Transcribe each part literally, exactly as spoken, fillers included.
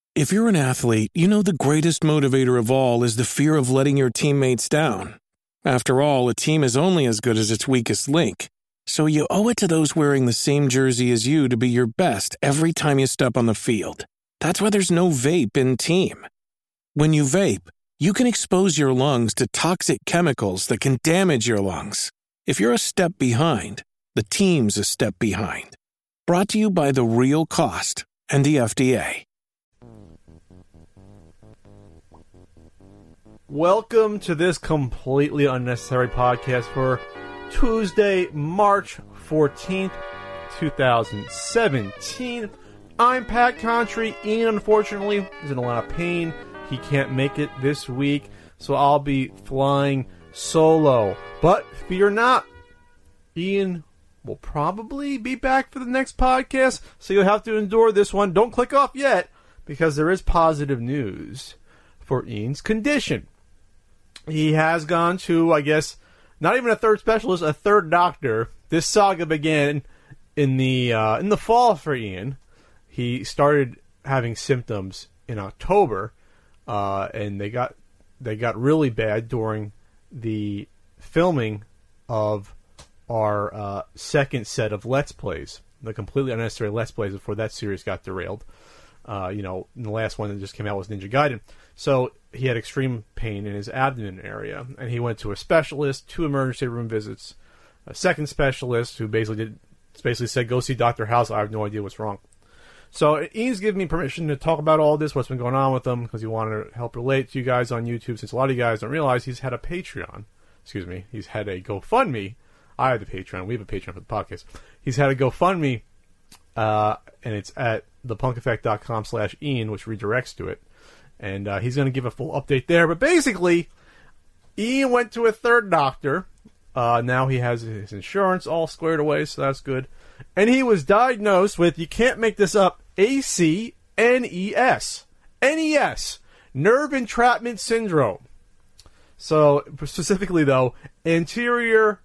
If you're an athlete, you know the greatest motivator of all is the fear of letting your teammates down. After all, a team is only as good as its weakest link. So you owe it to those wearing the same jersey as you to be your best every time you step on the field. That's why there's no vape in team. When you vape, you can expose your lungs to toxic chemicals that can damage your lungs. If you're a step behind, the team's a step behind. Brought to you by The Real Cost and the F D A. Welcome to this completely unnecessary podcast for Tuesday, March fourteenth, twenty seventeen. I'm Pat Contry. Ian, unfortunately, is in a lot of pain. He can't make it this week, so I'll be flying solo. But fear not, Ian will probably be back for the next podcast, so you'll have to endure this one. Don't click off yet, because there is positive news for Ian's condition. He has gone to, I guess, not even a third specialist, a third doctor. This saga began in the uh, in the fall for Ian. He started having symptoms in October, uh, and they got they got really bad during the filming of our uh, second set of Let's Plays, the completely unnecessary Let's Plays before that series got derailed. Uh, you know, the last one that just came out was Ninja Gaiden. So he had extreme pain in his abdomen area, and he went to a specialist, two emergency room visits, a second specialist who basically did basically said, "Go see Doctor House. I have no idea what's wrong." So Ian's given me permission to talk about all this, what's been going on with him, because he wanted to help relate to you guys on YouTube. Since a lot of you guys don't realize, he's had a Patreon. Excuse me, he's had a GoFundMe. I have the Patreon. We have a Patreon for the podcast. He's had a GoFundMe, uh, and it's at thepunkeffect.com slash Ian, which redirects to it. And uh, he's going to give a full update there. But basically, Ian went to a third doctor. Uh, now he has his insurance all squared away, so that's good. And he was diagnosed with, you can't make this up, A C N E S. N E S. Nerve entrapment syndrome. So, specifically though, anterior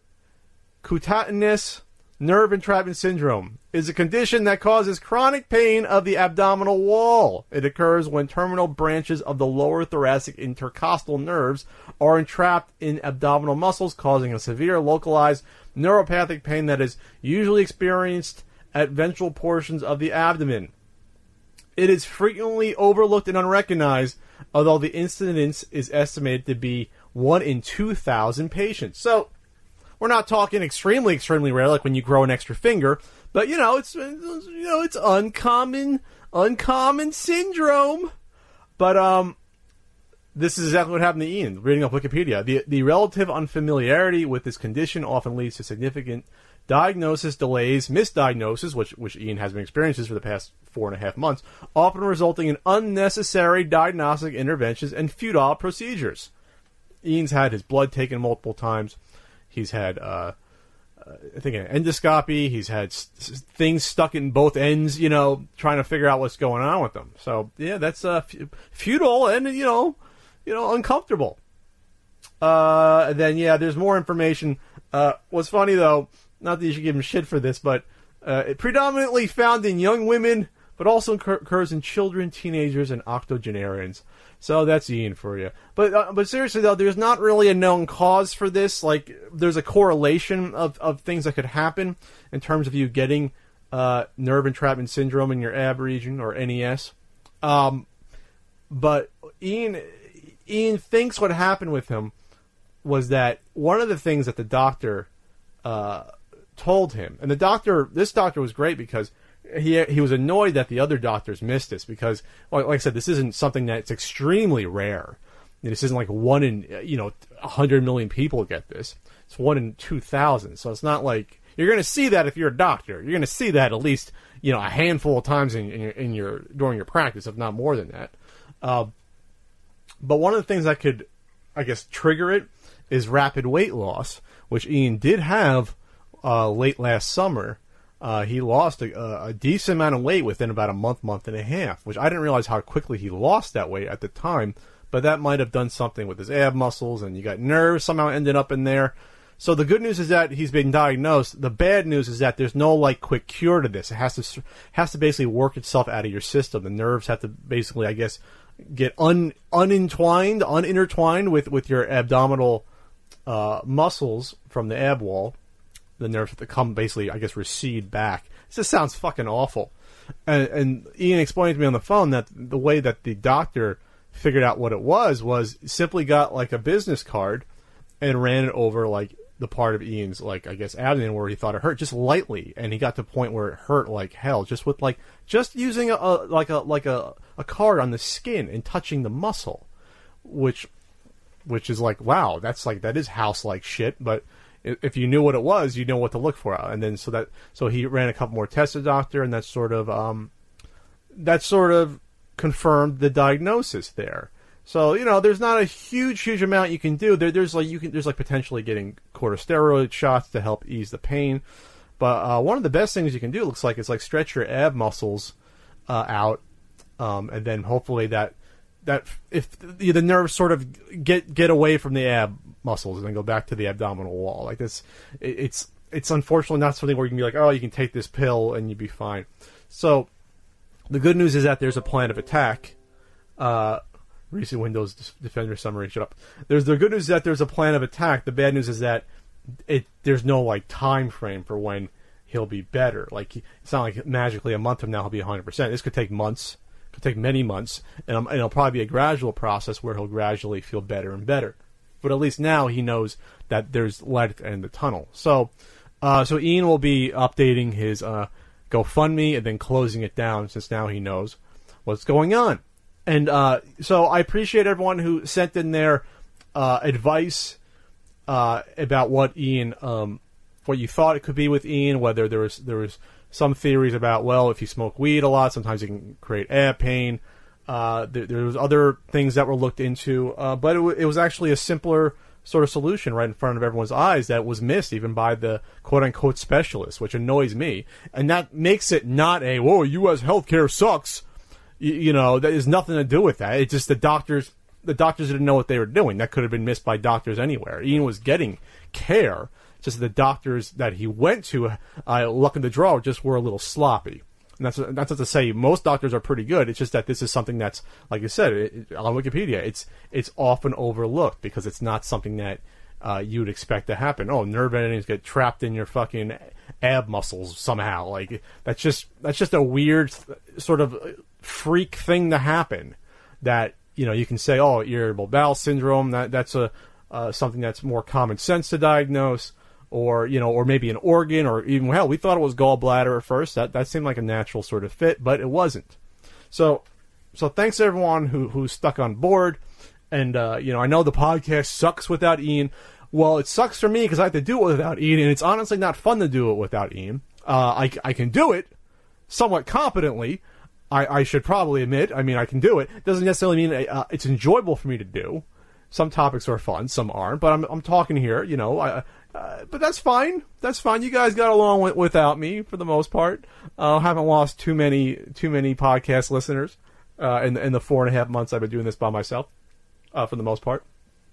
cutaneous nerve entrapment syndrome is a condition that causes chronic pain of the abdominal wall. It occurs when terminal branches of the lower thoracic intercostal nerves are entrapped in abdominal muscles, causing a severe localized neuropathic pain that is usually experienced at ventral portions of the abdomen. It is frequently overlooked and unrecognized, although the incidence is estimated to be one in two thousand patients. So, we're not talking extremely, extremely rare, like when you grow an extra finger, but you know, it's you know, it's uncommon, uncommon syndrome. But um, this is exactly what happened to Ian. Reading off Wikipedia, the the relative unfamiliarity with this condition often leads to significant diagnosis delays, misdiagnosis, which which Ian has been experiencing for the past four and a half months, often resulting in unnecessary diagnostic interventions and futile procedures. Ian's had his blood taken multiple times. He's had, uh, uh, I think, an endoscopy. He's had s- s- things stuck in both ends, you know, trying to figure out what's going on with them. So, yeah, that's uh, f- futile and, you know, you know, uncomfortable. Uh, then, yeah, there's more information. Uh, what's funny, though, not that you should give him shit for this, but uh, it predominantly found in young women, but also occurs in children, teenagers, and octogenarians. So that's Ian for you. But uh, but seriously, though, there's not really a known cause for this. Like, there's a correlation of, of things that could happen in terms of you getting uh, nerve entrapment syndrome in your ab region, or N E S. Um, but Ian, Ian thinks what happened with him was that one of the things that the doctor uh, told him, and the doctor, this doctor was great because He he was annoyed that the other doctors missed this because, like I said, this isn't something that's extremely rare. This isn't like one in, you know, a hundred million people get this. It's one in two thousand. So it's not like you're going to see that if you're a doctor. You're going to see that at least, you know, a handful of times in, in, your, in your during your practice, if not more than that. Uh, but one of the things that could, I guess, trigger it is rapid weight loss, which Ian did have uh, late last summer. Uh, he lost a, a decent amount of weight within about a month, month and a half, which I didn't realize how quickly he lost that weight at the time, but that might have done something with his ab muscles, and you got nerves somehow ended up in there. so the good news is that he's been diagnosed. The bad news is that there's no like quick cure to this. It has to has to basically work itself out of your system. The nerves have to basically, I guess, get un unentwined, unintertwined with with your abdominal uh, muscles from the ab wall. The nerves have to come basically, I guess, recede back. This just sounds fucking awful. And, and Ian explained to me on the phone that the way that the doctor figured out what it was was simply got like a business card and ran it over like the part of Ian's, like, I guess, abdomen where he thought it hurt, just lightly, and he got to the point where it hurt like hell, just with like just using a, a like a like a, a card on the skin and touching the muscle, which which is like, wow, that's like that is house like shit. But if you knew what it was, you know what to look for. And then so that so he ran a couple more tests to the doctor, and that sort of um that sort of confirmed the diagnosis there. So, you know, there's not a huge, huge amount you can do. There, there's like you can, there's like potentially getting corticosteroid shots to help ease the pain. But uh, one of the best things you can do, it looks like, is like stretch your ab muscles uh, out, um, and then hopefully that that if the, the nerves sort of get get away from the ab muscles and then go back to the abdominal wall. Like this, it, it's it's unfortunately not something where you can be like, oh, you can take this pill and you'd be fine. So the good news is that there's a plan of attack. Uh, Recent Windows Defender summary. Shut up. There's the good news is that there's a plan of attack. The bad news is that it there's no like time frame for when he'll be better. Like it's not like magically a month from now he'll be one hundred percent. This could take months. Could take many months, and, um, and it'll probably be a gradual process where he'll gradually feel better and better. But at least now he knows that there's light at the end of the tunnel. So, uh, so Ian will be updating his uh, GoFundMe and then closing it down since now he knows what's going on. And uh, so I appreciate everyone who sent in their uh, advice uh, about what Ian, um, what you thought it could be with Ian. Whether there was there was some theories about, well, if you smoke weed a lot, sometimes it can create ab pain. Uh, there, there was other things that were looked into, uh, but it, w- it was actually a simpler sort of solution right in front of everyone's eyes that was missed even by the quote-unquote specialist, which annoys me. And that makes it not a, whoa, U S healthcare sucks. You know, that has nothing to do with that. It's just the doctors, the doctors didn't know what they were doing. That could have been missed by doctors anywhere. Ian was getting care, just the doctors that he went to, uh, luck in the draw, just were a little sloppy. And that's, that's not to say most doctors are pretty good. It's just that this is something that's, like you said, it, it, on Wikipedia, it's it's often overlooked because it's not something that uh, you'd expect to happen. Oh, nerve endings get trapped in your fucking ab muscles somehow. Like that's just that's just a weird sort of freak thing to happen. That, you know, you can say, oh, irritable bowel syndrome. That that's a uh, something that's more common sense to diagnose, or you know, or maybe an organ, or even hell, we thought it was gallbladder at first. That that seemed like a natural sort of fit, but it wasn't. So, so thanks to everyone who who stuck on board. And uh, you know, I know the podcast sucks without Ian. Well, it sucks for me because I have to do it without Ian, and it's honestly not fun to do it without Ian. Uh, I, I can do it somewhat competently, I, I should probably admit. I mean, I can do it. It doesn't necessarily mean uh, it's enjoyable for me to do. Some topics are fun, some aren't, but I'm I'm talking here, you know. I, uh, but that's fine. That's fine. You guys got along with, without me for the most part. I uh, haven't lost too many too many podcast listeners uh, in, in the four and a half months I've been doing this by myself, uh, for the most part.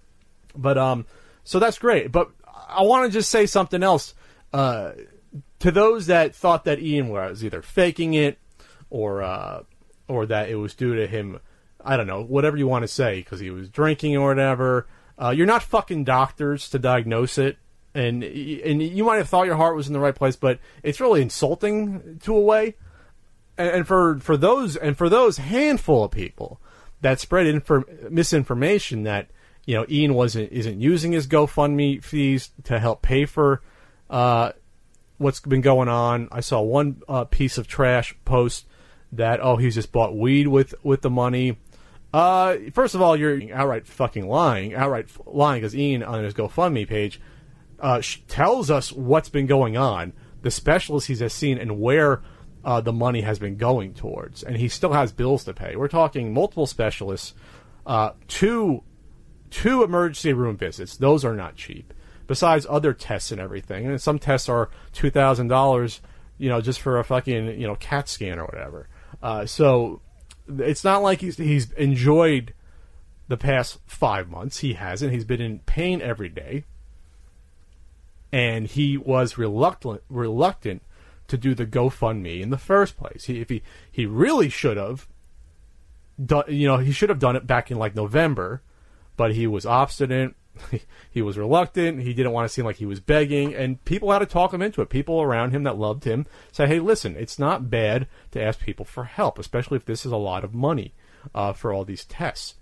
But um. So that's great, but I want to just say something else. Uh, to those that thought that Ian was either faking it or uh, or that it was due to him, I don't know, whatever you want to say, because he was drinking or whatever, uh, you're not fucking doctors to diagnose it. And, and you might have thought your heart was in the right place, but it's really insulting to a way. And, and for, for those and for those handful of people that spread infor- misinformation that, you know, Ian wasn't isn't using his GoFundMe fees to help pay for uh, what's been going on. I saw one uh, piece of trash post that, oh, he's just bought weed with, with the money. Uh, first of all, you're outright fucking lying. Outright lying, because Ian on his GoFundMe page uh, sh- tells us what's been going on, the specialists he has seen, and where uh, the money has been going towards. And he still has bills to pay. We're talking multiple specialists, uh, two... Two emergency room visits. Those are not cheap. Besides other tests and everything. And some tests are two thousand dollars, you know, just for a fucking, you know, CAT scan or whatever. Uh, so it's not like he's, he's enjoyed the past five months. He hasn't. He's been in pain every day. and he was reluctant reluctant to do the GoFundMe in the first place. He, if he he really should have done, you know, he should have done it back in like November, but he was obstinate. He was reluctant. He didn't want to seem like he was begging, and people had to talk him into it. People around him that loved him said, "Hey, listen, it's not bad to ask people for help, especially if this is a lot of money uh, for all these tests."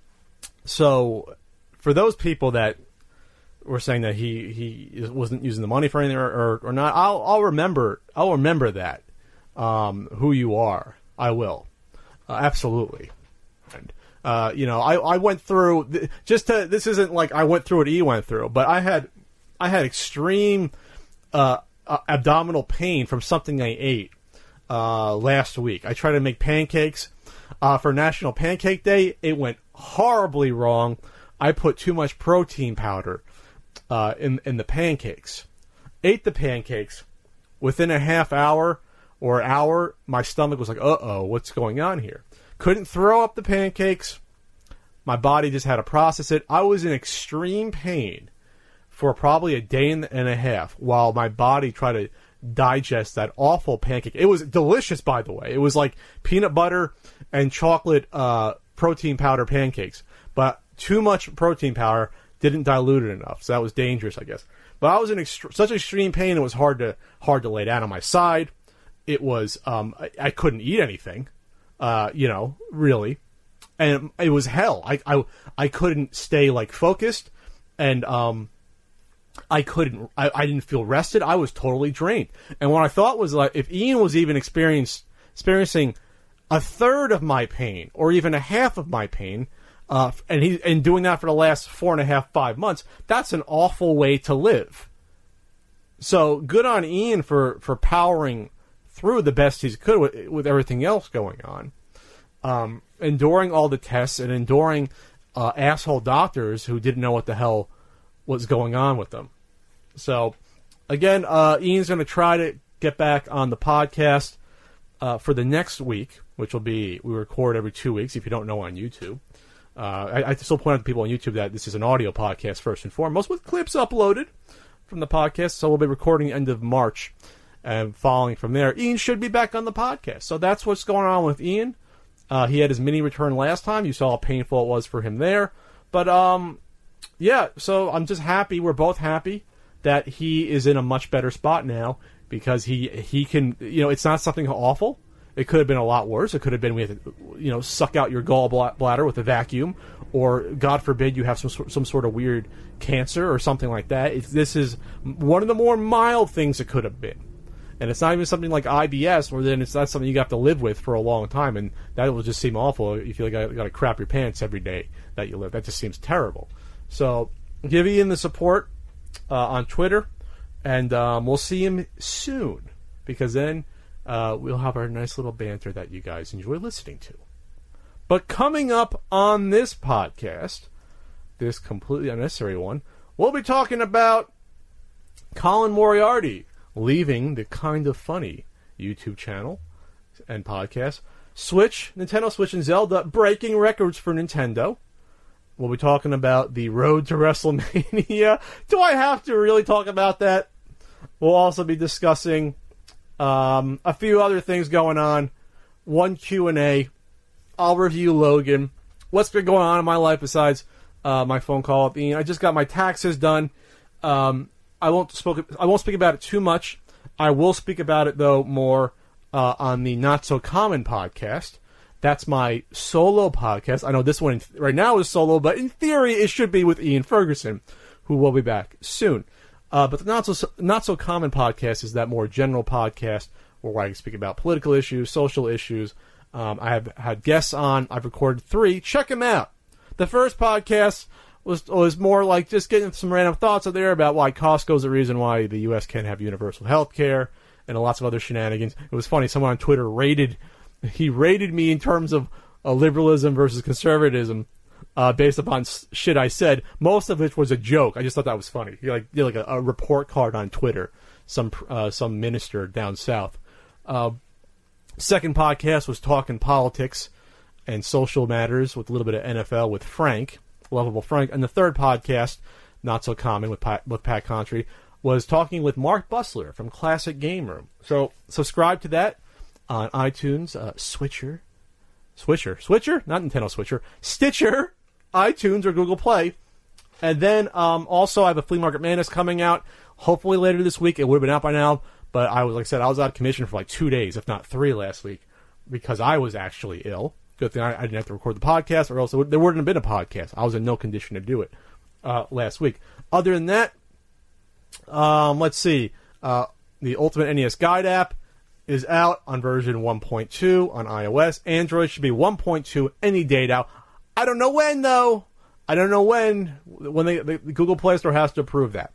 So, for those people that were saying that he, he wasn't using the money for anything or, or, or not, I'll I'll remember I'll remember that um, who you are. I will uh, absolutely. And, Uh, you know, I, I went through th- just to, this isn't like I went through what he went through, but I had, I had extreme, uh, uh, abdominal pain from something I ate, uh, last week. I tried to make pancakes, uh, for National Pancake Day. It went horribly wrong. I put too much protein powder, uh, in, in the pancakes. Ate the pancakes. Within a half hour or hour, my stomach was like, uh-oh, what's going on here? Couldn't throw up the pancakes. My body just had to process it. I was in extreme pain for probably a day and a half while my body tried to digest that awful pancake. It was delicious, by the way. It was like peanut butter and chocolate uh, protein powder pancakes. But too much protein powder didn't dilute it enough, so that was dangerous, I guess. But I was in ext- such extreme pain, it was hard to hard to lay down on my side. It was um, I, I couldn't eat anything. Uh, you know, really. And it, it was hell. I, I, I couldn't stay, like, focused, and, um, I couldn't, I, I didn't feel rested. I was totally drained. And what I thought was, like, if Ian was even experience, experiencing a third of my pain, or even a half of my pain, uh, and he, and doing that for the last four and a half, five months, that's an awful way to live. So, good on Ian for, for powering through the best he could with, with everything else going on, um, enduring all the tests and enduring uh, asshole doctors who didn't know what the hell was going on with them. So, again, uh, Ian's going to try to get back on the podcast uh, for the next week, which will be, we record every two weeks, if you don't know, on YouTube. Uh, I, I still point out to people on YouTube that this is an audio podcast first and foremost, with clips uploaded from the podcast, so we'll be recording the end of March. And following from there, Ian should be back on the podcast. So that's what's going on with Ian. Uh, he had his mini return last time. You saw how painful it was for him there. But, um, yeah, so I'm just happy. We're both happy that he is in a much better spot now because he he can, you know, it's not something awful. It could have been a lot worse. It could have been we had to, you know, suck out your gallbladder with a vacuum, or God forbid you have some some sort of weird cancer or something like that. It's, this is one of the more mild things it could have been. And it's not even something like I B S, where then it's not something you have to live with for a long time, and that will just seem awful. You feel like you got to crap your pants every day that you live. That just seems terrible. So give Ian the support uh, on Twitter, and um, we'll see him soon, because then uh, we'll have our nice little banter that you guys enjoy listening to. But coming up on this podcast, this completely unnecessary one, we'll be talking about Colin Moriarty leaving the Kind of Funny YouTube channel and podcast. Switch, Nintendo Switch and Zelda breaking records for Nintendo. We'll be talking about the road to WrestleMania. Do I have to really talk about that? We'll also be discussing um, a few other things going on. One Q and A. I'll review Logan. What's been going on in my life besides uh, my phone call with Ian? I just got my taxes done. Um... I won't spoke. I won't speak about it too much. I will speak about it though more uh, on the Not So Common podcast. That's my solo podcast. I know this one right now is solo, but in theory it should be with Ian Ferguson, who will be back soon. Uh, but the Not So Not So Common podcast is that more general podcast where I speak about political issues, social issues. Um, I have had guests on. I've recorded three. Check them out. The first podcast was was more like just getting some random thoughts out there about why Costco's the reason why the U S can't have universal health care, and lots of other shenanigans. It was funny, someone on Twitter rated, he rated me in terms of uh, liberalism versus conservatism uh, based upon shit I said, most of which was a joke. I just thought that was funny. He like did like a, a report card on Twitter, some uh, some minister down south. Uh, second podcast was talking politics and social matters with a little bit of N F L with Frank. Lovable Frank. And the third podcast, Not So Common, with Pat, with Pat Contry, was talking with Mark Bussler from Classic Game Room. So subscribe to that on iTunes, uh, Switcher, Switcher, Switcher, not Nintendo Switcher, Stitcher, iTunes, or Google Play. And then um, also I have a Flea Market Madness coming out, hopefully later this week. It would have been out by now, but I was, like I said, I was out of commission for like two days, if not three last week, because I was actually ill. Good thing I, I didn't have to record the podcast, or else would, there wouldn't have been a podcast. I was in no condition to do it uh, last week. Other than that, um, let's see. Uh, the Ultimate N E S Guide app is out on version one point two on iOS. Android should be one point two any day now. I don't know when, though. I don't know when. When they, the Google Play Store has to approve that.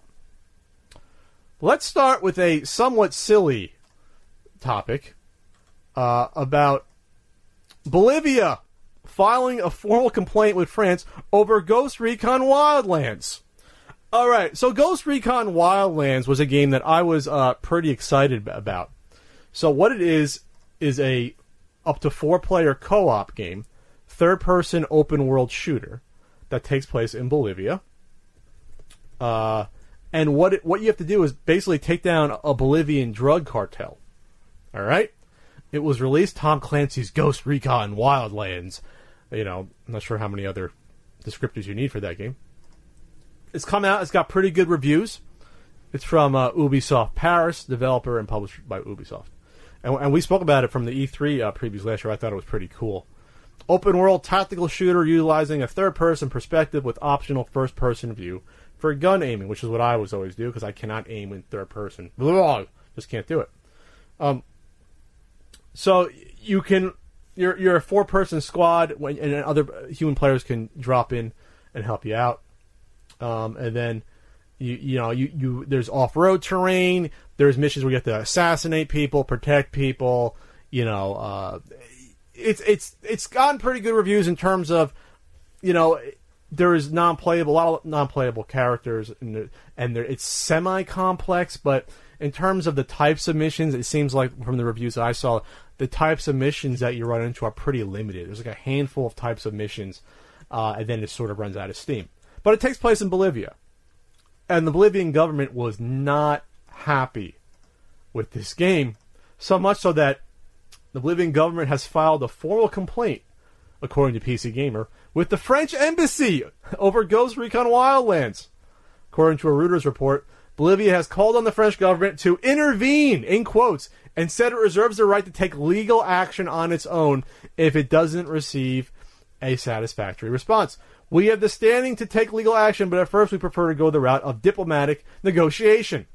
Let's start with a somewhat silly topic uh, about Bolivia filing a formal complaint with France over Ghost Recon Wildlands. All right, so Ghost Recon Wildlands was a game that I was uh, pretty excited about. So what it is is a up to four player co-op game, third person open world shooter that takes place in Bolivia. Uh, and what it, what you have to do is basically take down a Bolivian drug cartel. All right. It was released Tom Clancy's Ghost Recon Wildlands. You know, I'm not sure how many other descriptors you need for that game. It's come out. It's got pretty good reviews. It's from uh, Ubisoft Paris, developer and published by Ubisoft. And, and we spoke about it from the E three uh, previews last year. I thought it was pretty cool. Open world tactical shooter utilizing a third person perspective with optional first person view for gun aiming, which is what I always always do because I cannot aim in third person. Blah, just can't do it. Um. So you can, you're you're a four person squad, when, and other human players can drop in and help you out. Um, and then you you know you, you there's off road terrain. There's missions where you have to assassinate people, protect people. You know, uh, it's it's it's gotten pretty good reviews in terms of, you know, there is non playable a lot of non playable characters, and and there, it's semi complex, but in terms of the types of missions, it seems like from the reviews that I saw, the types of missions that you run into are pretty limited. There's like a handful of types of missions, uh, and then it sort of runs out of steam. But it takes place in Bolivia. And the Bolivian government was not happy with this game, so much so that the Bolivian government has filed a formal complaint, according to P C Gamer, with the French embassy over Ghost Recon Wildlands. According to a Reuters report, Bolivia has called on the French government to intervene, in quotes, and said it reserves the right to take legal action on its own if it doesn't receive a satisfactory response. We have the standing to take legal action, but at first we prefer to go the route of diplomatic negotiation.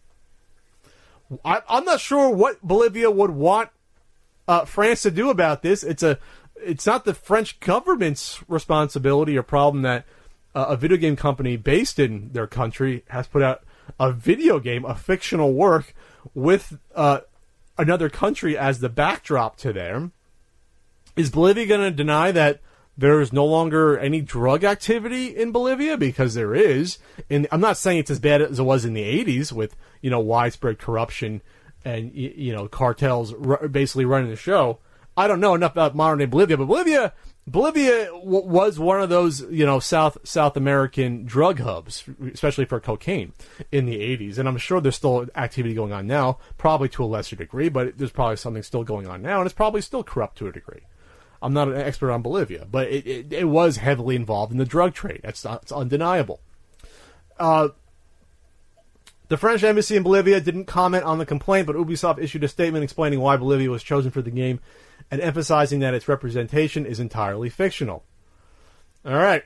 I, I'm not sure what Bolivia would want uh, France to do about this. It's a, it's not the French government's responsibility or problem that uh, a video game company based in their country has put out a video game, a fictional work, with uh, another country as the backdrop to them. Is Bolivia going to deny that there is no longer any drug activity in Bolivia? Because there is. And I'm not saying it's as bad as it was in the eighties with, you know, widespread corruption and, you know, cartels r- basically running the show. I don't know enough about modern day Bolivia, but Bolivia, Bolivia w- was one of those, you know, South South American drug hubs, especially for cocaine in the eighties. And I'm sure there's still activity going on now, probably to a lesser degree, but there's probably something still going on now, and it's probably still corrupt to a degree. I'm not an expert on Bolivia, but it, it, it was heavily involved in the drug trade. That's not, it's undeniable. Uh, the French embassy in Bolivia didn't comment on the complaint, but Ubisoft issued a statement explaining why Bolivia was chosen for the game and emphasizing that its representation is entirely fictional. All right.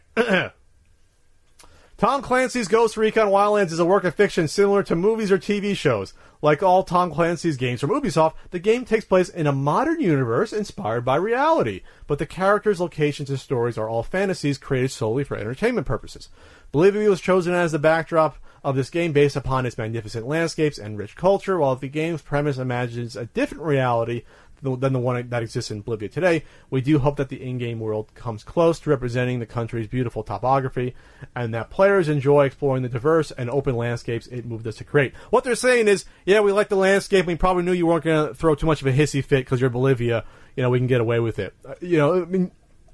Tom Clancy's Ghost Recon Wildlands is a work of fiction similar to movies or T V shows. Like all Tom Clancy's games from Ubisoft, the game takes place in a modern universe inspired by reality, but the characters, locations, and stories are all fantasies created solely for entertainment purposes. Bolivia was chosen as the backdrop of this game based upon its magnificent landscapes and rich culture, while the game's premise imagines a different reality than the one that exists in Bolivia today. We do hope that the in-game world comes close to representing the country's beautiful topography, and that players enjoy exploring the diverse and open landscapes it moved us to create. What they're saying is, yeah, we like the landscape. We probably knew you weren't going to throw too much of a hissy fit because you're Bolivia. You know, we can get away with it. Uh, you know, I mean,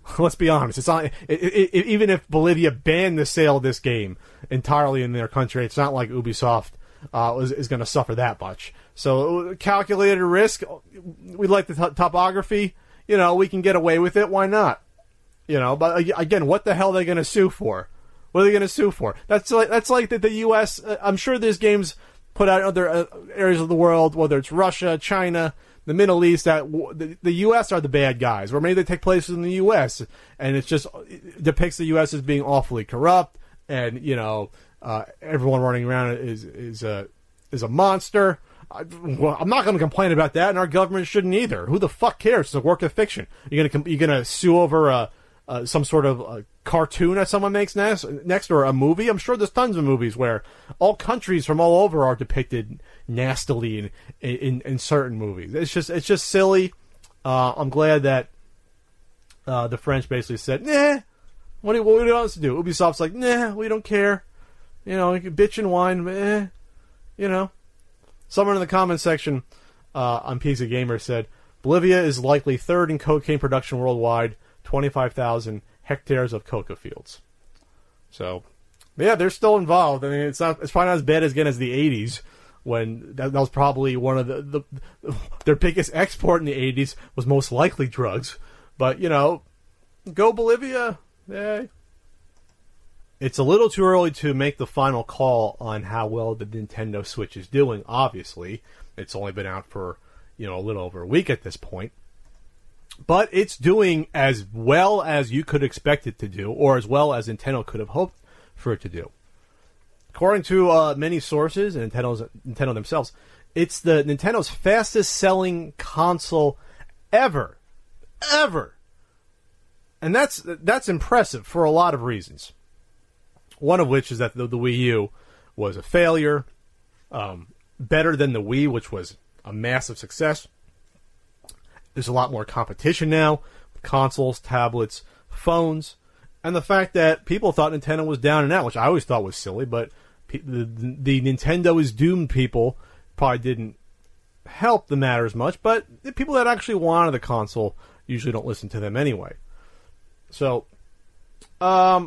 Let's be honest. It's not it, it, it, even if Bolivia banned the sale of this game entirely in their country, it's not like Ubisoft uh, is, is going to suffer that much. So calculated risk. We like the t- topography. You know, we can get away with it. Why not? You know, but again, what the hell are they going to sue for? What are they going to sue for? That's like that's like the, the U S. Uh, I'm sure there's games put out in other uh, areas of the world, whether it's Russia, China, the Middle East, that w- the, the U S are the bad guys, or maybe they take place in the U S and it just it depicts the U S as being awfully corrupt, and you know, uh, everyone running around is is a is a monster. I, well, I'm not going to complain about that, and our government shouldn't either. Who the fuck cares? It's a work of fiction. You're gonna you're gonna sue over a. Uh, some sort of uh, cartoon that someone makes next, next, or a movie. I'm sure there's tons of movies where all countries from all over are depicted nastily in in, in certain movies. It's just it's just silly. Uh, I'm glad that uh, the French basically said, "Nah, what do you, what do you want us to do?" Ubisoft's like, "Nah, we don't care. You know, you can bitch and whine, but eh, you know." Someone in the comment section uh, on P C Gamer said, "Bolivia is likely third in cocaine production worldwide." twenty-five thousand hectares of coca fields. So, yeah, they're still involved. I mean, it's not. It's probably not as bad as again as the eighties, when that, that was probably one of the, the their biggest export in the eighties was most likely drugs. But you know, go Bolivia. Yeah. It's a little too early to make the final call on how well the Nintendo Switch is doing. Obviously, it's only been out for you know a little over a week at this point. But it's doing as well as you could expect it to do, or as well as Nintendo could have hoped for it to do. According to uh, many sources, and Nintendo's, Nintendo themselves, it's the Nintendo's fastest-selling console ever. Ever. And that's that's impressive for a lot of reasons. One of which is that the, the Wii U was a failure, um, better than the Wii, which was a massive success. There's a lot more competition now, consoles, tablets, phones, and the fact that people thought Nintendo was down and out, which I always thought was silly, but the, the Nintendo is doomed people probably didn't help the matter as much, but the people that actually wanted the console usually don't listen to them anyway. So, um,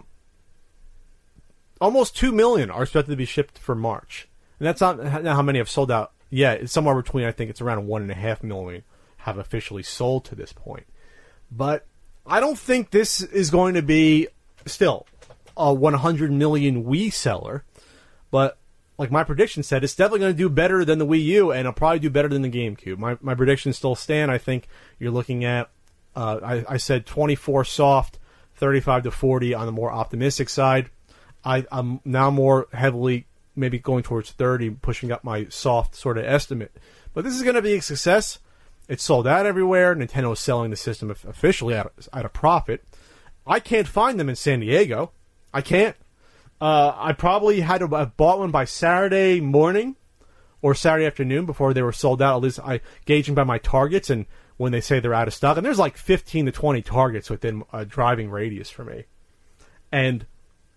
almost two million are expected to be shipped for March. And that's not how many have sold out yet. It's somewhere between, I think it's around one and a half million have officially sold to this point. But I don't think this is going to be still a one hundred million Wii seller. But like my prediction said, it's definitely going to do better than the Wii U, and it'll probably do better than the GameCube. My my predictions still stand. I think you're looking at, uh, I, I said twenty-four soft, thirty-five to forty on the more optimistic side. I, I'm now more heavily maybe going towards thirty, pushing up my soft sort of estimate. But this is going to be a success. It's sold out everywhere. Nintendo is selling the system officially at, at a profit. I can't find them in San Diego. I can't. Uh, I probably had to have bought one by Saturday morning or Saturday afternoon before they were sold out. At least I gauging by my targets and when they say they're out of stock. And there's like fifteen to twenty targets within a driving radius for me. And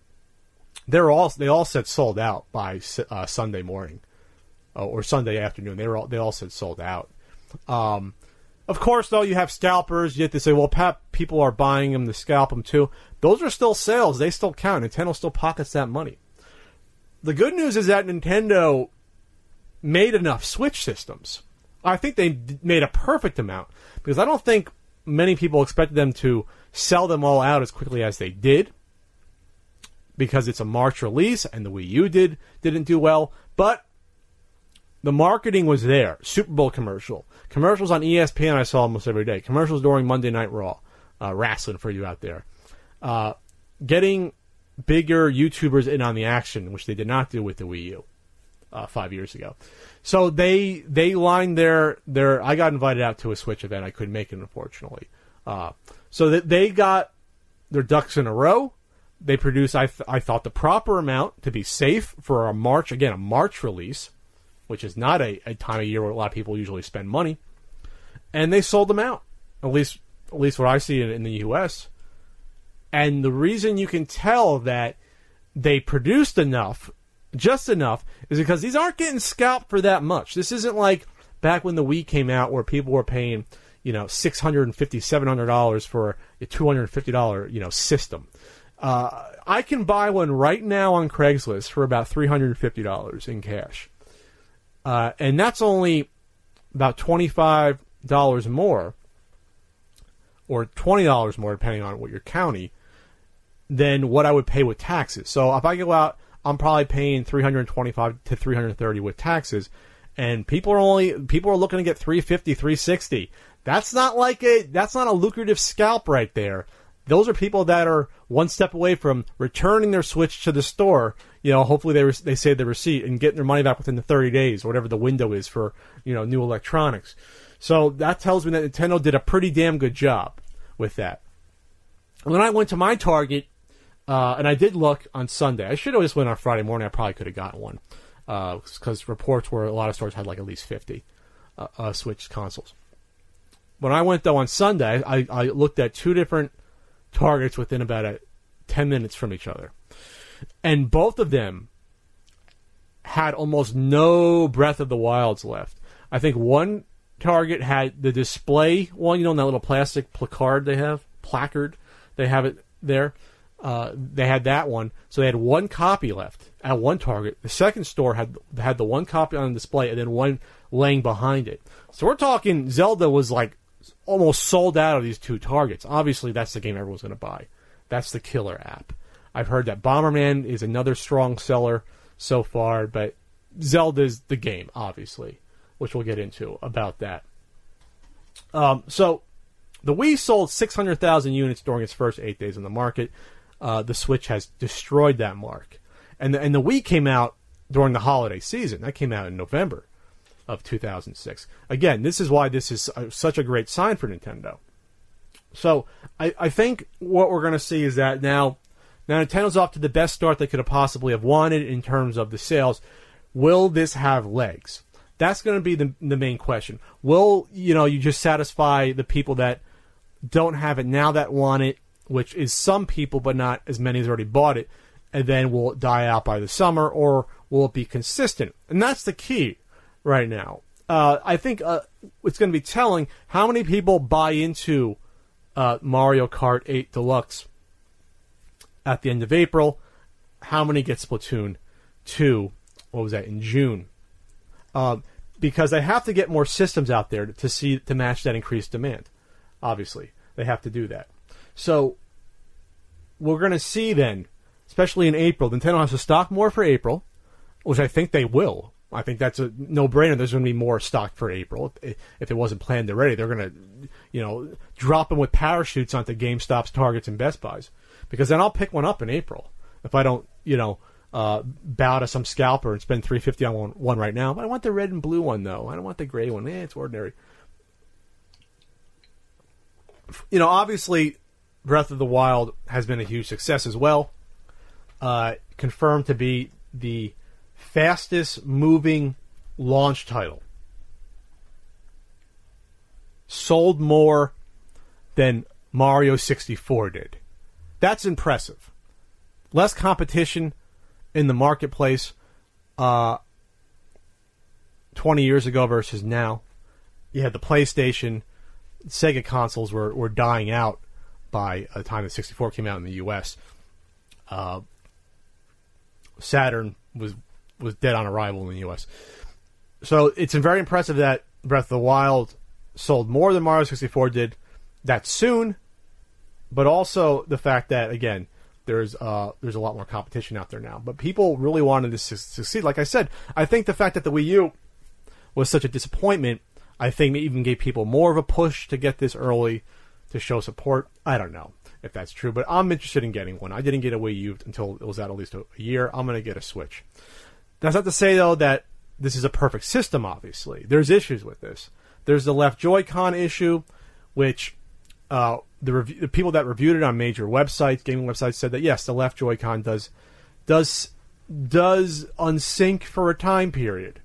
they're all they all said sold out by uh, Sunday morning uh, or Sunday afternoon. They were all, they all said sold out. Um, of course, though, you have scalpers. You have to say, well, Pat, people are buying them to scalp them, too. Those are still sales. They still count. Nintendo still pockets that money. The good news is that Nintendo made enough Switch systems. I think they made a perfect amount, because I don't think many people expected them to sell them all out as quickly as they did, because it's a March release, and the Wii U did, didn't do well. But the marketing was there. Super Bowl commercial. Commercials on E S P N I saw almost every day. Commercials during Monday Night Raw. Uh, wrestling for you out there. Uh, getting bigger YouTubers in on the action, which they did not do with the Wii U uh, five years ago. So they they lined their, their... I got invited out to a Switch event. I couldn't make it, unfortunately. Uh, so that they got their ducks in a row. They produced, I, th- I thought, the proper amount to be safe for a March, again, a March release, which is not a, a time of year where a lot of people usually spend money. And they sold them out. At least at least what I see in, in the U S. And the reason you can tell that they produced enough, just enough, is because these aren't getting scalped for that much. This isn't like back when the Wii came out where people were paying, you know, six hundred fifty dollars, seven hundred dollars for a two hundred fifty dollars, you know, system. Uh, I can buy one right now on Craigslist for about three hundred fifty dollars in cash. Uh, and that's only about twenty-five dollars more, or twenty dollars more, depending on what your county, than what I would pay with taxes. So if I go out, I'm probably paying three hundred twenty-five to three hundred thirty with taxes, and people are only people are looking to get three fifty, three sixty. That's not like a that's not a lucrative scalp right there. Those are people that are one step away from returning their Switch to the store. You know, hopefully they re- they save the receipt and getting their money back within the thirty days, or whatever the window is for, you know, new electronics. So that tells me that Nintendo did a pretty damn good job with that. And when I went to my Target, uh, and I did look on Sunday. I should have just went on Friday morning. I probably could have gotten one, because uh, reports were a lot of stores had like at least fifty uh, uh, Switch consoles. When I went though on Sunday, I, I looked at two different Targets within about a, ten minutes from each other. And both of them had almost no Breath of the Wilds left. I think one Target had the display one, you know, in that little plastic placard they have, placard, they have it there. Uh, they had that one, so they had one copy left at one Target. The second store had had the one copy on display and then one laying behind it. So we're talking Zelda was like almost sold out of these two Targets. Obviously, that's the game everyone's going to buy. That's the killer app. I've heard that Bomberman is another strong seller so far, but Zelda's the game, obviously, which we'll get into about that. Um, so, the Wii sold six hundred thousand units during its first eight days on the market. Uh, the Switch has destroyed that mark. And the, and the Wii came out during the holiday season. That came out in November of two thousand six. Again, this is why this is a, such a great sign for Nintendo. So, I, I think what we're going to see is that now, now Nintendo's off to the best start they could have possibly have wanted in terms of the sales. Will this have legs? That's going to be the the main question. Will, you know, you just satisfy the people that don't have it now that want it, which is some people, but not as many as already bought it, and then will it die out by the summer, or will it be consistent? And that's the key right now. Uh, I think uh, it's going to be telling how many people buy into uh, Mario Kart eight Deluxe at the end of April, how many get Splatoon two, what was that, in June? Um, because they have to get more systems out there to see to match that increased demand. Obviously, they have to do that. So, we're going to see then, especially in April, Nintendo has to stock more for April, which I think they will. I think that's a no-brainer. There's going to be more stock for April. If, if it wasn't planned already, they're going to, you know, drop them with parachutes onto GameStop's, Targets, and Best Buys. Because then I'll pick one up in April. If I don't, you know, uh, bow to some scalper and spend three hundred fifty dollars on one, one right now. But I want the red and blue one, though. I don't want the gray one. Eh, it's ordinary. You know, obviously, Breath of the Wild has been a huge success as well. Uh, confirmed to be the fastest moving launch title. Sold more than Mario sixty-four did. That's impressive. Less competition in the marketplace uh, twenty years ago versus now. You had the PlayStation, Sega consoles were, were dying out by the time the sixty-four came out in the U S. Uh, Saturn was was dead on arrival in the U S. So it's very impressive that Breath of the Wild sold more than Mario sixty-four did that soon, but also the fact that, again, there's uh, there's a lot more competition out there now. But people really wanted this to succeed. Like I said, I think the fact that the Wii U was such a disappointment, I think it even gave people more of a push to get this early, to show support. I don't know if that's true, but I'm interested in getting one. I didn't get a Wii U until it was out at least a year. I'm going to get a Switch. That's not to say, though, that this is a perfect system, obviously. There's issues with this. There's the left Joy-Con issue, which uh, the, rev- the people that reviewed it on major websites, gaming websites, said that, yes, the left Joy-Con does does does unsync for a time period.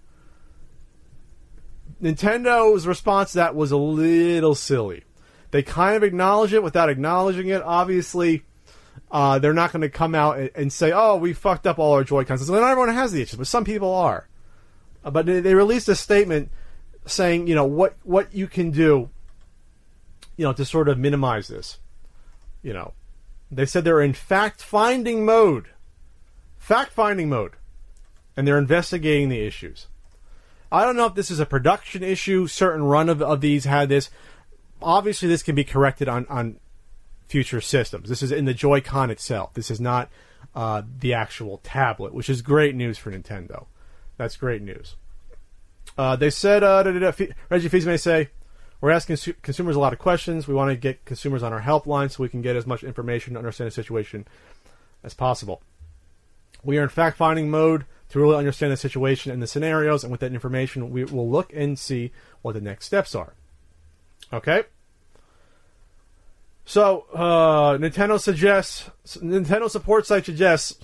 Nintendo's response to that was a little silly. They kind of acknowledge it without acknowledging it. Obviously, uh, they're not going to come out and, and say, oh, we fucked up all our Joy-Cons. So not everyone has the issues, but some people are. Uh, but they, they released a statement saying, you know, what, what you can do you know, to sort of minimize this. You know, they said they're in fact-finding mode. Fact-finding mode. And they're investigating the issues. I don't know if this is a production issue. Certain run of, of these had this. Obviously, this can be corrected on, on future systems. This is in the Joy-Con itself. This is not uh, the actual tablet, which is great news for Nintendo. That's great news. Uh, they said, uh, da, da, da, Reggie Fils may say, we're asking su- consumers a lot of questions. We want to get consumers on our helpline so we can get as much information to understand the situation as possible. We are in fact-finding mode to really understand the situation and the scenarios, and with that information, we will look and see what the next steps are. Okay? So, uh, Nintendo suggests, Nintendo support site suggests,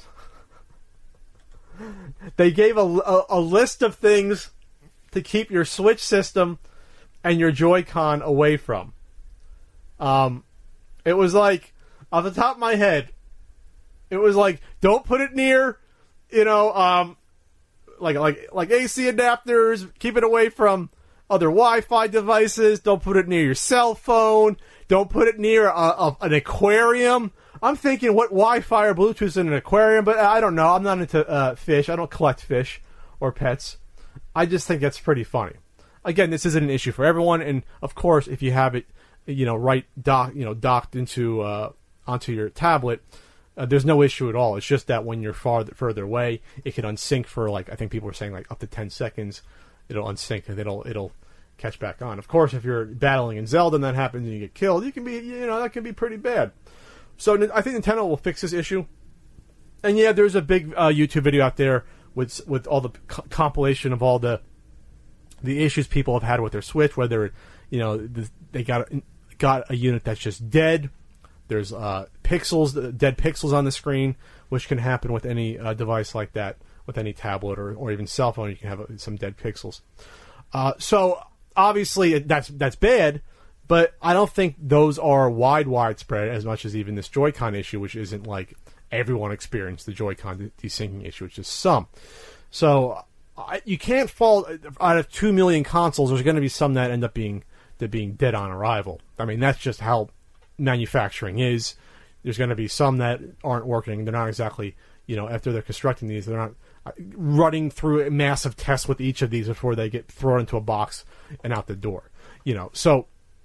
they gave a, a, a list of things to keep your Switch system and your Joy-Con away from. Um, it was like, off the top of my head, it was like, don't put it near, you know, um, like like like A C adapters. Keep it away from other Wi-Fi devices. Don't put it near your cell phone. Don't put it near a, a, an aquarium. I'm thinking, what Wi-Fi or Bluetooth is in an aquarium? But I don't know. I'm not into uh, fish. I don't collect fish or pets. I just think that's pretty funny. Again, this isn't an issue for everyone, and of course, if you have it, you know, right dock, you know, docked into uh, onto your tablet. Uh, there's no issue at all. It's just that when you're far further away, it can unsync for, like, I think people are saying, like, up to ten seconds. It'll unsync and it'll it'll catch back on. Of course, if you're battling in Zelda and that happens and you get killed, you can be, you know, that can be pretty bad. So I think Nintendo will fix this issue. And yeah, there's a big uh, YouTube video out there with with all the co- compilation of all the the issues people have had with their Switch, whether, you know, the, they got got a unit that's just dead. There's uh, pixels, dead pixels on the screen, which can happen with any uh, device like that, with any tablet or, or even cell phone. You can have some dead pixels. Uh, so obviously that's that's bad, but I don't think those are wide widespread as much as even this Joy-Con issue, which isn't like everyone experienced the Joy-Con desyncing issue. It's just some. So I, you can't fall out of two million consoles. There's going to be some that end up being that being dead on arrival. I mean, that's just how manufacturing is. There's going to be some that aren't working. They're not exactly, you know, after they're constructing these, they're not running through a massive test with each of these before they get thrown into a box and out the door. You know, so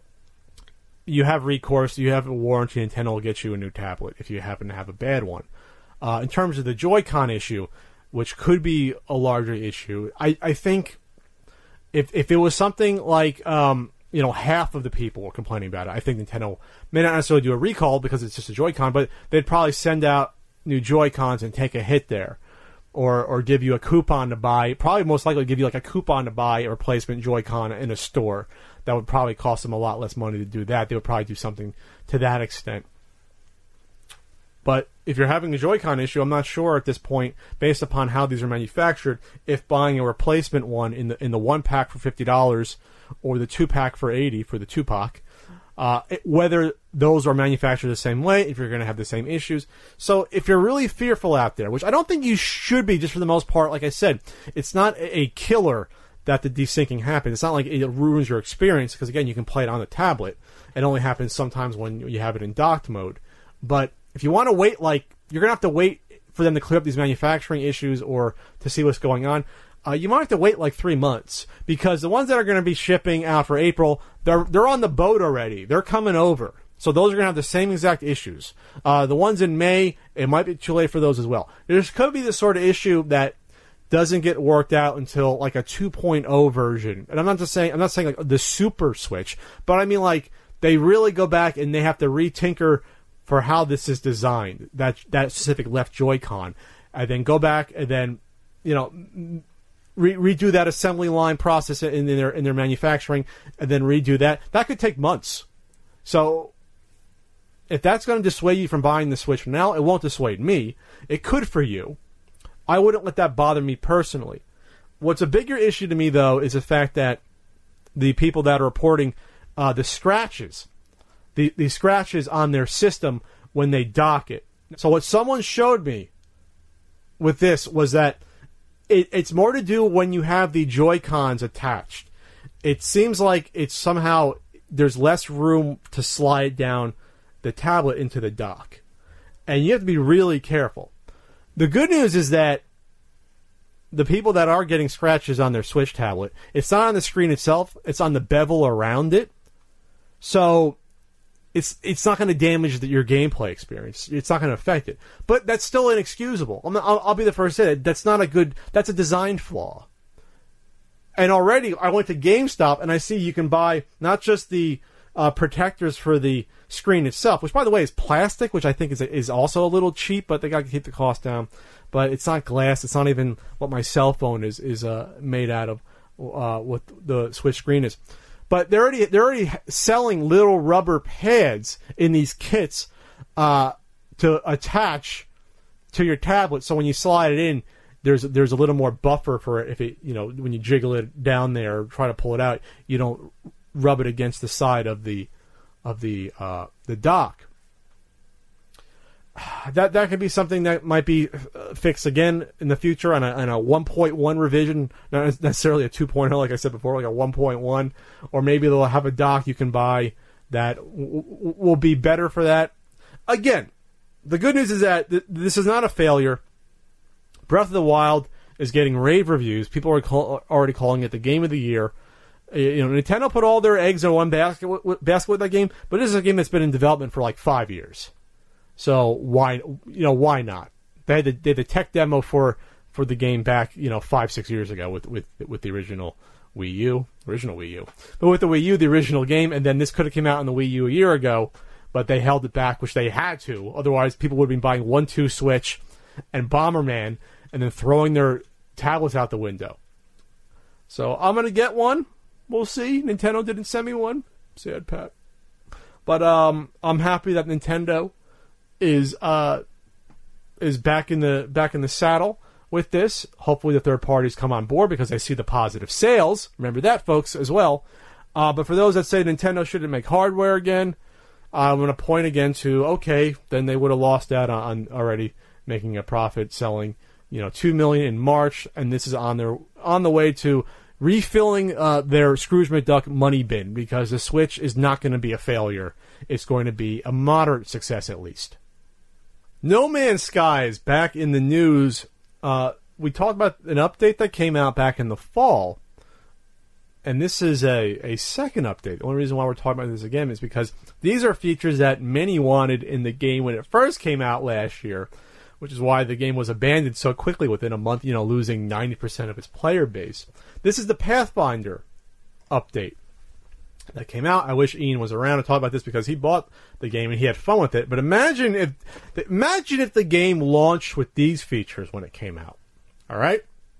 you have recourse, you have a warranty. Nintendo will get you a new tablet if you happen to have a bad one. Uh, in terms of the Joy-Con issue, which could be a larger issue, I, I think if if it was something like, um, you know, half of the people were complaining about it, I think Nintendo may not necessarily do a recall because it's just a Joy-Con, but they'd probably send out new Joy-Cons and take a hit there. Or or give you a coupon to buy, probably most likely give you like a coupon to buy a replacement Joy-Con in a store. That would probably cost them a lot less money to do that. They would probably do something to that extent. But if you're having a Joy-Con issue, I'm not sure at this point, based upon how these are manufactured, if buying a replacement one in the in the one pack for fifty dollars or the two pack for eighty dollars for the two pack, uh, it, whether those are manufactured the same way, if you're going to have the same issues. So if you're really fearful out there, which I don't think you should be, just for the most part, like I said, it's not a killer that the desyncing happens. It's not like it ruins your experience, because again, you can play it on the tablet. It only happens sometimes when you have it in docked mode. But if you want to wait, like, you're going to have to wait for them to clear up these manufacturing issues or to see what's going on. Uh, you might have to wait like three months, because the ones that are going to be shipping out for April, they're they're on the boat already. They're coming over. So those are going to have the same exact issues. Uh, the ones in May, it might be too late for those as well. There could be this sort of issue that doesn't get worked out until like a two point oh version. And I'm not just saying, I'm not saying like the Super Switch, but I mean like they really go back and they have to retinker for how this is designed, that that specific left Joy-Con, and then go back and then, you know, Re- redo that assembly line process in, in their in their manufacturing, and then redo that. That could take months. So, if that's going to dissuade you from buying the Switch now, it won't dissuade me. It could for you. I wouldn't let that bother me personally. What's a bigger issue to me, though, is the fact that the people that are reporting uh, the scratches, the the scratches on their system when they dock it. So, what someone showed me with this was that It, it's more to do when you have the Joy-Cons attached. It seems like it's somehow there's less room to slide down the tablet into the dock. And you have to be really careful. The good news is that the people that are getting scratches on their Switch tablet, it's not on the screen itself, it's on the bevel around it. So it's it's not going to damage the, your gameplay experience. It's not going to affect it. But that's still inexcusable. I'm, I'll, I'll be the first to say that. That's not a good, that's a design flaw. And already I went to GameStop and I see you can buy not just the uh, protectors for the screen itself, which by the way is plastic, which I think is is also a little cheap, but they got to keep the cost down. But it's not glass. It's not even what my cell phone is is uh, made out of. Uh, what the Switch screen is. But they're already they're already selling little rubber pads in these kits uh, to attach to your tablet. So when you slide it in, there's there's a little more buffer for it. If it you know when you jiggle it down there or try to pull it out, you don't rub it against the side of the of the uh, the dock. That that could be something that might be fixed again in the future on a, on a one point one revision, not necessarily a two point oh like I said before, like a one point one, or maybe they'll have a dock you can buy that w- w- will be better for that. Again, the good news is that th- this is not a failure. Breath of the Wild is getting rave reviews. People are call- already calling it the game of the year. You know, Nintendo put all their eggs in one basket with, basket with that game, but this is a game that's been in development for like five years. So why, you know, why not? They had the, they had the tech demo for, for the game back, you know, five, six years ago with, with, with the original Wii U, original Wii U. But with the Wii U, the original game, and then this could have come out on the Wii U a year ago, but they held it back, which they had to. Otherwise, people would have been buying one two Switch and Bomberman and then throwing their tablets out the window. So I'm going to get one. We'll see. Nintendo didn't send me one. Sad, Pat. But um, I'm happy that Nintendo is uh is back in the back in the saddle with this. Hopefully the third parties come on board because they see the positive sales. Remember that, folks, as well. Uh, but for those that say Nintendo shouldn't make hardware again, I'm going to point again to, okay, then they would have lost out on already making a profit selling, you know, two million dollars in March, and this is on their on the way to refilling uh, their Scrooge McDuck money bin because the Switch is not going to be a failure. It's going to be a moderate success at least. No Man's Sky is back in the news. Uh, we talked about an update that came out back in the fall, and this is a, a second update. The only reason why we're talking about this again is because these are features that many wanted in the game when it first came out last year, which is why the game was abandoned so quickly within a month, you know, losing ninety percent of its player base. This is the Pathfinder update that came out. I wish Ian was around to talk about this because he bought the game and he had fun with it. But imagine if imagine if the game launched with these features when it came out. All right?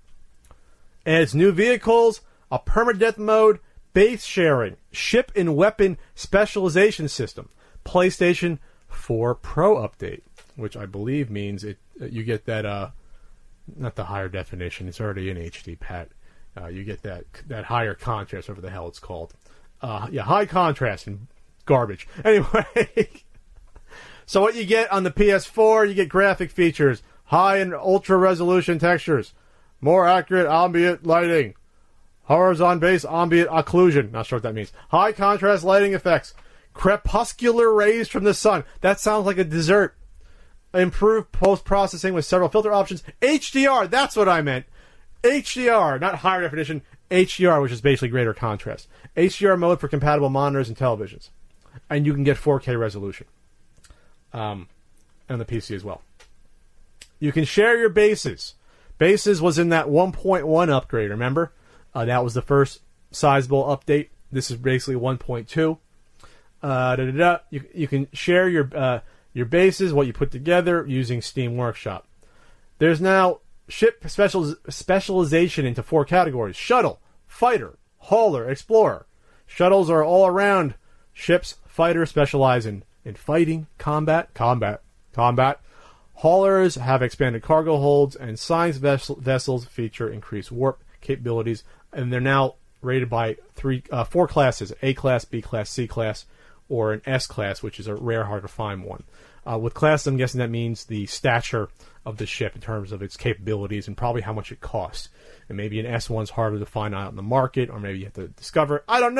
It adds new vehicles, a permadeath mode, base sharing, ship and weapon specialization system, PlayStation four Pro update, which I believe means it you get that, uh, not the higher definition, it's already in H D, Pat. Uh, you get that that higher contrast, whatever the hell it's called. Uh, yeah, high contrast and garbage. Anyway, so what you get on the P S four, you get graphic features, high and ultra resolution textures, more accurate ambient lighting, horizon base ambient occlusion, not sure what that means, high contrast lighting effects, crepuscular rays from the sun. That sounds like a dessert. Improved post-processing with several filter options. H D R, that's what I meant. H D R, not higher definition, H D R, which is basically greater contrast. H D R mode for compatible monitors and televisions. And you can get four K resolution. Um, on the P C as well. You can share your bases. Bases was in that one point one upgrade, remember? Uh, that was the first sizable update. This is basically one point two. Uh, da, da, da. You, you can share your uh, your bases, what you put together, using Steam Workshop. There's now ship special, specialization into four categories. Shuttle, fighter, hauler, explorer. Shuttles are all around. Ships, fighter, specialize in, in fighting, combat, combat, combat. Haulers have expanded cargo holds, and science vessel, vessels feature increased warp capabilities, and they're now rated by three, uh, four classes: A class, B class, C class, or an S class, which is a rare, hard to find one. Uh, with class, I'm guessing that means the stature of the ship in terms of its capabilities and probably how much it costs. And maybe an S one's harder to find out in the market, or maybe you have to discover it. I don't know.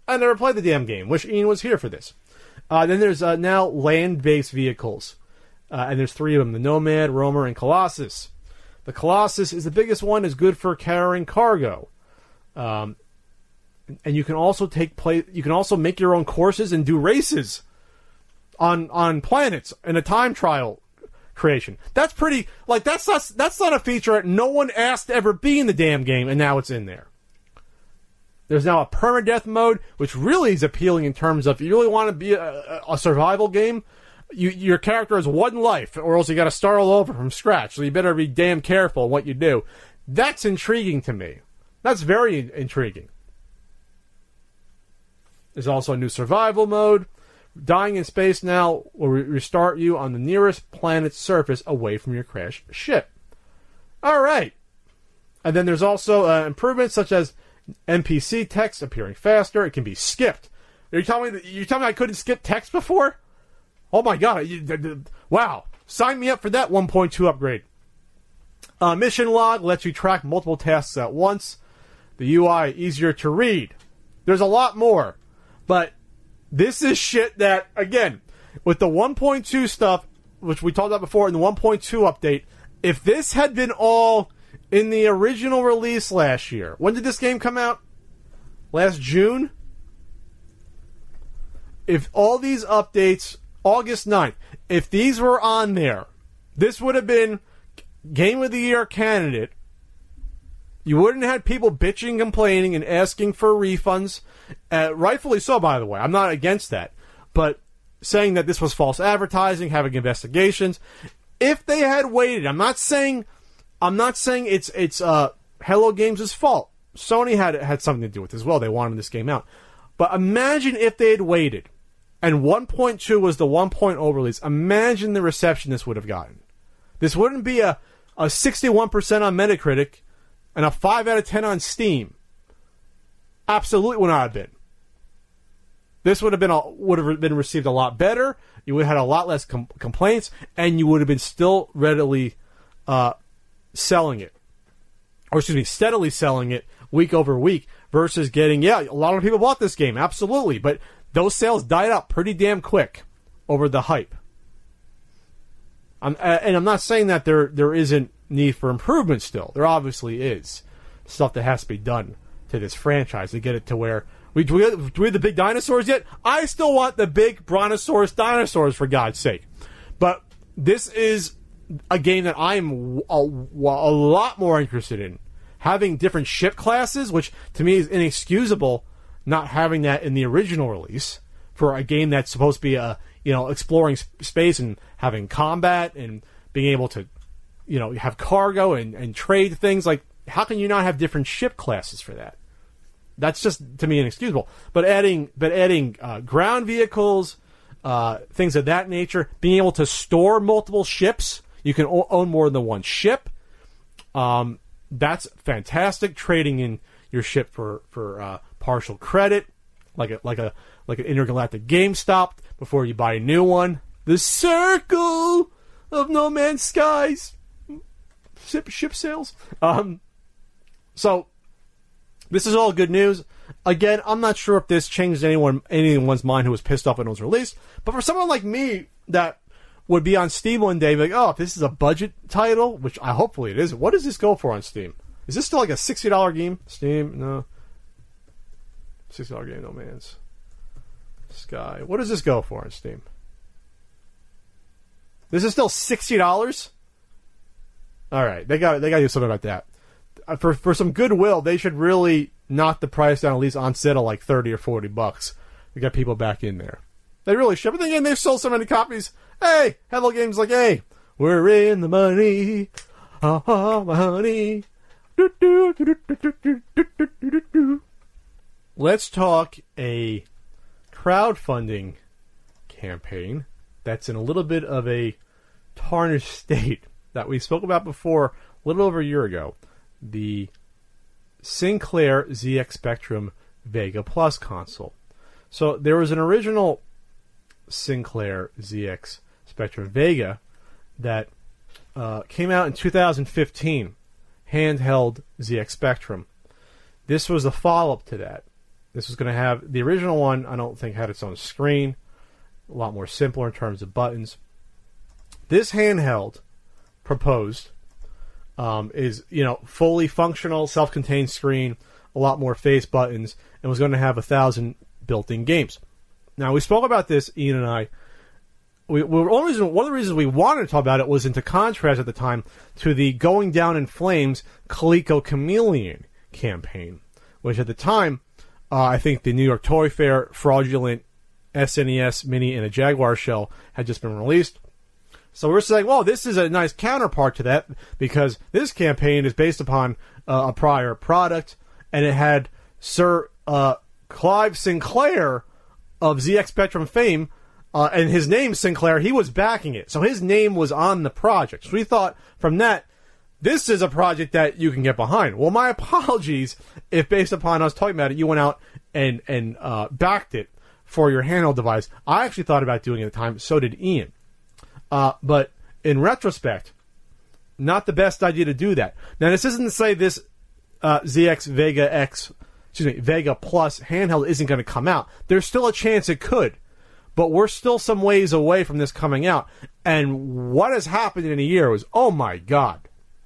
I never played the damn game. Wish Ian was here for this. Uh, then there's uh, now land-based vehicles. Uh, and there's three of them, the Nomad, Roamer, and Colossus. The Colossus is the biggest one, is good for carrying cargo. Um, and you can also take play. You can also make your own courses and do races on on planets in a time trial creation. That's pretty. Like that's not that's not a feature that no one asked to ever be in the damn game, and now it's in there. There's now a permadeath mode, which really is appealing in terms of if you really want to be a, a survival game. You, your character has one life, or else you got to start all over from scratch. So you better be damn careful what you do. That's intriguing to me. That's very in- intriguing. There's also a new survival mode. Dying in space now will re- restart you on the nearest planet's surface away from your crashed ship. All right. And then there's also uh, improvements such as N P C text appearing faster. It can be skipped. Are you telling me that, you telling me I couldn't skip text before? Oh my god, wow. Sign me up for that one point two upgrade. Uh, mission log lets you track multiple tasks at once. The U I easier to read. There's a lot more. But this is shit that, again, with the one point two stuff, which we talked about before in the one point two update, if this had been all in the original release last year, when did this game come out? Last June? If all these updates... August ninth. If these were on there, this would have been Game of the Year candidate. You wouldn't have had people bitching, complaining, and asking for refunds. Uh, rightfully so, by the way. I'm not against that. But saying that this was false advertising, having investigations. If they had waited, I'm not saying, I'm not saying it's it's uh, Hello Games' fault. Sony had had something to do with it as well. They wanted this game out. But imagine if they had waited. And one point two was the one point oh release. Imagine the reception this would have gotten. This wouldn't be a, a sixty-one percent on Metacritic and a five out of ten on Steam. Absolutely would not have been. This would have been a, would have been received a lot better. You would have had a lot less com- complaints, and you would have been still readily uh, selling it, or excuse me, steadily selling it week over week. Versus getting, yeah, a lot of people bought this game, absolutely, but those sales died out pretty damn quick over the hype. I'm, and I'm not saying that there there isn't need for improvement still. There obviously is stuff that has to be done to this franchise to get it to where... We, do, we have, do we have the big dinosaurs yet? I still want the big Brontosaurus dinosaurs, for God's sake. But this is a game that I'm a, a lot more interested in. Having different ship classes, which to me is inexcusable, not having that in the original release for a game that's supposed to be a, you know, exploring sp- space and having combat and being able to, you know, have cargo and, and trade things. Like, how can you not have different ship classes for that? That's just, to me, inexcusable. But adding, but adding uh, ground vehicles, uh, things of that nature, being able to store multiple ships, you can o- own more than one ship. Um, that's fantastic. Trading in your ship for for uh, partial credit, like a like a like an intergalactic GameStop before you buy a new one. The circle of No Man's Skies, ship ship sales. Um, so this is all good news. Again, I'm not sure if this changed anyone anyone's mind who was pissed off when it was released. But for someone like me that would be on Steam one day, like, oh, if this is a budget title, which I hopefully it is. What does this go for on Steam? Is this still like a sixty dollars game? Steam, no. sixty dollars game, No Man's Sky. What does this go for on Steam? This is still sixty dollars? All right, they got they got to do something about that. For for some goodwill, they should really knock the price down, at least on sale, like thirty or forty bucks. To get people back in there. They really should. But then again, they've sold so many copies. Hey, Hello Games like, hey, we're in the money. Oh, oh my honey. Do, do, do, do, do, do, do, do, do. Let's talk a crowdfunding campaign that's in a little bit of a tarnished state that we spoke about before a little over a year ago. The Sinclair Z X Spectrum Vega Plus console. So there was an original Sinclair Z X Spectrum Vega that uh, came out in two thousand fifteen, handheld Z X Spectrum. This was a follow-up to that. This was going to have the original one. I don't think had its own screen. A lot more simpler in terms of buttons. This handheld proposed um, is, you know, fully functional, self-contained screen, a lot more face buttons, and was going to have a thousand built-in games. Now, we spoke about this, Ian and I. We, we were only reason, one of the reasons we wanted to talk about it was into contrast at the time to the Going Down in Flames Coleco Chameleon campaign, which at the time, uh, I think the New York Toy Fair fraudulent S N E S Mini and a Jaguar shell had just been released. So we're saying, well, this is a nice counterpart to that because this campaign is based upon uh, a prior product, and it had Sir uh, Clive Sinclair of Z X Spectrum fame, uh, and his name Sinclair, he was backing it. So his name was on the project. So we thought from that, this is a project that you can get behind. Well, my apologies if based upon us talking about it, you went out and, and uh, backed it for your handheld device. I actually thought about doing it at the time. So did Ian. Uh, but in retrospect, not the best idea to do that. Now, this isn't to say this uh, Z X Vega X, excuse me, Vega Plus handheld isn't going to come out. There's still a chance it could, but we're still some ways away from this coming out. And what has happened in a year was, oh my God.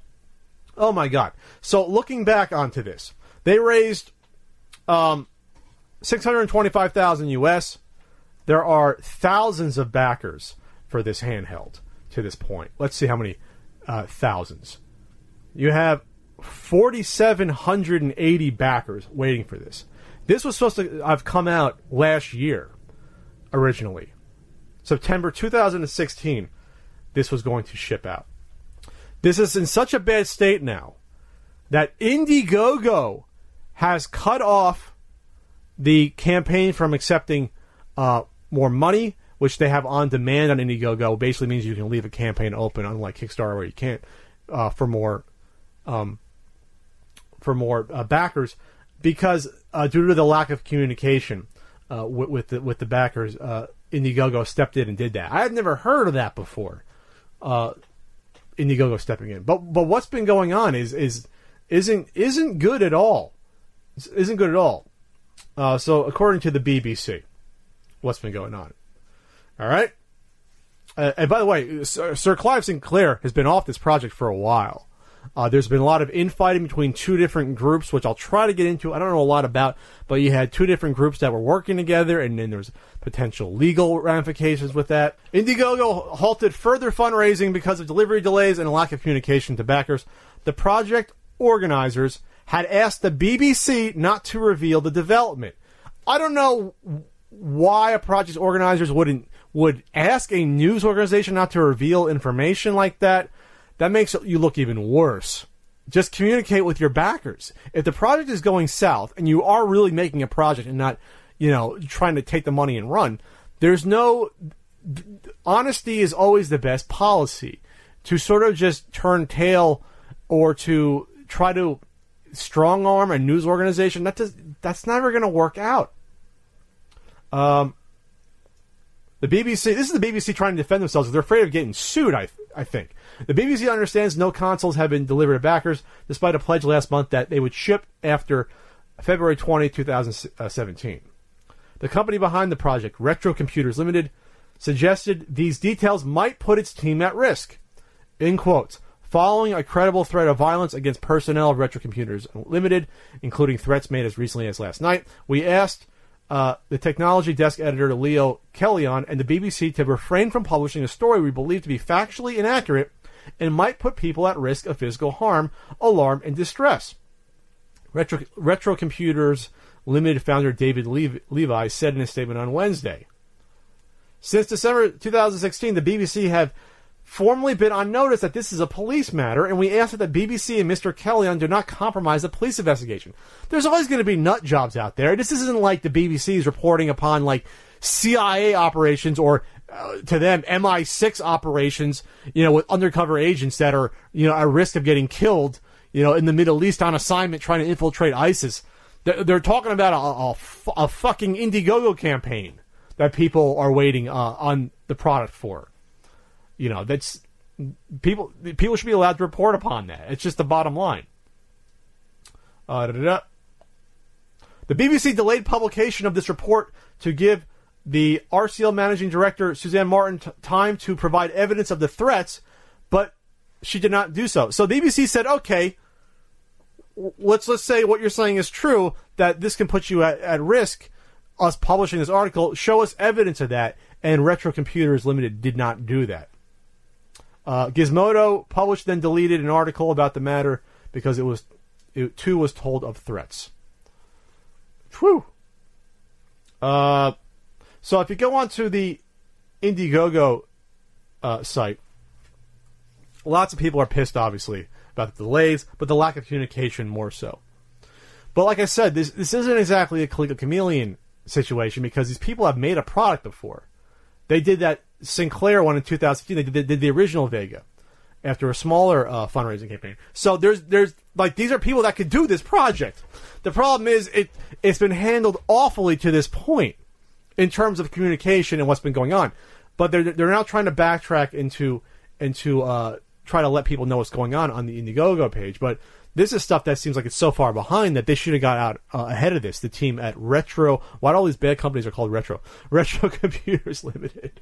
Oh my God. So looking back onto this, they raised um, six hundred twenty-five thousand U S. There are thousands of backers for this handheld to this point. Let's see how many uh, thousands. You have four thousand seven hundred eighty backers waiting for this. This was supposed to have come out last year, originally. September two thousand sixteen, this was going to ship out. This is in such a bad state now that Indiegogo has cut off the campaign from accepting uh, more money, which they have on demand on Indiegogo. Basically means you can leave a campaign open, unlike Kickstarter where you can't, uh, for more um, for more uh, backers, because uh, due to the lack of communication uh, with, with the with the backers, uh, Indiegogo stepped in and did that. I had never heard of that before. Uh, Indiegogo stepping in, but but what's been going on is is isn't isn't good at all. Isn't good at all. Uh, so according to the B B C, what's been going on? All right. Uh, and by the way, Sir, Sir Clive Sinclair has been off this project for a while. Uh, there's been a lot of infighting between two different groups, which I'll try to get into. I don't know a lot about, but you had two different groups that were working together, and then there's potential legal ramifications with that. Indiegogo halted further fundraising because of delivery delays and a lack of communication to backers. The project organizers had asked the B B C not to reveal the development. I don't know why a project organizers wouldn't would ask a news organization not to reveal information like that. That makes you look even worse. Just communicate with your backers. If the project is going south and you are really making a project and not, you know, trying to take the money and run, there's no... Honesty is always the best policy. To sort of just turn tail or to try to strong-arm a news organization, that does, that's never going to work out. Um... The B B C, this is the B B C trying to defend themselves. They're afraid of getting sued, I I think. The B B C understands no consoles have been delivered to backers, despite a pledge last month that they would ship after February twentieth, twenty seventeen. The company behind the project, Retro Computers Limited, suggested these details might put its team at risk. In quotes, following a credible threat of violence against personnel of Retro Computers Limited, including threats made as recently as last night, we asked Uh, the technology desk editor Leo Kellyan and the B B C to refrain from publishing a story we believe to be factually inaccurate and might put people at risk of physical harm, alarm, and distress. Retro, Retro Computers Limited founder David Le- Levi said in a statement on Wednesday. Since December twenty sixteen, the B B C have formally been on notice that this is a police matter, and we ask that the B B C and Mister Kellyan do not compromise the police investigation. There's always going to be nut jobs out there. This isn't like the B B C is reporting upon like C I A operations or, uh, to them, M I six operations, you know, with undercover agents that are, you know, at risk of getting killed, you know, in the Middle East on assignment trying to infiltrate ISIS. They're, they're talking about a, a, a fucking Indiegogo campaign that people are waiting uh, on the product for. You know, that's people. People should be allowed to report upon that. It's just the bottom line. Uh, The B B C delayed publication of this report to give the R C L managing director, Suzanne Martin, t- time to provide evidence of the threats, but she did not do so. So the B B C said, okay, let's let's say what you're saying is true, that this can put you at, at risk, us publishing this article. Show us evidence of that. And Retro Computers Limited did not do that. Uh, Gizmodo published then deleted an article about the matter because it was it too was told of threats. Whew. Uh, so if you go on to the Indiegogo uh, site, lots of people are pissed, obviously, about the delays, but the lack of communication more so. But like I said, this this isn't exactly a Coleco Chameleon situation because these people have made a product before. They did that Sinclair one in two thousand fifteen. They did, they did the original Vega after a smaller uh, fundraising campaign. So there's there's like these are people that could do this project. The problem is it it's been handled awfully to this point in terms of communication and what's been going on. But they're they're now trying to backtrack into into uh, try to let people know what's going on on the Indiegogo page. But this is stuff that seems like it's so far behind that they should have got out uh, ahead of this. The team at Retro, why all these bad companies are called Retro? Retro Computers Limited.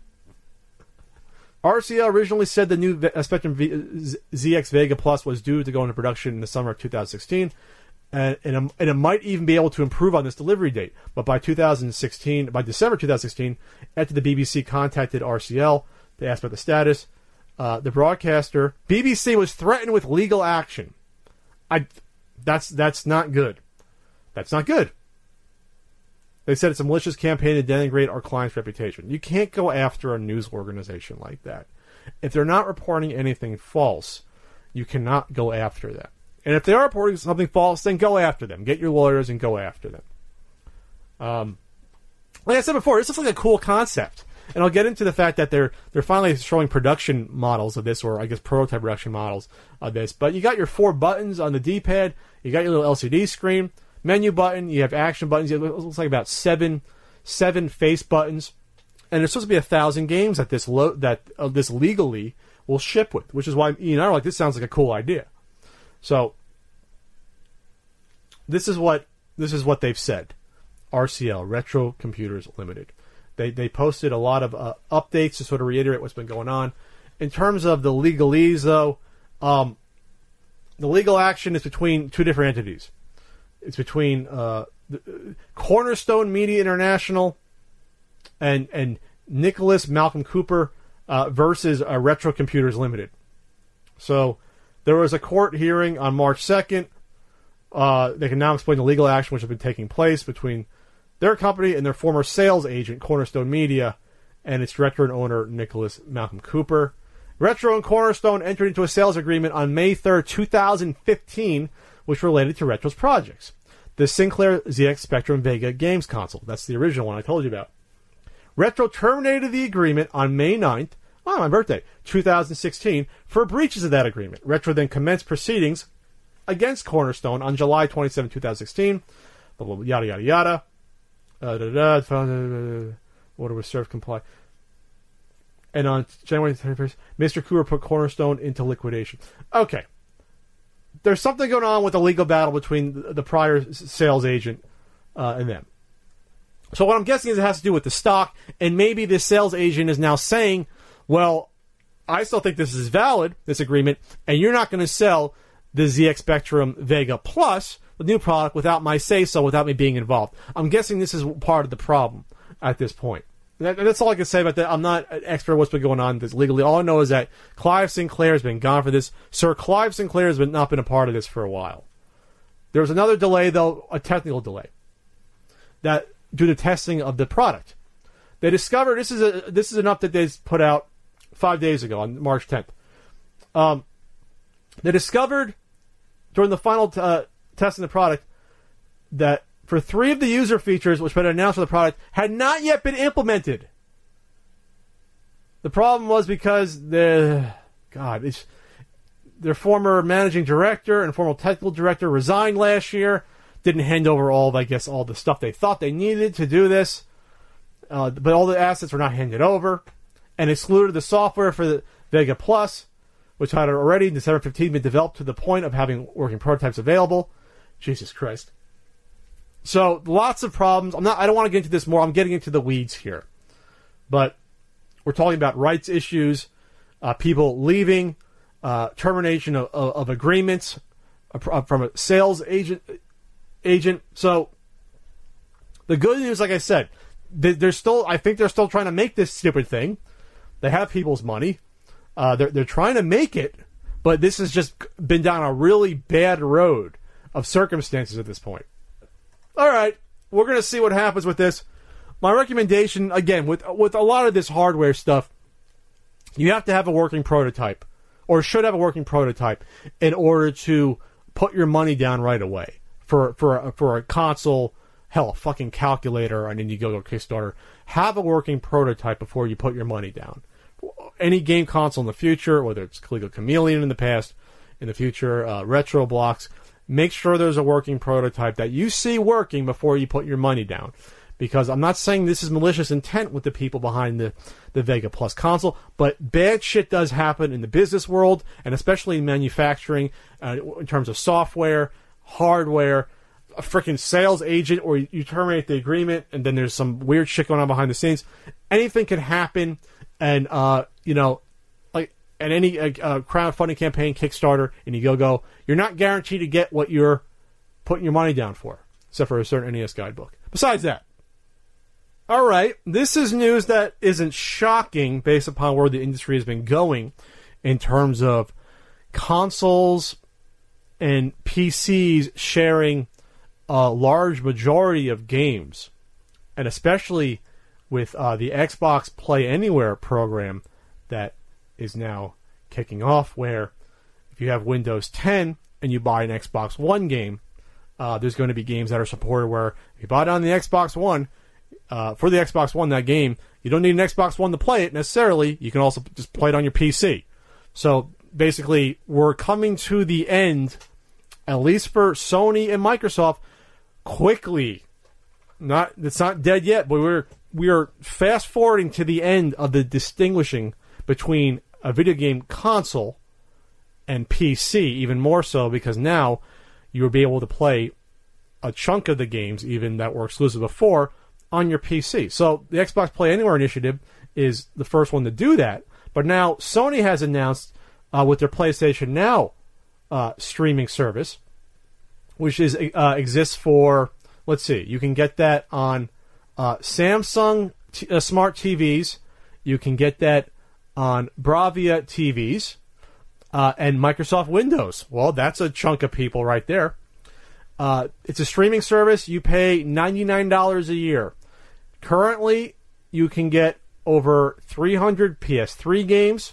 R C L originally said the new Spectrum v- Z X Vega Plus was due to go into production in the summer of two thousand sixteen, and, and, it, and it might even be able to improve on this delivery date. But by two thousand sixteen, by December two thousand sixteen, after the B B C contacted R C L, they asked about the status. Uh, the broadcaster, B B C, was threatened with legal action. I, that's that's not good. That's not good. They said it's a malicious campaign to denigrate our client's reputation. You can't go after a news organization like that. If they're not reporting anything false, you cannot go after them. And if they are reporting something false, then go after them. Get your lawyers and go after them. Um, like I said before, this looks like a cool concept. And I'll get into the fact that they're they're finally showing production models of this, or I guess prototype production models of this. But you got your four buttons on the D-pad. You got your little L C D screen. Menu button, you have action buttons. It looks like about seven, seven face buttons, and there's supposed to be a thousand games that this lo- that uh, this legally will ship with, which is why Ian and I are like, this sounds like a cool idea. So this is what this is what they've said. R C L, Retro Computers Limited. They they posted a lot of uh, updates to sort of reiterate what's been going on. In terms of the legalese, though, um, the legal action is between two different entities. It's between uh, Cornerstone Media International and and Nicholas Malcolm Cooper uh, versus uh, Retro Computers Limited. So there was a court hearing on March second. Uh, they can now explain the legal action which has been taking place between their company and their former sales agent, Cornerstone Media, and its director and owner, Nicholas Malcolm Cooper. Retro and Cornerstone entered into a sales agreement on May third, twenty fifteen, which related to Retro's projects. The Sinclair Z X Spectrum Vega games console. That's the original one I told you about. Retro terminated the agreement on May ninth, on my birthday, two thousand sixteen, for breaches of that agreement. Retro then commenced proceedings against Cornerstone on July twenty-seventh, twenty sixteen. Blah, blah, blah, yada, yada, yada. Uh, da, da, da, order was served, comply. And on January thirty-first, Mister Cooper put Cornerstone into liquidation. Okay. There's something going on with the legal battle between the prior sales agent uh, and them. So what I'm guessing is it has to do with the stock, and maybe this sales agent is now saying, well, I still think this is valid, this agreement, and you're not going to sell the Z X Spectrum Vega Plus, the new product, without my say-so, without me being involved. I'm guessing this is part of the problem at this point. That, that's all I can say about that. I'm not an expert on what's been going on this legally. All I know is that Clive Sinclair has been gone for this. Sir Clive Sinclair has been, not been a part of this for a while. There was another delay, though, a technical delay, that due to testing of the product. They discovered, this is a this is an update they put out five days ago on March tenth. Um, they discovered during the final t- uh, testing of the product that for three of the user features which had been announced for the product had not yet been implemented. The problem was because the God, it's, their former managing director and former technical director resigned last year. Didn't hand over all of, I guess, all the stuff they thought they needed to do this. Uh, but all the assets were not handed over, and excluded the software for the Vega Plus, which had already, December fifteenth, been developed to the point of having working prototypes available. Jesus Christ. So lots of problems. I'm not. I don't want to get into this more. I'm getting into the weeds here, but we're talking about rights issues, uh, people leaving, uh, termination of, of, of agreements uh, from a sales agent. Agent. So the good news, like I said, they, they're still. I think they're still trying to make this stupid thing. They have people's money. Uh, they're they're trying to make it, but this has just been down a really bad road of circumstances at this point. All right, we're going to see what happens with this. My recommendation, again, with with a lot of this hardware stuff, you have to have a working prototype, or should have a working prototype, in order to put your money down right away for for a, for a console, hell, a fucking calculator on Indiegogo or Kickstarter. Have a working prototype before you put your money down. Any game console in the future, whether it's Coleco Chameleon in the past, in the future, uh, Retro Blocks, make sure there's a working prototype that you see working before you put your money down. Because I'm not saying this is malicious intent with the people behind the, the Vega Plus console, but bad shit does happen in the business world, and especially in manufacturing, uh, in terms of software, hardware, a freaking sales agent, or you, you terminate the agreement, and then there's some weird shit going on behind the scenes. Anything can happen, and, uh, you know, like, at any uh, uh, crowdfunding campaign, Kickstarter, Indiegogo, you're not guaranteed to get what you're putting your money down for, except for a certain N E S guidebook. Besides that, all right, this is news that isn't shocking based upon where the industry has been going in terms of consoles and P Cs sharing a large majority of games, and especially with uh, the Xbox Play Anywhere program that is now kicking off, where if you have Windows ten and you buy an Xbox One game, uh, there's going to be games that are supported where if you buy it on the Xbox One, uh, for the Xbox One, that game, you don't need an Xbox One to play it necessarily. You can also just play it on your P C. So basically, we're coming to the end, at least for Sony and Microsoft, quickly. Not it's not dead yet, but we're we are fast forwarding to the end of the distinguishing between a video game console and P C, even more so because now you will be able to play a chunk of the games even that were exclusive before on your P C. So the Xbox Play Anywhere initiative is the first one to do that, but now Sony has announced uh, with their PlayStation Now uh, streaming service, which is uh, exists for, let's see, you can get that on uh, Samsung t- uh, smart T Vs, you can get that on Bravia T Vs, uh, and Microsoft Windows. Well, that's a chunk of people right there. Uh, it's a streaming service. You pay ninety-nine dollars a year. Currently, you can get over three hundred P S three games,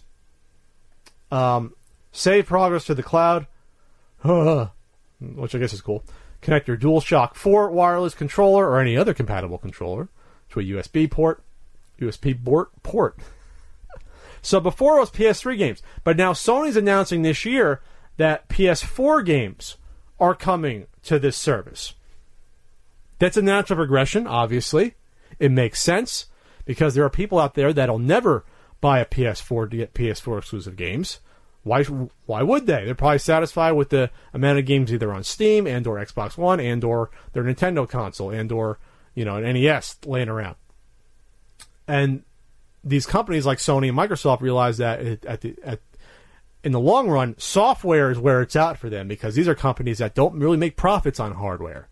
um, save progress to the cloud, which I guess is cool. Connect your DualShock four wireless controller or any other compatible controller to a U S B port. U S B port. port. So before it was P S three games, but now Sony's announcing this year that P S four games are coming to this service. That's a natural progression, obviously. It makes sense because there are people out there that'll never buy a P S four to get P S four exclusive games. Why why would they? They're probably satisfied with the amount of games either on Steam and or Xbox One and or their Nintendo console and or, you know, an N E S laying around. And these companies like Sony and Microsoft realize that it, at the at in the long run, software is where it's at for them because these are companies that don't really make profits on hardware.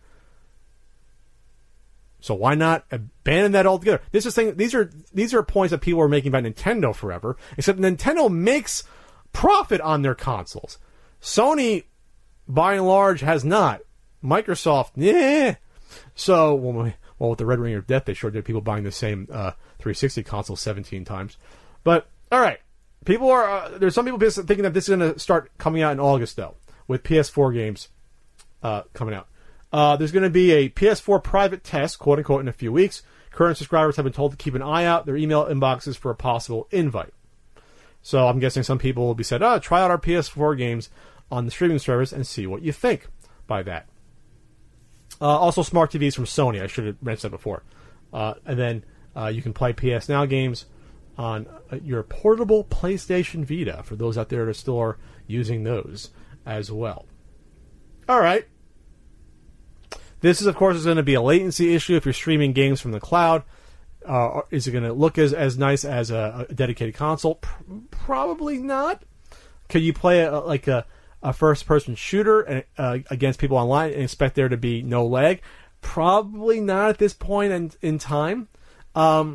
So why not abandon that altogether? This is thing. These are these are points that people are making about Nintendo forever. Except Nintendo makes profit on their consoles. Sony, by and large, has not. Microsoft, yeah. So, well, well, with the Red Ring of Death, they sure did people buying the same uh, three sixty console seventeen times. But all right, people are. Uh, there's some people thinking that this is going to start coming out in August, though, with P S four games uh, coming out. Uh, there's going to be a P S four private test, quote unquote, in a few weeks. Current subscribers have been told to keep an eye out their email inboxes for a possible invite. So I'm guessing some people will be said, oh, try out our P S four games on the streaming service and see what you think by that. Uh, also, smart T Vs from Sony. I should have mentioned that before. Uh, and then uh, you can play P S Now games on uh, your portable PlayStation Vita, for those out there that still are using those as well. All right. This is, of course, is going to be a latency issue if you're streaming games from the cloud. Uh, is it going to look as, as nice as a, a dedicated console? P- probably not. Could you play a, like a, a first-person shooter and, uh, against people online and expect there to be no lag? Probably not at this point in, in time. Um,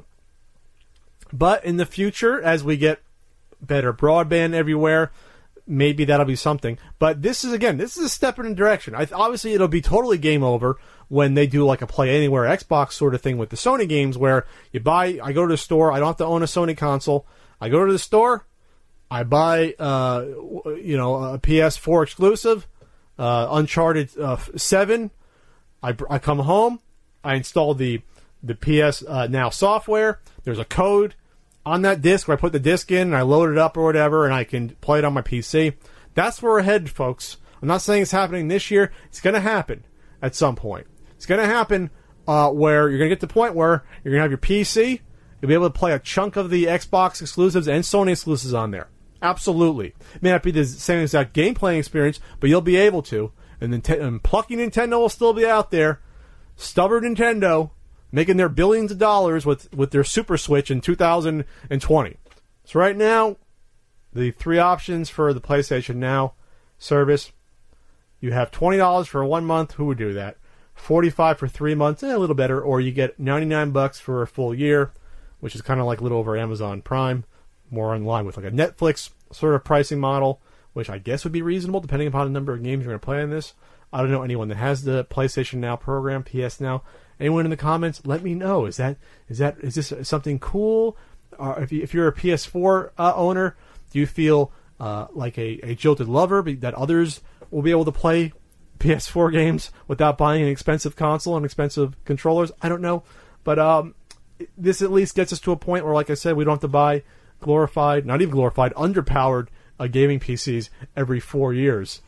but in the future, as we get better broadband everywhere, maybe that'll be something. But this is, again, this is a step in a direction. I, obviously, it'll be totally game over when they do like a Play Anywhere Xbox sort of thing with the Sony games where you buy, I go to the store, I don't have to own a Sony console. I go to the store, I buy, uh, you know, a P S four exclusive, uh, Uncharted uh, seven. I, I come home, I install the, the P S uh, Now software. There's a code on that disc where I put the disc in and I load it up or whatever and I can play it on my P C. That's where we're headed, folks. I'm not saying it's happening this year. It's going to happen at some point. It's going to happen uh, where you're going to get to the point where you're going to have your P C. You'll be able to play a chunk of the Xbox exclusives and Sony exclusives on there. Absolutely. It may not be the same exact game playing experience, but you'll be able to. And then te- and plucky Nintendo will still be out there. Stubborn Nintendo making their billions of dollars with, with their Super Switch in two thousand twenty. So right now, the three options for the PlayStation Now service, you have twenty dollars for one month. Who would do that? forty-five dollars for three months, eh, a little better. Or you get ninety-nine bucks for a full year, which is kind of like a little over Amazon Prime, more in line with like a Netflix sort of pricing model, which I guess would be reasonable depending upon the number of games you're going to play in this. I don't know anyone that has the PlayStation Now program, P S Now. Anyone in the comments, let me know. Is that is that is this something cool? Or if, you, if you're a P S four uh, owner, do you feel uh, like a, a jilted lover that others will be able to play P S four games without buying an expensive console and expensive controllers? I don't know. But um, this at least gets us to a point where, like I said, we don't have to buy glorified, not even glorified, underpowered uh, gaming P Cs every four years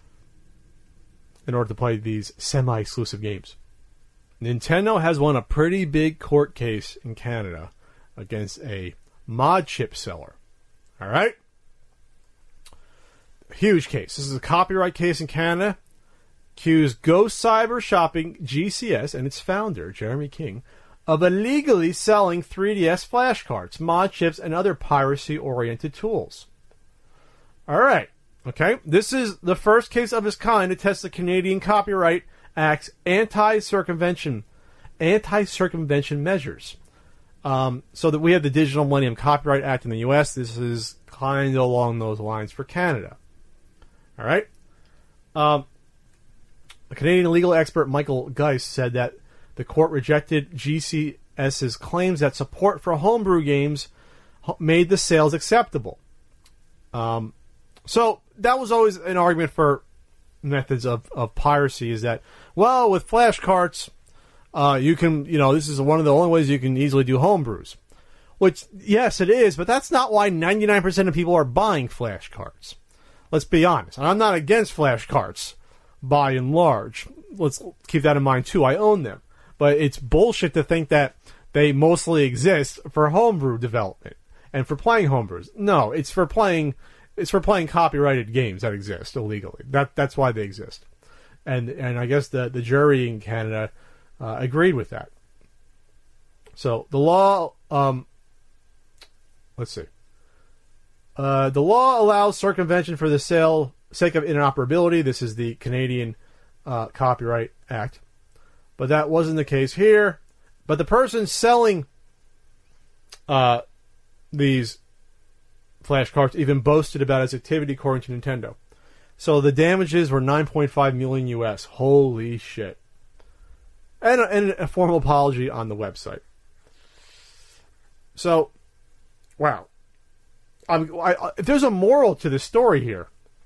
in order to play these semi-exclusive games. Nintendo has won a pretty big court case in Canada against a mod chip seller. All right? Huge case. This is a copyright case in Canada. Accused Ghost Cyber Shopping, G C S, and its founder, Jeremy King, of illegally selling three D S flashcards, mod chips, and other piracy-oriented tools. All right. Okay? This is the first case of its kind to test the Canadian Copyright Act's anti-circumvention anti-circumvention measures. Um, so that we have the Digital Millennium Copyright Act in the U S. This is kind of along those lines for Canada. All right? Um, a Canadian legal expert, Michael Geist, said that the court rejected G C S's claims that support for homebrew games made the sales acceptable. Um, so that was always an argument for methods of, of piracy, is that, well, with flashcards, uh, you can, you know, this is one of the only ways you can easily do homebrews. Which, yes, it is, but that's not why ninety-nine percent of people are buying flashcards. Let's be honest. And I'm not against flashcards, by and large. Let's keep that in mind, too. I own them. But it's bullshit to think that they mostly exist for homebrew development and for playing homebrews. No, it's for playing... It's for playing copyrighted games that exist illegally. That that's why they exist, and and I guess the the jury in Canada uh, agreed with that. So the law, um, let's see, uh, the law allows circumvention for the sale sake of interoperability. This is the Canadian uh, Copyright Act, but that wasn't the case here. But the person selling uh, these flashcards even boasted about its activity, according to Nintendo. So the damages were nine point five million U S. Holy shit. And a, and a formal apology on the website. So, wow. I'm, I, I, if there's a moral to the story here,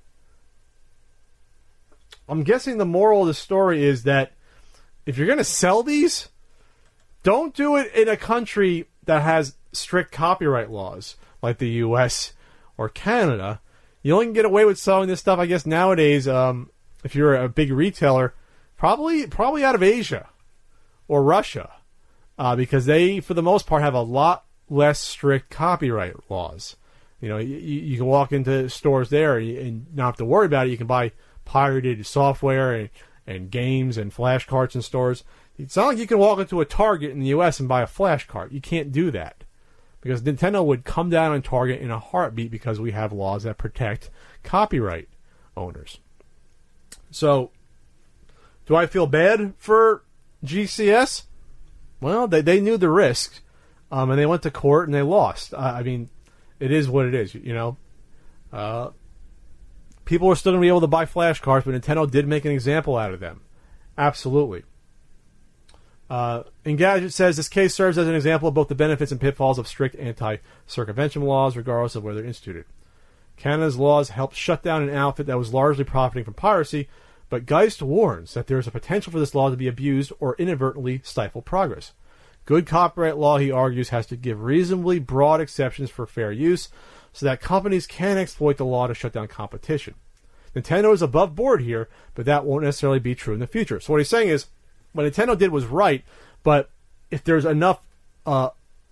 I'm guessing the moral of the story is that if you're going to sell these, don't do it in a country that has strict copyright laws, like the U S or Canada. You only can get away with selling this stuff, I guess, nowadays, um, if you're a big retailer, probably probably out of Asia or Russia, uh, because they, for the most part, have a lot less strict copyright laws. You know, you, you can walk into stores there and not have to worry about it. You can buy pirated software and, and games and flash carts in stores. It's not like you can walk into a Target in the U S and buy a flash cart. You can't do that. Because Nintendo would come down on Target in a heartbeat because we have laws that protect copyright owners. So, do I feel bad for G C S? Well, they, they knew the risk, um, and they went to court and they lost. Uh, I mean, it is what it is, you know. Uh, people are still going to be able to buy flash cards, but Nintendo did make an example out of them. Absolutely. Uh, Engadget says, this case serves as an example of both the benefits and pitfalls of strict anti-circumvention laws, regardless of where they're instituted. Canada's laws helped shut down an outfit that was largely profiting from piracy, but Geist warns that there is a potential for this law to be abused or inadvertently stifle progress. Good copyright law, he argues, has to give reasonably broad exceptions for fair use so that companies can exploit the law to shut down competition. Nintendo is above board here, but that won't necessarily be true in the future. So what he's saying is, what Nintendo did was right, but if there's enough uh,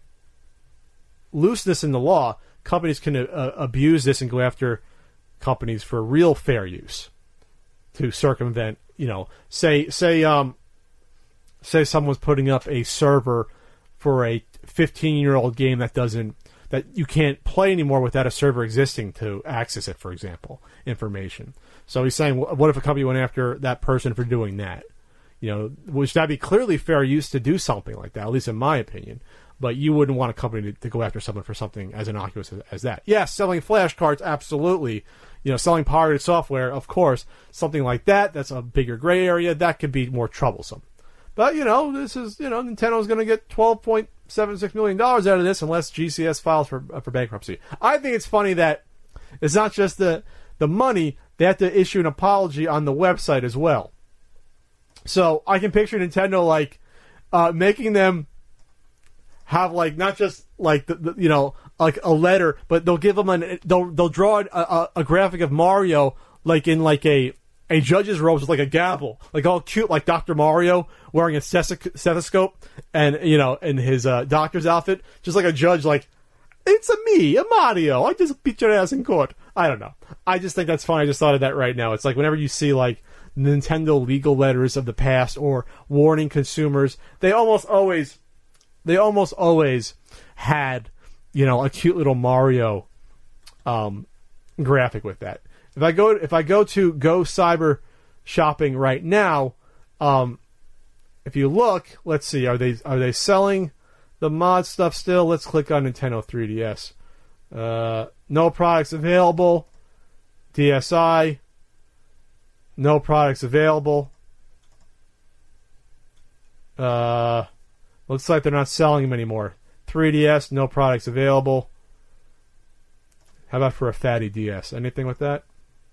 looseness in the law, companies can uh, abuse this and go after companies for real fair use to circumvent, you know, say say um say someone's putting up a server for a fifteen-year-old game that doesn't that you can't play anymore without a server existing to access it, for example, information. So he's saying, what if a company went after that person for doing that? You know, which that'd be clearly fair use to do something like that, at least in my opinion. But you wouldn't want a company to, to go after someone for something as innocuous as, as that. Yes, selling flash cards, absolutely. You know, selling pirated software, of course. Something like that, that's a bigger gray area. That could be more troublesome. But, you know, this is, you know, Nintendo's going to get twelve point seven six million dollars out of this unless G C S files for uh, for bankruptcy. I think it's funny that it's not just the, the money. They have to issue an apology on the website as well. So I can picture Nintendo, like, uh, making them have, like, not just, like, the, the, you know, like a letter, but they'll give them an, they'll, they'll draw a, a, a graphic of Mario, like, in, like, a, a judge's robes with, like, a gavel, like, all cute, like Doctor Mario, wearing a stethoscope, and, you know, in his, uh, doctor's outfit, just like a judge, like, it's a me, a Mario, I just beat your ass in court. I don't know. I just think that's funny. I just thought of that right now. It's like, whenever you see, like, Nintendo legal letters of the past or warning consumers, they almost always they almost always had, you know, a cute little Mario um, graphic with that. If I go if I go to Go Cyber Shopping right now, um, if you look, let's see, are they are they selling the mod stuff still? Let's click on Nintendo three D S. Uh, no products available. D S I. No products available. Uh, looks like they're not selling them anymore. three D S, no products available. How about for a fatty D S? Anything with that?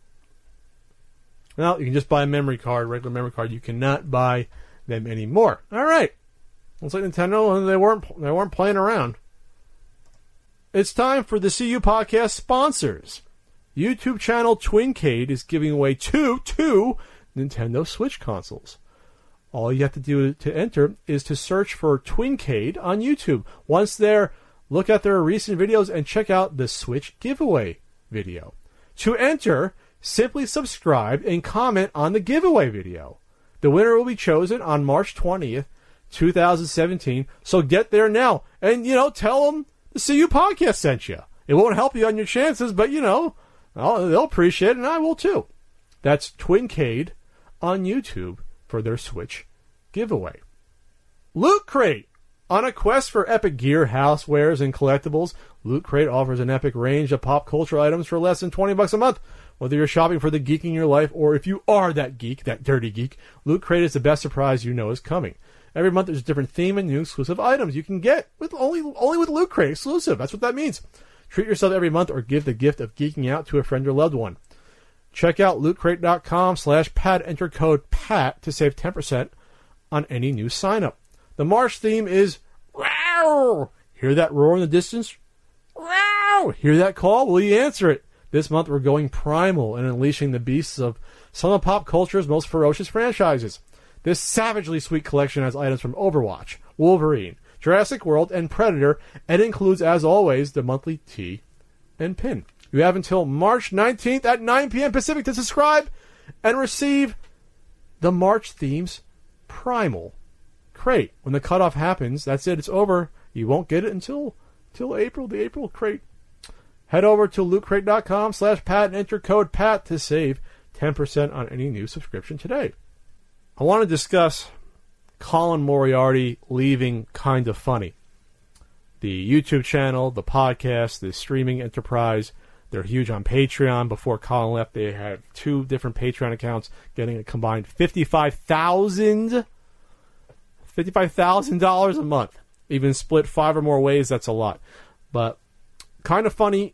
No, you can just buy a memory card, regular memory card. You cannot buy them anymore. All right. Looks like Nintendo, they weren't they weren't playing around. It's time for the C U Podcast sponsors. YouTube channel Twincade is giving away two, two Nintendo Switch consoles. All you have to do to enter is to search for Twincade on YouTube. Once there, look at their recent videos and check out the Switch giveaway video. To enter, simply subscribe and comment on the giveaway video. The winner will be chosen on March twentieth, twenty seventeen. So get there now. And, you know, tell them the C U Podcast sent you. It won't help you on your chances, but, you know, well, they'll appreciate it, and I will too. That's Twincade on YouTube for their Switch giveaway. Loot Crate. On a quest for epic gear, housewares, and collectibles, Loot Crate offers an epic range of pop culture items for less than twenty bucks a month. Whether you're shopping for the geek in your life or if you are that geek, that dirty geek, Loot Crate is the best surprise you know is coming. Every month there's a different theme and new exclusive items you can get with only only with Loot Crate exclusive. That's what that means. Treat yourself every month or give the gift of geeking out to a friend or loved one. Check out lootcrate.com slash Pat. Enter code PAT to save ten percent on any new sign-up. The March theme is Row! Hear that roar in the distance? Row! Hear that call? Will you answer it? This month we're going primal and unleashing the beasts of some of pop culture's most ferocious franchises. This savagely sweet collection has items from Overwatch, Wolverine, Jurassic World, and Predator, and includes, as always, the monthly tee and pin. You have until March nineteenth at nine p.m. Pacific to subscribe and receive the March Themes Primal crate. When the cutoff happens, that's it. It's over. You won't get it until till April, the April crate. Head over to lootcrate.com slash Pat and enter code PAT to save ten percent on any new subscription today. I want to discuss Colin Moriarty leaving Kinda Funny. The YouTube channel, the podcast, the streaming enterprise, they're huge on Patreon. Before Colin left, they had two different Patreon accounts getting a combined fifty-five thousand dollars fifty-five thousand dollars a month. Even split five or more ways, that's a lot. But Kinda Funny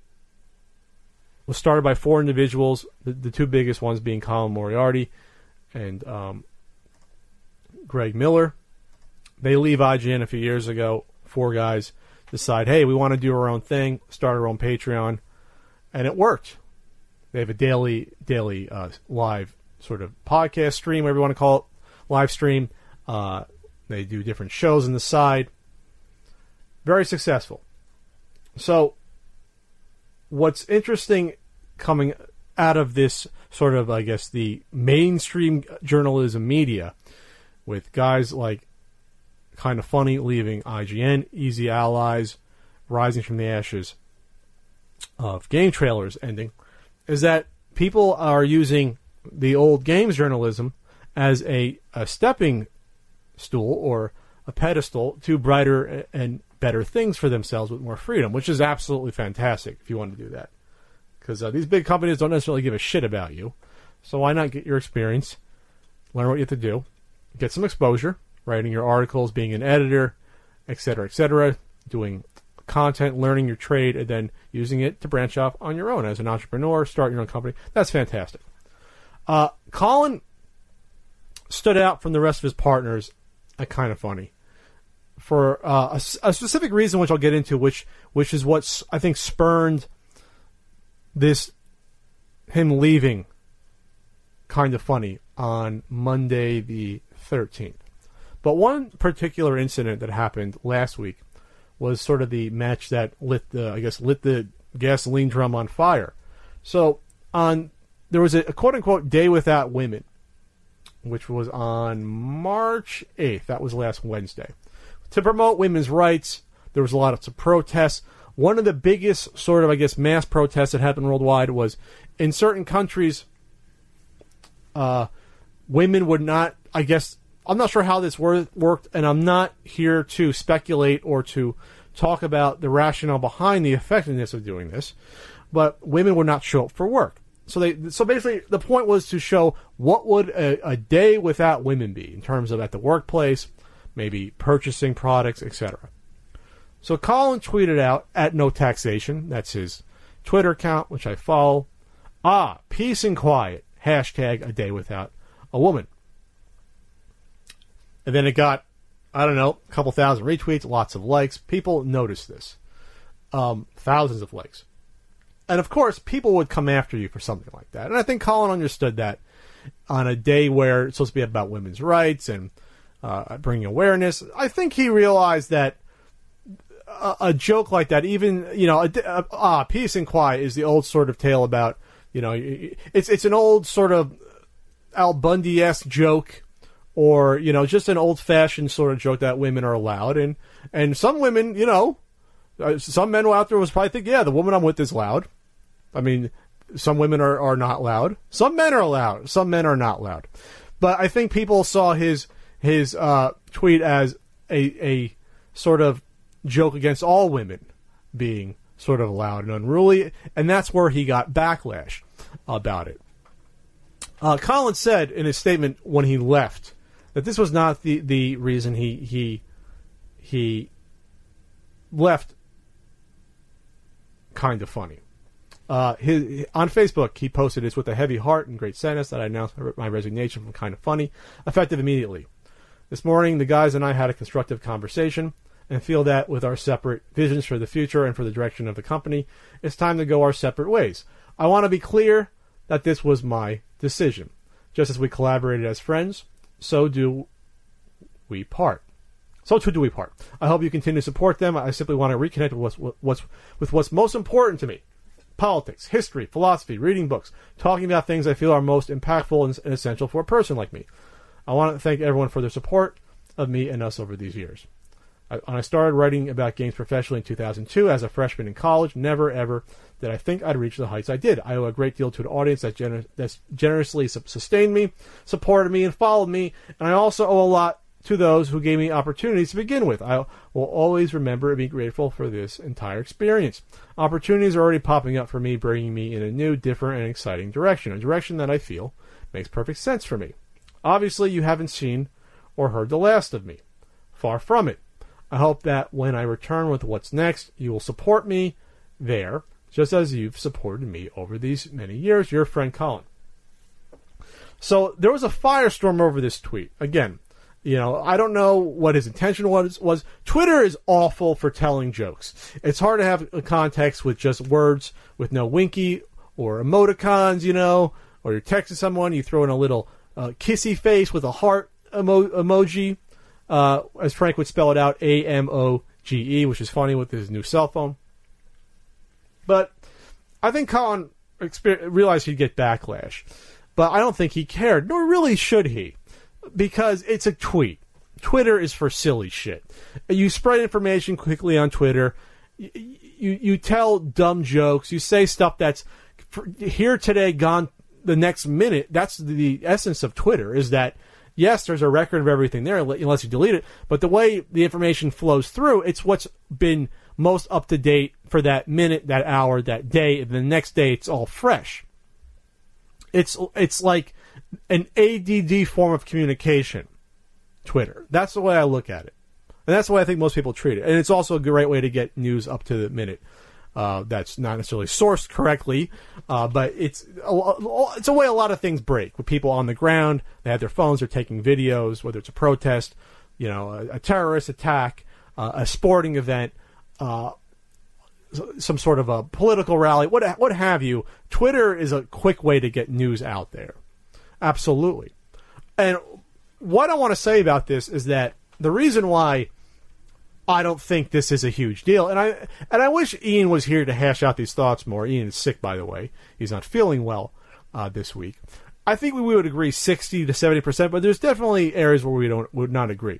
was started by four individuals, the, the two biggest ones being Colin Moriarty and um, Greg Miller. They leave I G N a few years ago. Four guys decide, hey, we want to do our own thing, start our own Patreon, and it worked. They have a daily, daily uh, live sort of podcast stream, whatever you want to call it, live stream. Uh, they do different shows on the side. Very successful. So, what's interesting coming out of this sort of, I guess, the mainstream journalism media with guys like Kinda Funny leaving I G N, Easy Allies, rising from the ashes of game trailers ending, is that people are using the old games journalism as a, a stepping stool or a pedestal to brighter and better things for themselves with more freedom, which is absolutely fantastic if you want to do that. Because uh, these big companies don't necessarily give a shit about you. So why not get your experience, learn what you have to do, get some exposure, writing your articles, being an editor, et cetera, et cetera, doing content, learning your trade, and then using it to branch off on your own as an entrepreneur, start your own company. That's fantastic. Uh, Colin stood out from the rest of his partners at Kinda Funny for uh, a, a specific reason, which I'll get into, which which is what I think spurned this, him leaving Kinda Funny on Monday the thirteenth. But one particular incident that happened last week was sort of the match that lit the, I guess, lit the gasoline drum on fire. So on there was a, a quote-unquote Day Without Women, which was on March eighth. That was last Wednesday. To promote women's rights, there was a lot of protests. One of the biggest sort of, I guess, mass protests that happened worldwide was in certain countries, uh, women would not, I guess, I'm not sure how this wor- worked, and I'm not here to speculate or to talk about the rationale behind the effectiveness of doing this, but women would not show up for work. So they, so basically, the point was to show what would a, a day without women be in terms of at the workplace, maybe purchasing products, et cetera. So Colin tweeted out at No Taxation, that's his Twitter account, which I follow. Ah, peace and quiet. Hashtag a day without a woman. And then it got, I don't know, a couple thousand retweets, lots of likes. People noticed this. Um, thousands of likes. And of course, people would come after you for something like that. And I think Colin understood that on a day where it's supposed to be about women's rights and uh, bringing awareness. I think he realized that a, a joke like that, even, you know, a, a, ah, peace and quiet is the old sort of tale about, you know, it's it's an old sort of Al Bundy-esque joke, or, you know, just an old-fashioned sort of joke that women are allowed. And, and some women, you know, uh, some men out there was probably think, yeah, the woman I'm with is loud. I mean, some women are, are not loud. Some men are loud. Some men are not loud. But I think people saw his his uh, tweet as a a sort of joke against all women being sort of loud and unruly, and that's where he got backlash about it. Uh, Colin said in his statement when he left that this was not the, the reason he he he left Kinda Funny. Uh, his, on Facebook, he posted this: with a heavy heart and great sadness that I announced my resignation from Kinda Funny, effective immediately. This morning, the guys and I had a constructive conversation and feel that with our separate visions for the future and for the direction of the company, it's time to go our separate ways. I want to be clear that this was my decision. Just as we collaborated as friends, so do we part. So too do we part. I hope you continue to support them. I simply want to reconnect with what's, what's, with what's most important to me. Politics, history, philosophy, reading books, talking about things I feel are most impactful and essential for a person like me. I want to thank everyone for their support of me and us over these years. I, when I started writing about games professionally in two thousand two as a freshman in college, never ever did I think I'd reach the heights I did. I owe a great deal to an audience that gener- that's generously su- sustained me, supported me, and followed me, and I also owe a lot to those who gave me opportunities to begin with. I will always remember and be grateful for this entire experience. Opportunities are already popping up for me, bringing me in a new, different, and exciting direction, a direction that I feel makes perfect sense for me. Obviously, you haven't seen or heard the last of me. Far from it. I hope that when I return with what's next, you will support me there, just as you've supported me over these many years. Your friend Colin. So there was a firestorm over this tweet. Again, you know, I don't know what his intention was. was. Twitter is awful for telling jokes. It's hard to have a context with just words with no winky or emoticons, you know, or you're texting someone, you throw in a little uh, kissy face with a heart emo- emoji, uh, as Frank would spell it out, A M O G E, which is funny with his new cell phone. But I think Colin exper- realized he'd get backlash. But I don't think he cared, nor really should he. Because it's a tweet. Twitter is for silly shit. You spread information quickly on Twitter. You, you, you tell dumb jokes. You say stuff that's here today, gone the next minute. That's the essence of Twitter, is that, yes, there's a record of everything there, unless you delete it. But the way the information flows through, it's what's been most up to date for that minute, that hour, that day. And the next day, it's all fresh. It's it's like an A D D form of communication, Twitter. That's the way I look at it. And that's the way I think most people treat it. And it's also a great way to get news up to the minute. Uh, that's not necessarily sourced correctly, uh, but it's a, it's a way a lot of things break. With people on the ground, they have their phones, they're taking videos, whether it's a protest, you know, a, a terrorist attack, uh, a sporting event, uh, some sort of a political rally, what what have you. Twitter is a quick way to get news out there. Absolutely. And what I want to say about this is that the reason why I don't think this is a huge deal, and I and I wish Ian was here to hash out these thoughts more. Ian is sick, by the way. He's not feeling well uh, this week. I think we would agree sixty to seventy percent, but there's definitely areas where we don't would not agree.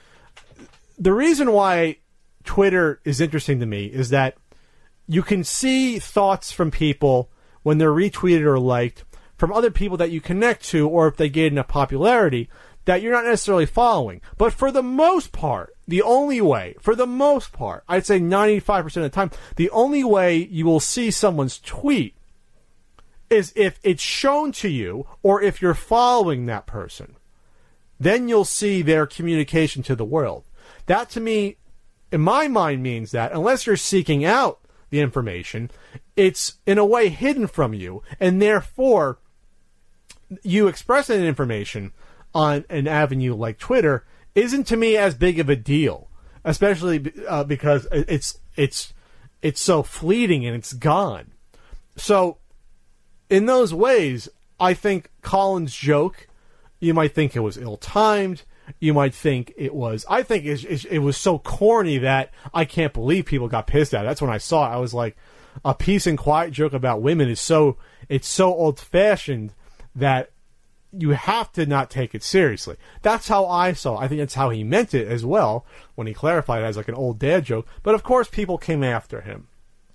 The reason why Twitter is interesting to me is that you can see thoughts from people when they're retweeted or liked from other people that you connect to, or if they gain enough popularity that you're not necessarily following. But for the most part, the only way, for the most part, I'd say ninety-five percent of the time, the only way you will see someone's tweet is if it's shown to you or if you're following that person. Then you'll see their communication to the world. That, to me, in my mind, means that unless you're seeking out the information, it's in a way hidden from you, and therefore you expressing that information on an avenue like Twitter isn't, to me, as big of a deal, especially uh, because it's it's it's so fleeting and it's gone. So in those ways, I think Colin's joke, you might think it was ill-timed. You might think it was, I think it, it was so corny that I can't believe people got pissed at it. That's when I saw it. I was like, a peace and quiet joke about women is so, it's so old-fashioned that you have to not take it seriously. That's how I saw it. I think that's how he meant it as well when he clarified it as like an old dad joke. But of course, people came after him.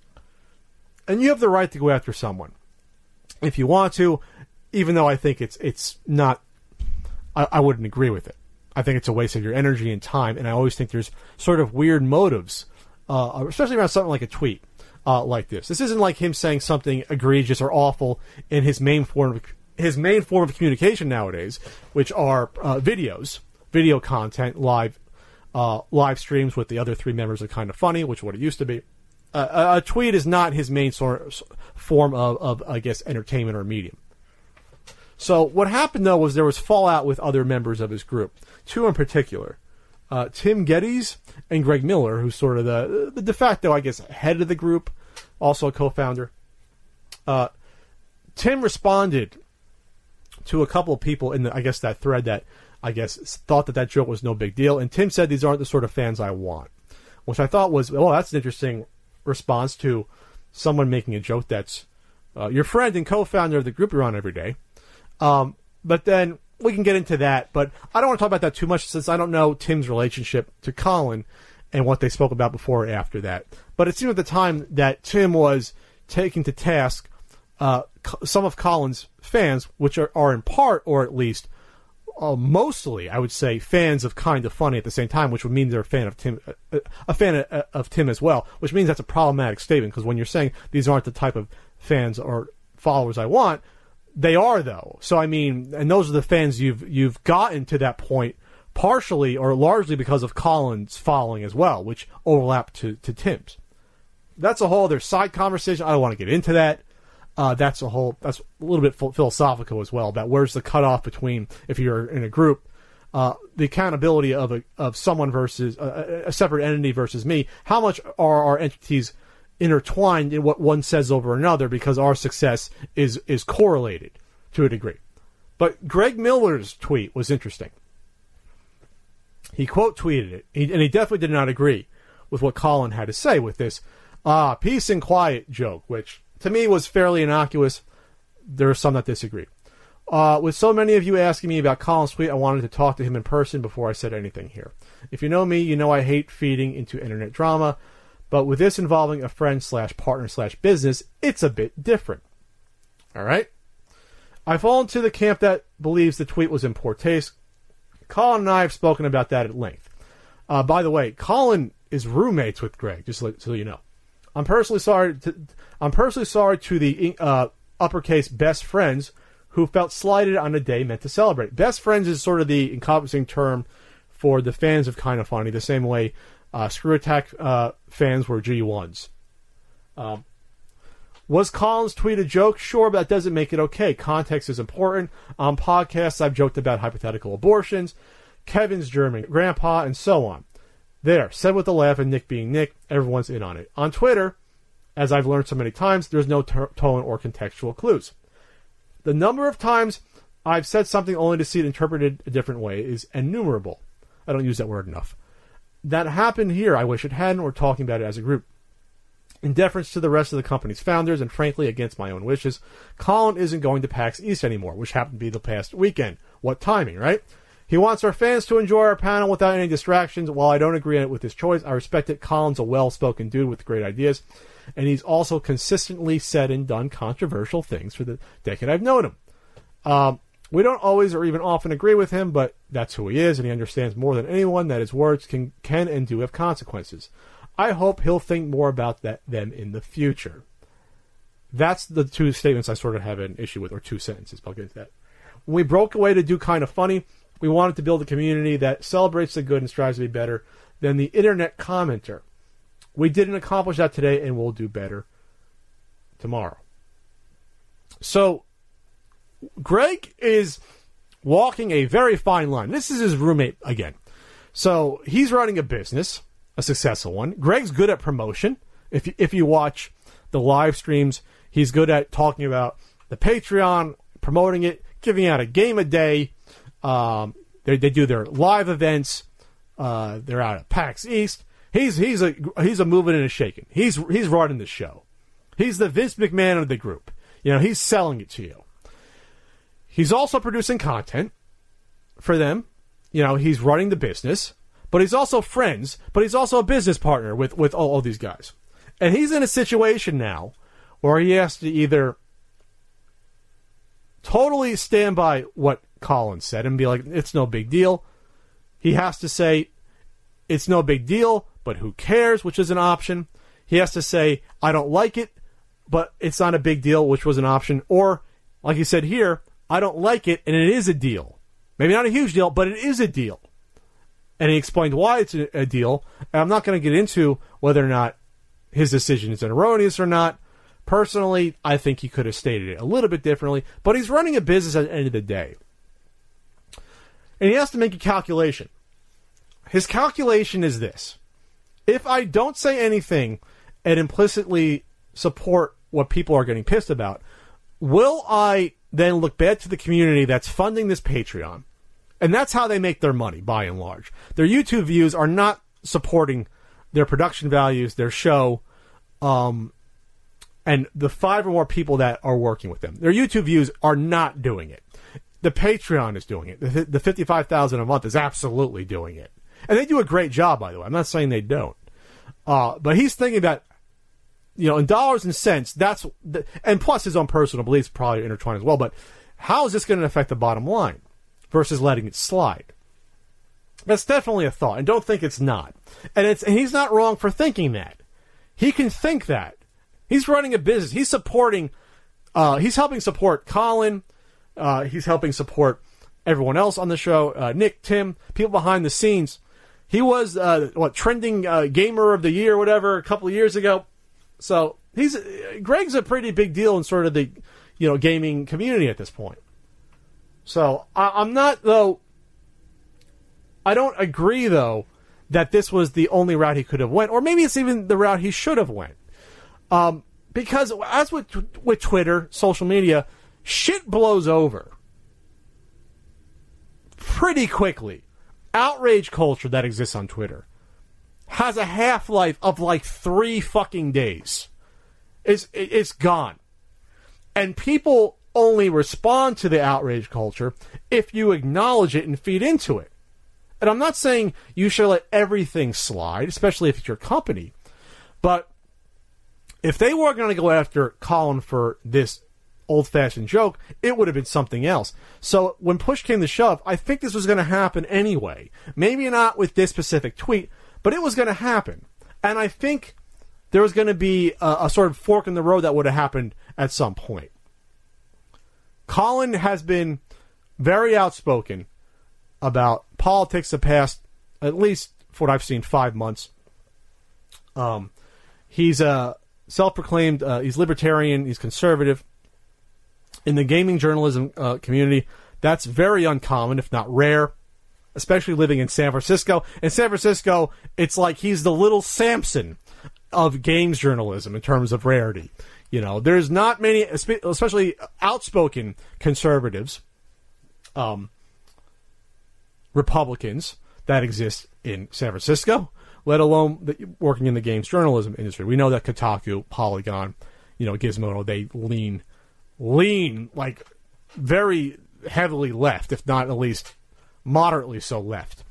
And you have the right to go after someone if you want to, even though I think it's it's not, I, I wouldn't agree with it. I think it's a waste of your energy and time, and I always think there's sort of weird motives, uh, especially around something like a tweet uh, like this. This isn't like him saying something egregious or awful in his main form of, his main form of communication nowadays, which are uh, videos, video content, live uh, live streams with the other three members of Kind of Funny, which is what it used to be. Uh, a tweet is not his main sort form of, of, I guess, entertainment or medium. So what happened, though, was there was fallout with other members of his group. Two in particular. Uh, Tim Geddes and Greg Miller, who's sort of the, the de facto, I guess, head of the group, also a co-founder. Uh, Tim responded to a couple of people in, the, I guess, that thread that, I guess, thought that that joke was no big deal. And Tim said, these aren't the sort of fans I want. Which I thought was, well, that's an interesting response to someone making a joke that's uh, your friend and co-founder of the group you're on every day. Um, but then we can get into that, but I don't want to talk about that too much since I don't know Tim's relationship to Colin and what they spoke about before or after that. But it seemed at the time that Tim was taking to task uh, some of Colin's fans, which are, are in part, or at least uh, mostly, I would say, fans of Kind of Funny at the same time, which would mean they're a fan of Tim, uh, a fan of, of Tim as well, which means that's a problematic statement, because when you're saying these aren't the type of fans or followers I want, they are, though. So, I mean, and those are the fans you've you've gotten to that point partially or largely because of Colin's following as well, which overlap to, to Tim's. That's a whole other side conversation. I don't want to get into that. Uh, that's a whole, that's a little bit philosophical as well, about where's the cutoff between, if you're in a group, uh, the accountability of a, of someone versus a, a separate entity versus me. How much are our entities intertwined in what one says over another, because our success is, is correlated to a degree. But Greg Miller's tweet was interesting. He quote tweeted it, he, and he definitely did not agree with what Colin had to say with this ah, peace and quiet joke, which to me was fairly innocuous. There are some that disagree. Uh, with so many of you asking me about Colin's tweet, I wanted to talk to him in person before I said anything here. If you know me, you know I hate feeding into internet drama, but with this involving a friend slash partner slash business, it's a bit different. All right? I fall into the camp that believes the tweet was in poor taste. Colin and I have spoken about that at length. Uh, by the way, Colin is roommates with Greg, just so, so you know. I'm personally sorry. To, I'm personally sorry to the uh, uppercase best friends who felt slighted on a day meant to celebrate. Best friends is sort of the encompassing term for the fans of Kind of Funny, the same way uh, Screw Attack uh, fans were G ones. Um, was Colin's tweet a joke? Sure, but that doesn't make it okay. Context is important. On podcasts, I've joked about hypothetical abortions, Kevin's German grandpa, and so on. There, said with a laugh, and Nick being Nick, everyone's in on it. On Twitter, as I've learned so many times, there's no ter- tone or contextual clues. The number of times I've said something only to see it interpreted a different way is innumerable. I don't use that word enough. That happened here. I wish it hadn't. We're talking about it as a group. In deference to the rest of the company's founders, and frankly against my own wishes, Colin isn't going to PAX East anymore, which happened to be the past weekend. What timing, right? He wants our fans to enjoy our panel without any distractions. While I don't agree with his choice, I respect it. Colin's a well-spoken dude with great ideas, and he's also consistently said and done controversial things for the decade I've known him. Um, we don't always or even often agree with him, but that's who he is, and he understands more than anyone that his words can, can and do have consequences. I hope he'll think more about that them in the future. That's the two statements I sort of have an issue with, or two sentences, but I'll get into that. When we broke away to do Kind of Funny, we wanted to build a community that celebrates the good and strives to be better than the internet commenter. We didn't accomplish that today, and we'll do better tomorrow. So, Greg is walking a very fine line. This is his roommate again. So, he's running a business, a successful one. Greg's good at promotion. If you, if you watch the live streams, he's good at talking about the Patreon, promoting it, giving out a game a day. Um, they they do their live events. Uh, they're out at PAX East. He's he's a he's a moving and a shaking. He's he's running the show. He's the Vince McMahon of the group. You know, he's selling it to you. He's also producing content for them. You know, he's running the business, but he's also friends. But he's also a business partner with with all, all these guys. And he's in a situation now where he has to either totally stand by what Colin said and be like, it's no big deal. He has to say, it's no big deal, but who cares, which is an option. He has to say, I don't like it, but it's not a big deal, which was an option. Or, like he said here, I don't like it, and it is a deal. Maybe not a huge deal, but it is a deal. And he explained why it's a, a deal. And I'm not going to get into whether or not his decision is erroneous or not. Personally, I think he could have stated it a little bit differently, but he's running a business at the end of the day. And he has to make a calculation. His calculation is this. If I don't say anything and implicitly support what people are getting pissed about, will I then look bad to the community that's funding this Patreon? And that's how they make their money, by and large. Their YouTube views are not supporting their production values, their show, um, and the five or more people that are working with them. Their YouTube views are not doing it. The Patreon is doing it. The, the fifty-five thousand dollars a month is absolutely doing it. And they do a great job, by the way. I'm not saying they don't. Uh, but he's thinking about, you know, in dollars and cents, that's, the, and plus his own personal beliefs probably intertwined as well, but how is this going to affect the bottom line versus letting it slide? That's definitely a thought, and don't think it's not. And it's and he's not wrong for thinking that. He can think that. He's running a business. He's supporting, uh, he's helping support Colin. Uh, he's helping support everyone else on the show, uh, Nick, Tim, people behind the scenes. He was, uh, what, trending uh, gamer of the year, whatever, a couple of years ago. So he's Greg's a pretty big deal in sort of the, you know, gaming community at this point. So I, I'm not, though, I don't agree, though, that this was the only route he could have went, or maybe it's even the route he should have went. Um, because as with with Twitter, social media, shit blows over pretty quickly. Outrage culture that exists on Twitter has a half-life of like three fucking days. It's, it's gone. And people only respond to the outrage culture if you acknowledge it and feed into it. And I'm not saying you should let everything slide, especially if it's your company. But if they were going to go after Colin for this old-fashioned joke, it would have been something else. So when push came to shove, I think this was going to happen anyway. Maybe not with this specific tweet, but it was going to happen. And I think there was going to be a, a sort of fork in the road that would have happened at some point. Colin has been very outspoken about politics the past, at least for what I've seen, five months. Um, he's a self-proclaimed, uh, he's libertarian, he's conservative. In the gaming journalism uh, community, that's very uncommon, if not rare, especially living in San Francisco. In San Francisco, it's like he's the little Samson of games journalism in terms of rarity. You know, there's not many, especially outspoken conservatives, um, Republicans that exist in San Francisco, let alone the, working in the games journalism industry. We know that Kotaku, Polygon, you know, Gizmodo, they lean, lean like very heavily left, if not at least moderately so left.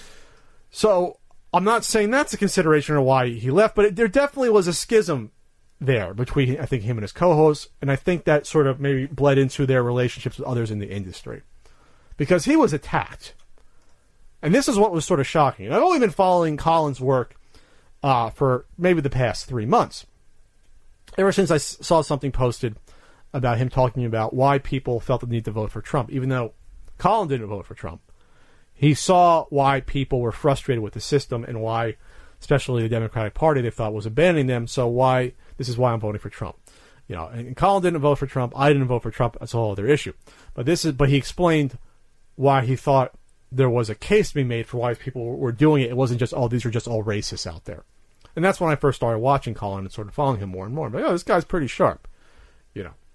So I'm not saying that's a consideration of why he left, but it, there definitely was a schism there between, I think, him and his co-hosts, and I think that sort of maybe bled into their relationships with others in the industry. Because he was attacked. And this is what was sort of shocking. I've only been following Colin's work uh, for maybe the past three months. Ever since I s- saw something posted about him talking about why people felt the need to vote for Trump, even though Colin didn't vote for Trump. He saw why people were frustrated with the system and why, especially the Democratic Party, they thought was abandoning them. So why, this is why I'm voting for Trump. You know, and Colin didn't vote for Trump. I didn't vote for Trump. That's a whole other issue. But this is, but he explained why he thought there was a case to be made for why people were doing it. It wasn't just, oh, these are just all racists out there. And that's when I first started watching Colin and sort of following him more and more. But, oh, this guy's pretty sharp, you know.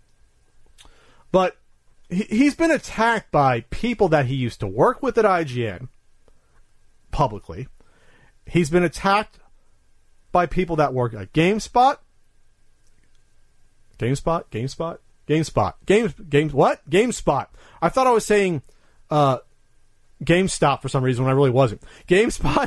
But he, he's been attacked by people that he used to work with at I G N publicly. He's been attacked by people that work at GameSpot. GameSpot? GameSpot? GameSpot. Games, games, what? GameSpot. I thought I was saying uh, GameStop for some reason when I really wasn't. GameSpot.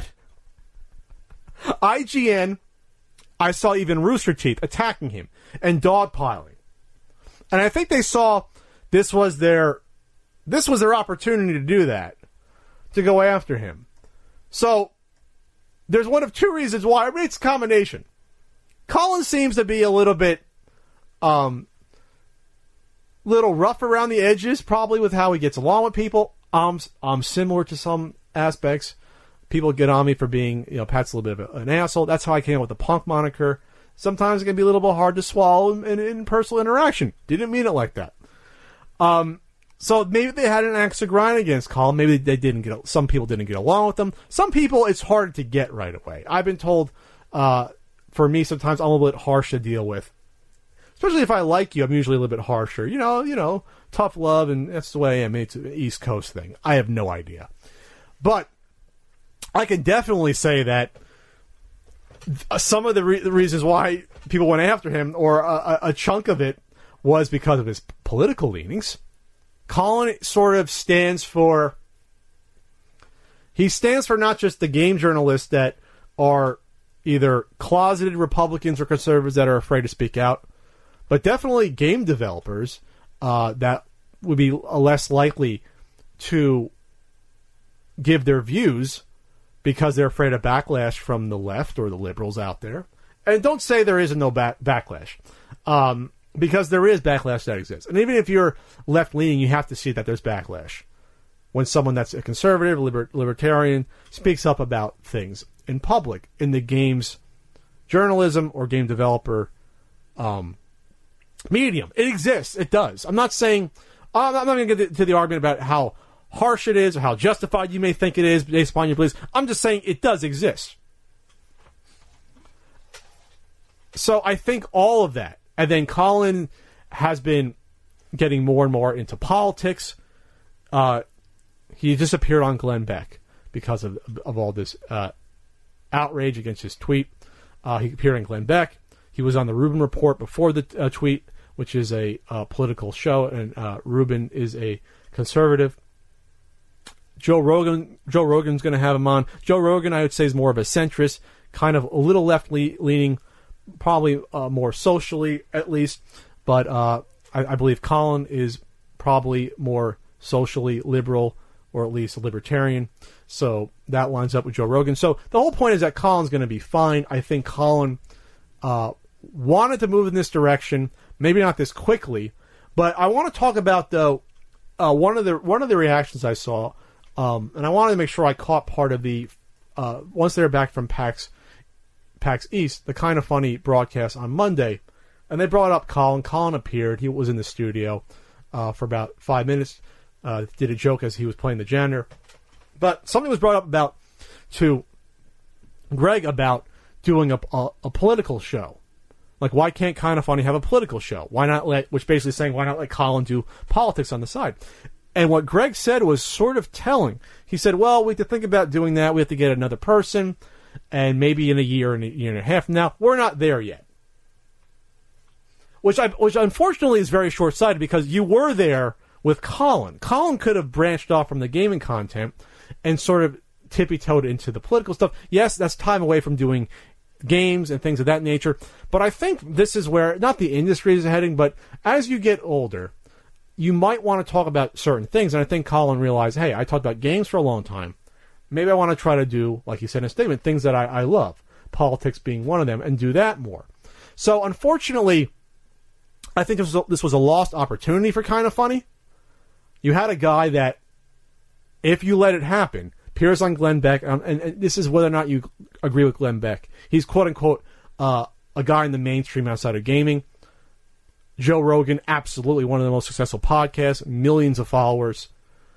I G N. I saw even Rooster Teeth attacking him and dogpiling. And I think they saw this was their this was their opportunity to do that, to go after him. So there's one of two reasons why. I mean, it's a combination. Colin seems to be a little bit um little rough around the edges, probably with how he gets along with people. I'm, I'm similar to some aspects. People get on me for being, you know, Pat's a little bit of an asshole. That's how I came up with the punk moniker. Sometimes it can be a little bit hard to swallow in, in, in personal interaction. Didn't mean it like that. Um, so maybe they had an axe to grind against Colin. Maybe they didn't get. Some people didn't get along with them. Some people, it's hard to get right away. I've been told, uh, for me, sometimes I'm a little bit harsh to deal with. Especially if I like you, I'm usually a little bit harsher. You know, you know, tough love, and that's the way I am. It's an East Coast thing. I have no idea. But I can definitely say that some of the, re- the reasons why people went after him, or a, a chunk of it, was because of his political leanings. Colin sort of stands for, he stands for not just the game journalists that are either closeted Republicans or conservatives that are afraid to speak out, but definitely game developers uh, that would be less likely to give their views because they're afraid of backlash from the left or the liberals out there. And don't say there isn't no back- backlash, um, because there is backlash that exists. And even if you're left-leaning, you have to see that there's backlash when someone that's a conservative, liber- libertarian, speaks up about things in public, in the game's journalism or game developer um, medium. It exists. It does. I'm not saying... I'm not going to get to the argument about how harsh it is or how justified you may think it is based upon your beliefs. I'm just saying it does exist. So I think all of that. And then Colin has been getting more and more into politics. Uh, he just appeared on Glenn Beck because of of all this uh, outrage against his tweet. Uh, he appeared on Glenn Beck. He was on the Rubin Report before the uh, tweet, which is a uh, political show, and uh, Rubin is a conservative. Joe Rogan, Joe Rogan's going to have him on. Joe Rogan, I would say, is more of a centrist, kind of a little left-leaning, probably uh, more socially, at least. But uh, I, I believe Colin is probably more socially liberal, or at least a libertarian. So that lines up with Joe Rogan. So the whole point is that Colin's going to be fine. I think Colin uh, wanted to move in this direction. Maybe not this quickly, but I want to talk about though uh, one of the one of the reactions I saw, um, and I wanted to make sure I caught part of the uh, once they were back from PAX PAX East, the Kind of Funny broadcast on Monday, and they brought up Colin. Colin appeared. He was in the studio uh, for about five minutes. Uh, did a joke as he was playing the janitor, but something was brought up about to Greg about doing a, a, a political show. Like, why can't Kind of Funny have a political show? Why not let, which basically saying, why not let Colin do politics on the side? And what Greg said was sort of telling. He said, well, we have to think about doing that. We have to get another person, and maybe in a year and a year and a half from now, we're not there yet. Which, I, which unfortunately is very short-sighted because you were there with Colin. Colin could have branched off from the gaming content and sort of tippy-toed into the political stuff. Yes, that's time away from doing games and things of that nature, but I think this is where not the industry is heading, but as you get older, you might want to talk about certain things. And I think Colin realized, hey, I talked about games for a long time. Maybe I want to try to do, like he said in his statement, things that I, I love, politics being one of them, and do that more. So unfortunately, I think this was, this was a lost opportunity for Kind of Funny. You had a guy that, if you let it happen, appears on Glenn Beck, um, and, and this is whether or not you agree with Glenn Beck. He's quote-unquote uh, a guy in the mainstream outside of gaming. Joe Rogan, absolutely one of the most successful podcasts, millions of followers.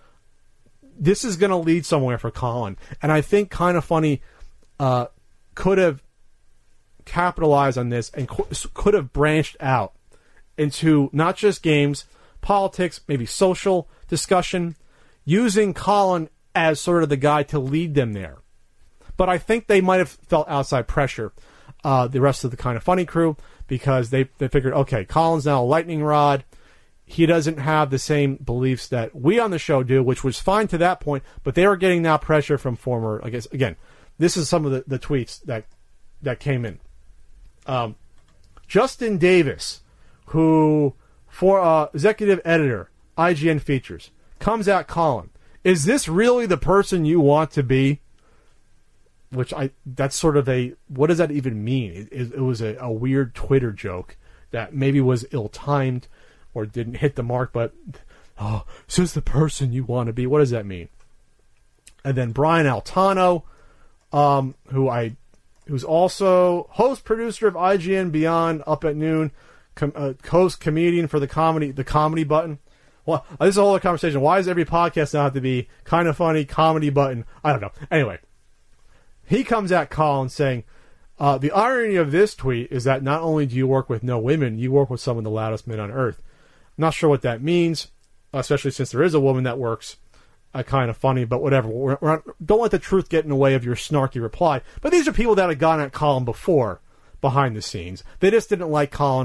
This is going to lead somewhere for Colin. And I think Kind of Funny uh, could have capitalized on this and co- could have branched out into not just games, politics, maybe social discussion, using Colin as sort of the guy to lead them there. But I think they might have felt outside pressure, uh, the rest of the Kind of Funny crew, because they, they figured, okay, Colin's now a lightning rod. He doesn't have the same beliefs that we on the show do, which was fine to that point, but they were getting now pressure from former, I guess, again, this is some of the, the tweets that that came in. Um, Justin Davis, who, for uh, executive editor, I G N Features, comes at Colin. Is this really the person you want to be? Which I, that's sort of a, what does that even mean? It, it, it was a, a weird Twitter joke that maybe was ill-timed or didn't hit the mark, but, oh, is this the person you want to be? What does that mean? And then Brian Altano, um, who I, who's also host, producer of I G N Beyond, Up at Noon, com, uh, host, comedian for the comedy, the comedy button. Well, this is a whole other conversation. Why does every podcast now have to be Kind of Funny, comedy button? I don't know. Anyway, he comes at Colin saying, uh, the irony of this tweet is that not only do you work with no women, you work with some of the loudest men on earth. I'm not sure what that means, especially since there is a woman that works at Kind of Funny, but whatever. We're, we're not, don't let the truth get in the way of your snarky reply. But these are people that had gone at Colin before, behind the scenes. They just didn't like Colin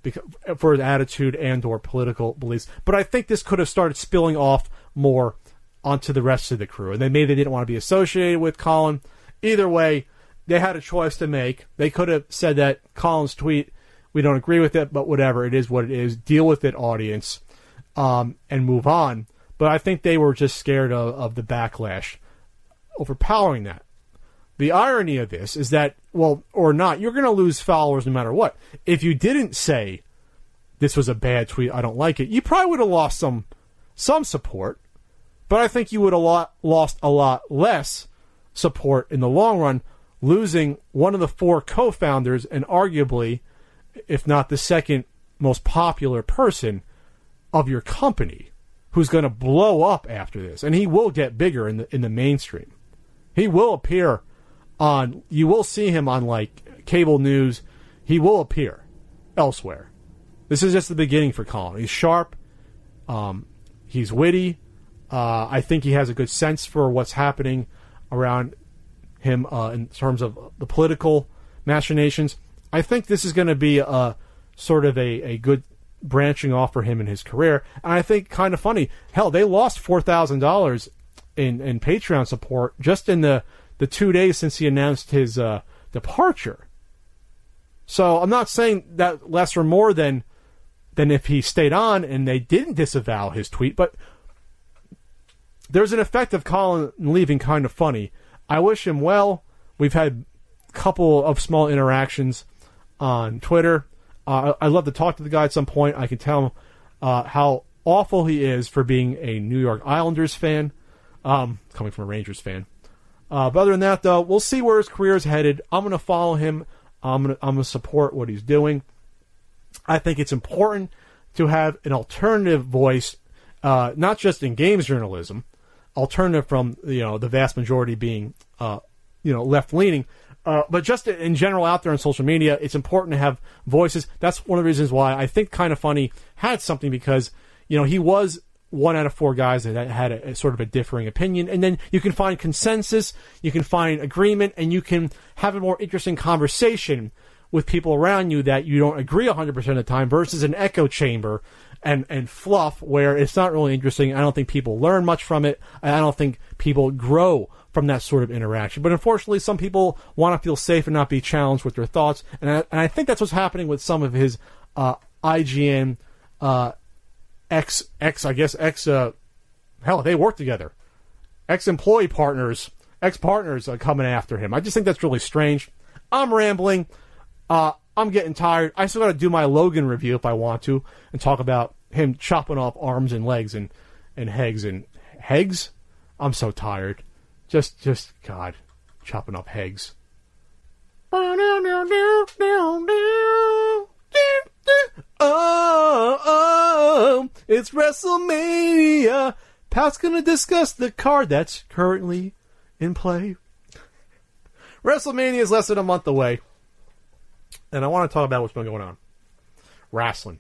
because, for his attitude and or political beliefs. But I think this could have started spilling off more onto the rest of the crew. And then maybe they didn't want to be associated with Colin. Either way, they had a choice to make. They could have said that Colin's tweet, we don't agree with it, but whatever, it is what it is. Deal with it, audience, um, and move on. But I think they were just scared of, of the backlash overpowering that. The irony of this is that, well, or not, you're going to lose followers no matter what. If you didn't say, this was a bad tweet, I don't like it, you probably would have lost some some support. But I think you would have lot, lost a lot less support in the long run, losing one of the four co-founders and arguably, if not the second most popular person of your company, who's going to blow up after this. And he will get bigger in the in the mainstream. He will appear on, you will see him on like cable news. He will appear elsewhere. This is just the beginning for Colin. He's sharp. Um, he's witty. Uh, I think he has a good sense for what's happening around him uh, in terms of the political machinations. I think this is going to be a sort of a, a good branching off for him in his career. And I think kind of funny. Hell, they lost four thousand dollars in, in Patreon support just in the, the two days since he announced his uh, departure. So I'm not saying that less or more than than if he stayed on and they didn't disavow his tweet, but there's an effect of Colin leaving kind of funny. I wish him well. We've had a couple of small interactions on Twitter. Uh, I'd love to talk to the guy at some point. I can tell him uh, how awful he is for being a New York Islanders fan, um, coming from a Rangers fan. Uh, but other than that, though, we'll see where his career is headed. I'm going to follow him. I'm going to I'm going to support what he's doing. I think it's important to have an alternative voice, uh, not just in games journalism, alternative from, you know, the vast majority being, uh, you know, left-leaning, uh, but just in general out there on social media, it's important to have voices. That's one of the reasons why I think Kind of Funny had something, because, you know, he was one out of four guys that had a, a sort of a differing opinion, and then you can find consensus, you can find agreement, and you can have a more interesting conversation with people around you that you don't agree one hundred percent of the time, versus an echo chamber and, and fluff where it's not really interesting. I don't think people learn much from it. I don't think people grow from that sort of interaction. But unfortunately, some people want to feel safe and not be challenged with their thoughts. And I, and I think that's what's happening with some of his uh, I G N uh, ex, ex, I guess, ex, uh, hell, they work together. Ex-employee partners, ex-partners uh, coming after him. I just think that's really strange. I'm rambling. Uh, I'm getting tired. I still got to do my Logan review if I want to, and talk about him chopping off arms and legs and, and hegs and hegs. I'm so tired. Just, just, God, chopping off hegs. Oh, oh, it's WrestleMania. Pat's gonna discuss the card that's currently in play. WrestleMania is less than a month away. And I want to talk about what's been going on. Wrestling.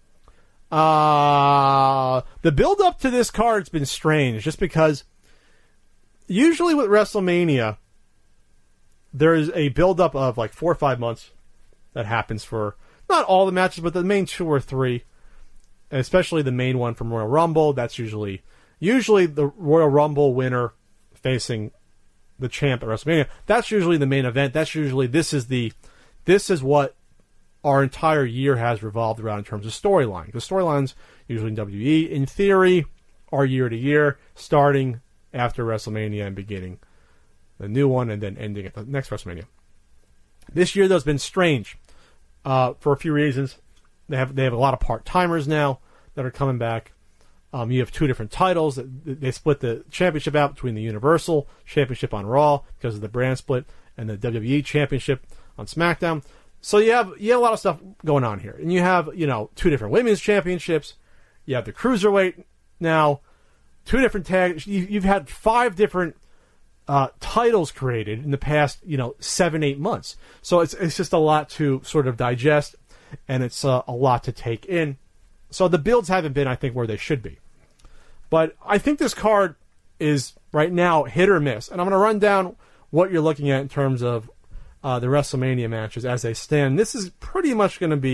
Uh, the build-up to this card's been strange, just because usually with WrestleMania, there's a build-up of like four or five months that happens for not all the matches, but the main two or three, especially the main one from Royal Rumble. That's usually usually the Royal Rumble winner facing the champ at WrestleMania. That's usually the main event. That's usually, this is the This is what our entire year has revolved around in terms of storyline. The storylines, usually in W W E, in theory, are year to year, starting after WrestleMania and beginning the new one and then ending at the next WrestleMania. This year, though, has been strange uh, for a few reasons. They have they have a lot of part-timers now that are coming back. Um, you have two different titles. They split the championship out between the Universal Championship on Raw because of the brand split and the W W E Championship on SmackDown. So you have you have a lot of stuff going on here. And you have, you know, two different women's championships. You have the Cruiserweight now. Two different tags. You, you've had five different uh, titles created in the past, you know, seven, eight months. So it's it's just a lot to sort of digest, and it's uh, a lot to take in. So the builds haven't been, I think, where they should be. But I think this card is, right now, hit or miss. And I'm going to run down what you're looking at in terms of Uh, the WrestleMania matches as they stand. This is pretty much going to be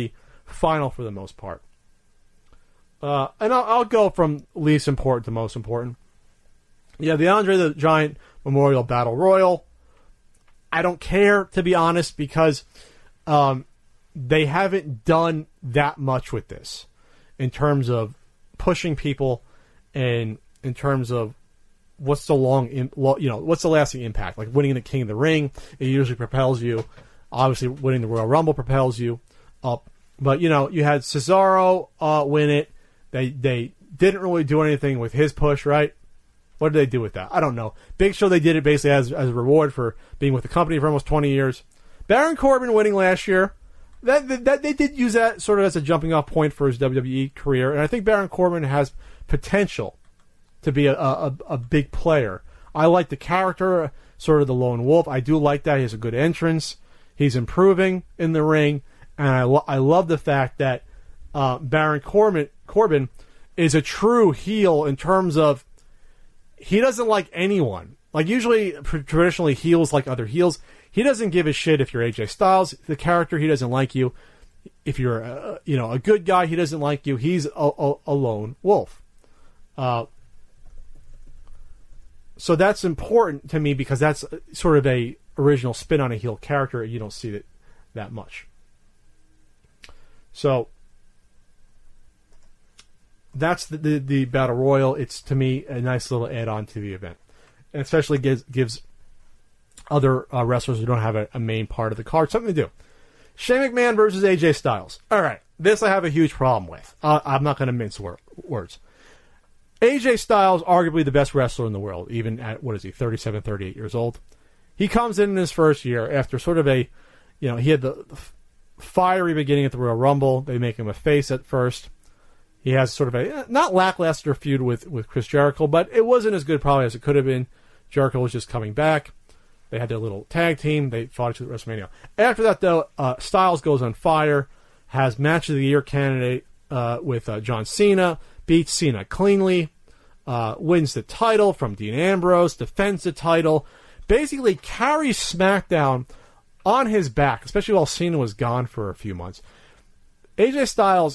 final for the most part. Uh, and I'll, I'll go from least important to most important. Yeah, the Andre the Giant Memorial Battle Royal. I don't care, to be honest, because um, they haven't done that much with this in terms of pushing people and in terms of what's the long, in, you know, what's the lasting impact. Like winning the King of the Ring, it usually propels you. Obviously, winning the Royal Rumble propels you up. But, you know, you had Cesaro uh, win it. They they didn't really do anything with his push, right? What did they do with that? I don't know. Big Show, they did it basically as, as a reward for being with the company for almost twenty years. Baron Corbin winning last year, that, that, that they did use that sort of as a jumping off point for his W W E career, and I think Baron Corbin has potential to be a, a, a big player. I like the character, sort of the lone wolf. I do like that. He has a good entrance. He's improving in the ring, and I, lo- I love the fact that uh, Baron Corbin, Corbin is a true heel in terms of he doesn't like anyone. Like, usually, traditionally, heels like other heels. He doesn't give a shit if you're A J Styles, the character. He doesn't like you. If you're, a, you know, a good guy, he doesn't like you. He's a, a, a lone wolf. Uh, so that's important to me because that's sort of a original spin on a heel character. You don't see it that much. So that's the, the, the Battle Royal. It's, to me, a nice little add-on to the event. And especially gives, gives other uh, wrestlers who don't have a, a main part of the card something to do. Shane McMahon versus A J Styles. All right, this I have a huge problem with. Uh, I'm not going to mince wor- words. A J Styles, arguably the best wrestler in the world, even at, what is he, thirty-seven, thirty-eight years old. He comes in in his first year after sort of a, you know, he had the, the fiery beginning at the Royal Rumble. They make him a face at first. He has sort of a, not lackluster feud with, with Chris Jericho, but it wasn't as good probably as it could have been. Jericho was just coming back. They had their little tag team. They fought each other at WrestleMania. After that, though, uh, Styles goes on fire, has Match of the Year candidate uh, with uh, John Cena, beats Cena cleanly, uh, wins the title from Dean Ambrose, defends the title, basically carries SmackDown on his back, especially while Cena was gone for a few months. A J Styles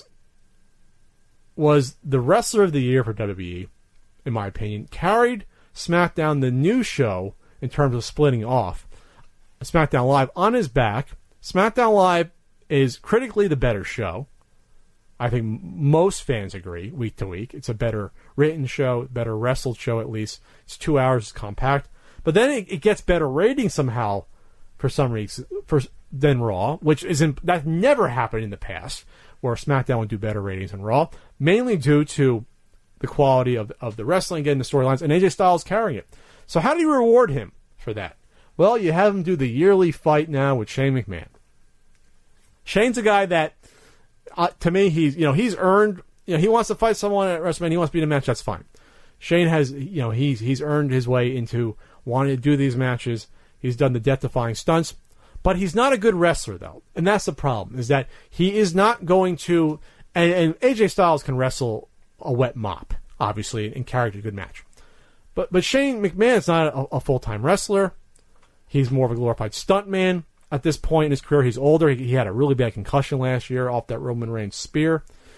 was the wrestler of the year for W W E, in my opinion. Carried SmackDown, the new show, in terms of splitting off SmackDown Live, on his back. SmackDown Live is critically the better show. I think most fans agree, week to week. It's a better written show, better wrestled show at least. It's two hours, it's compact. But then it, it gets better ratings somehow for some reason for, than Raw, which isn't that never happened in the past, where SmackDown would do better ratings than Raw, mainly due to the quality of, of the wrestling, getting the storylines, and A J Styles carrying it. So how do you reward him for that? Well, you have him do the yearly fight now with Shane McMahon. Shane's a guy that, uh, to me, he's you know he's earned. You know, he wants to fight someone at WrestleMania. He wants to be in a match. That's fine. Shane has you know he's he's earned his way into wanting to do these matches. He's done the death-defying stunts, but he's not a good wrestler though, and that's the problem. Is that he is not going to. And, and A J Styles can wrestle a wet mop, obviously, and carry a good match. But but Shane McMahon's not a, a full-time wrestler. He's more of a glorified stuntman at this point in his career. He's older. He, he had a really bad concussion last year off that Roman Reigns spear.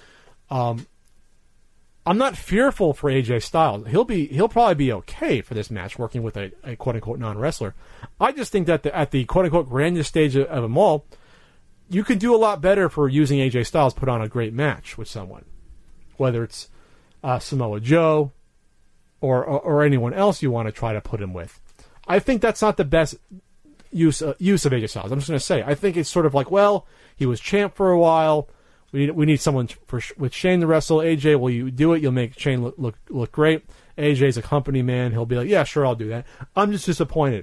Um, I'm not fearful for A J Styles. He'll be he'll probably be okay for this match, working with a, a quote-unquote non-wrestler. I just think that the, at the quote-unquote grandest stage of, of them all, you can do a lot better for using A J Styles to put on a great match with someone. Whether it's uh, Samoa Joe, Or, or or anyone else you want to try to put him with. I think that's not the best use uh, use of A J Styles. I'm just going to say. I think it's sort of like, well, he was champ for a while. We need, we need someone for with Shane to wrestle. A J, will you do it? You'll make Shane look look, look great. A J's a company man. He'll be like, yeah, sure, I'll do that. I'm just disappointed.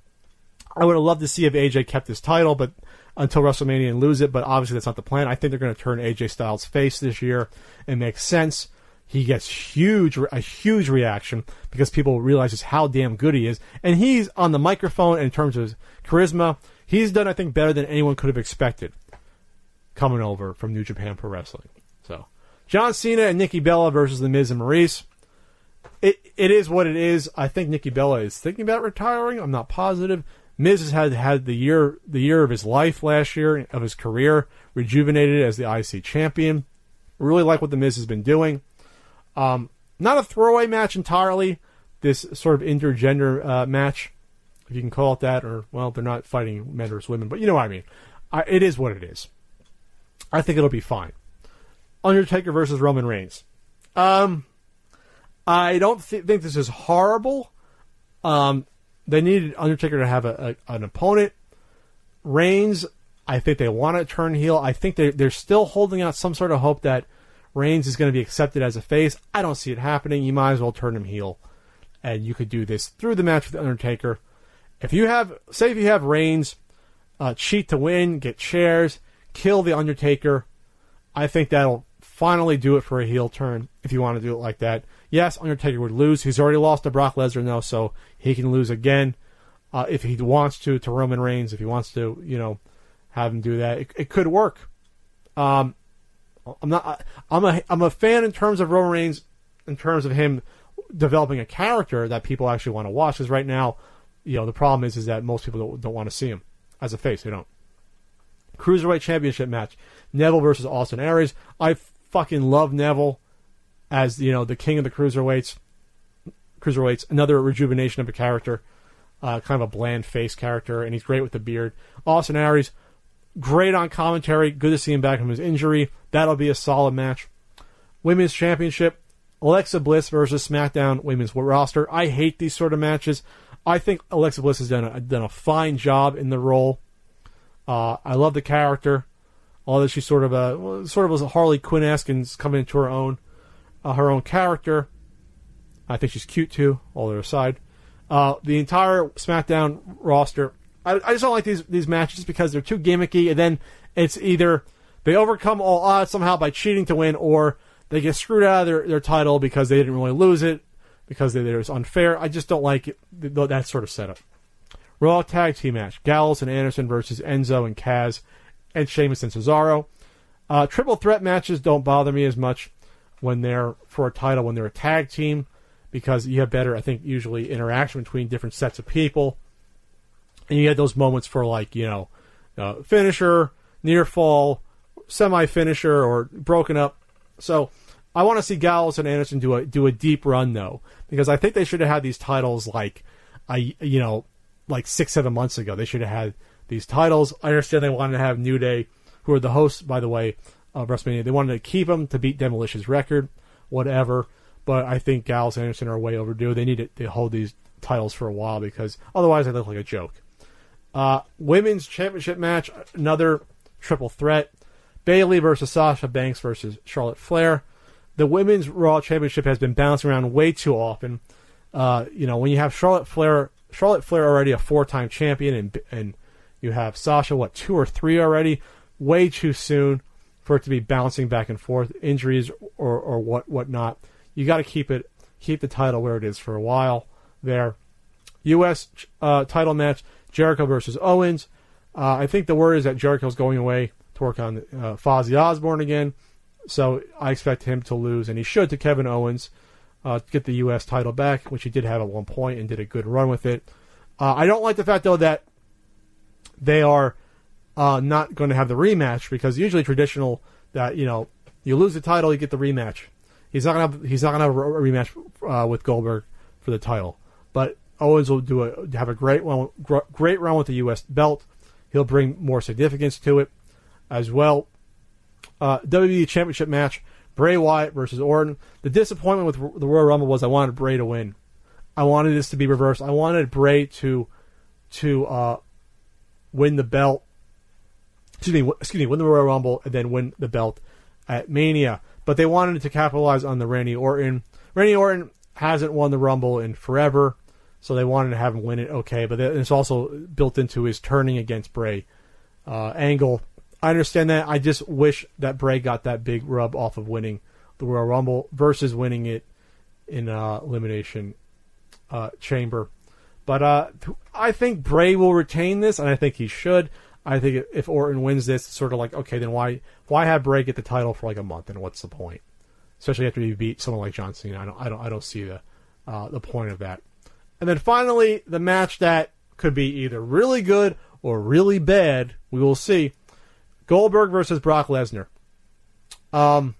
I would have loved to see if A J kept his title, but until WrestleMania and lose it. But obviously that's not the plan. I think they're going to turn A J Styles face this year. It makes sense. He gets huge, a huge reaction because people realize just how damn good he is. And he's on the microphone, and in terms of charisma, he's done, I think, better than anyone could have expected coming over from New Japan Pro Wrestling. So, John Cena and Nikki Bella versus The Miz and Maurice. It It is what it is. I think Nikki Bella is thinking about retiring. I'm not positive. Miz has had, had the year the year of his life last year, of his career, rejuvenated as the I C champion. Really like what the Miz has been doing. Um, not a throwaway match entirely. This sort of intergender uh, match, if you can call it that, or, well, they're not fighting men versus women, but you know what I mean. I, it is what it is. I think it'll be fine. Undertaker versus Roman Reigns. Um, I don't th- think this is horrible. Um, they needed Undertaker to have a, a, an opponent. Reigns, I think they want to turn heel. I think they, they're still holding out some sort of hope that Reigns is going to be accepted as a face. I don't see it happening. You might as well turn him heel. And you could do this through the match with Undertaker. If you have, say if you have Reigns uh, cheat to win, get shares, kill the Undertaker, I think that'll finally do it for a heel turn, if you want to do it like that. Yes, Undertaker would lose. He's already lost to Brock Lesnar now, so he can lose again uh, if he wants to, to Roman Reigns, if he wants to, you know, have him do that. It, it could work. Um, I'm not. I'm a. I'm a fan in terms of Roman Reigns, in terms of him developing a character that people actually want to watch. Because right now, you know, the problem is is that most people don't, don't want to see him as a face. They don't. Cruiserweight Championship match: Neville versus Austin Aries. I fucking love Neville as, you know, the king of the cruiserweights. Cruiserweights, another rejuvenation of a character, uh, kind of a bland face character, and he's great with the beard. Austin Aries, great on commentary. Good to see him back from his injury. That'll be a solid match. Women's Championship, Alexa Bliss versus SmackDown Women's roster. I hate these sort of matches. I think Alexa Bliss has done a, done a fine job in the role. Uh, I love the character. Although she's sort of a well, sort of was a Harley Quinn-esque and coming into her own uh, her own character. I think she's cute too. All other aside, uh, the entire SmackDown roster. I, I just don't like these these matches because they're too gimmicky, and then it's either they overcome all odds somehow by cheating to win, or they get screwed out of their, their title because they didn't really lose it, because they, it was unfair. I just don't like it, that sort of setup. Raw Tag Team match. Gallows and Anderson versus Enzo and Kaz and Sheamus and Cesaro. Uh, triple threat matches don't bother me as much when they're for a title, when they're a tag team, because you have better, I think, usually interaction between different sets of people. And you get those moments for, like, you know, uh, finisher, near fall, semi-finisher, or broken up. So I want to see Gallows and Anderson do a do a deep run, though, because I think they should have had these titles like, I you know, like six, seven months ago. They should have had these titles. I understand they wanted to have New Day, who are the hosts, by the way, of WrestleMania. They wanted to keep them to beat Demolish's record, whatever. But I think Gallows and Anderson are way overdue. They need to, to hold these titles for a while, because otherwise they look like a joke. Uh, women's championship match, another triple threat. Bayley versus Sasha Banks versus Charlotte Flair. The women's Raw championship has been bouncing around way too often. Uh, you know, when you have Charlotte Flair, Charlotte Flair already a four-time champion, and and you have Sasha, what, two or three already? Way too soon for it to be bouncing back and forth, injuries or or what whatnot. You got to keep it, keep the title where it is for a while there. U S uh, title match, Jericho versus Owens. Uh, I think the word is that Jericho's going away to work on uh, Fozzy Osbourne again, so I expect him to lose, and he should, to Kevin Owens, uh, to get the U S title back, which he did have at one point and did a good run with it. Uh, I don't like the fact, though, that they are uh, not going to have the rematch, because usually traditional that, you know, you lose the title, you get the rematch. He's not gonna have, he's not gonna have a rematch uh, with Goldberg for the title, but Owens will do a have a great one, great run with the U S belt. He'll bring more significance to it as well. Uh, W W E Championship match: Bray Wyatt versus Orton. The disappointment with the Royal Rumble was I wanted Bray to win. I wanted this to be reversed. I wanted Bray to to uh, win the belt. Excuse me, excuse me, win the Royal Rumble and then win the belt at Mania. But they wanted to capitalize on the Randy Orton. Randy Orton hasn't won the Rumble in forever, so they wanted to have him win it. Okay, but it's also built into his turning against Bray uh, angle. I understand that. I just wish that Bray got that big rub off of winning the Royal Rumble versus winning it in uh, Elimination uh, Chamber. But uh, I think Bray will retain this, and I think he should. I think if Orton wins this, it's sort of like, okay, then why why have Bray get the title for like a month, and what's the point? Especially after you beat someone like John Cena. I don't I don't I don't see the uh, the point of that. And then finally, the match that could be either really good or really bad. We will see. Goldberg versus Brock Lesnar. Um,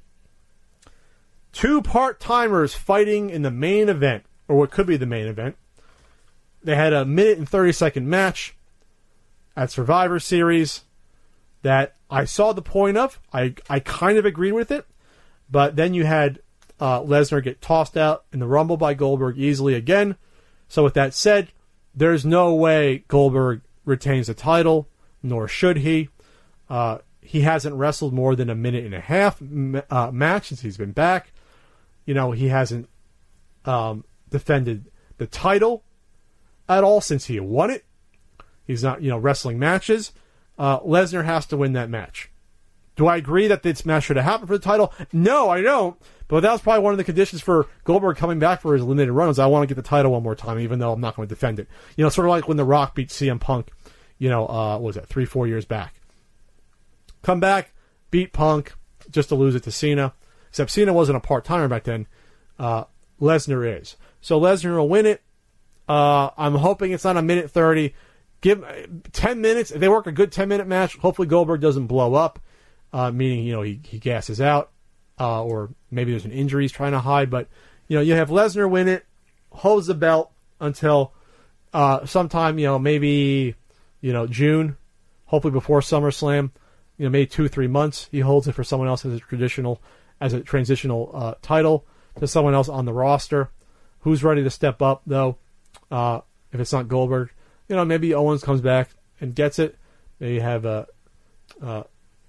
two part-timers fighting in the main event, or what could be the main event. They had a minute and thirty-second match at Survivor Series that I saw the point of. I, I kind of agreed with it. But then you had uh, Lesnar get tossed out in the Rumble by Goldberg easily again. So with that said, there's no way Goldberg retains the title, nor should he. Uh, he hasn't wrestled more than a minute and a half uh, match since he's been back. You know, he hasn't um, defended the title at all since he won it. He's not, you know, wrestling matches. Uh, Lesnar has to win that match. Do I agree that this match should have happened for the title? No, I don't. But that was probably one of the conditions for Goldberg coming back for his limited run was I want to get the title one more time, even though I'm not going to defend it. You know, sort of like when The Rock beat C M Punk, you know, uh, what was it, three, four years back. Come back, beat Punk, just to lose it to Cena. Except Cena wasn't a part-timer back then. Uh, Lesnar is. So Lesnar will win it. Uh, I'm hoping it's not a minute thirty. Give ten minutes. If they work a good ten-minute match, hopefully Goldberg doesn't blow up, uh, meaning, you know, he, he gasses out, uh, or maybe there's an injury he's trying to hide. But, you know, you have Lesnar win it, holds the belt until uh, sometime, you know, maybe, you know, June, hopefully before SummerSlam, you know, maybe two, three months. He holds it for someone else as a traditional, as a transitional uh, title to someone else on the roster. Who's ready to step up, though, uh, if it's not Goldberg? You know, maybe Owens comes back and gets it. Maybe have a, a,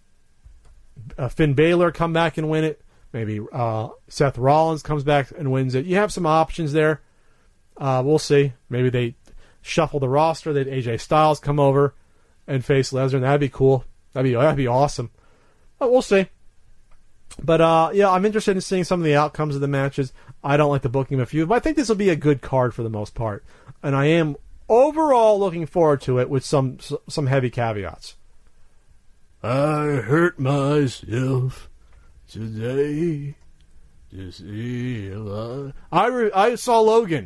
a Finn Balor come back and win it. Maybe uh, Seth Rollins comes back and wins it. You have some options there. Uh, we'll see. Maybe they shuffle the roster. That A J Styles come over and face Lesnar. That'd be cool. That'd be that'd be awesome. But we'll see. But uh, yeah, I'm interested in seeing some of the outcomes of the matches. I don't like the booking of a few, but I think this will be a good card for the most part, and I am overall looking forward to it with some some heavy caveats. I hurt myself today to see alive. I re- I saw Logan.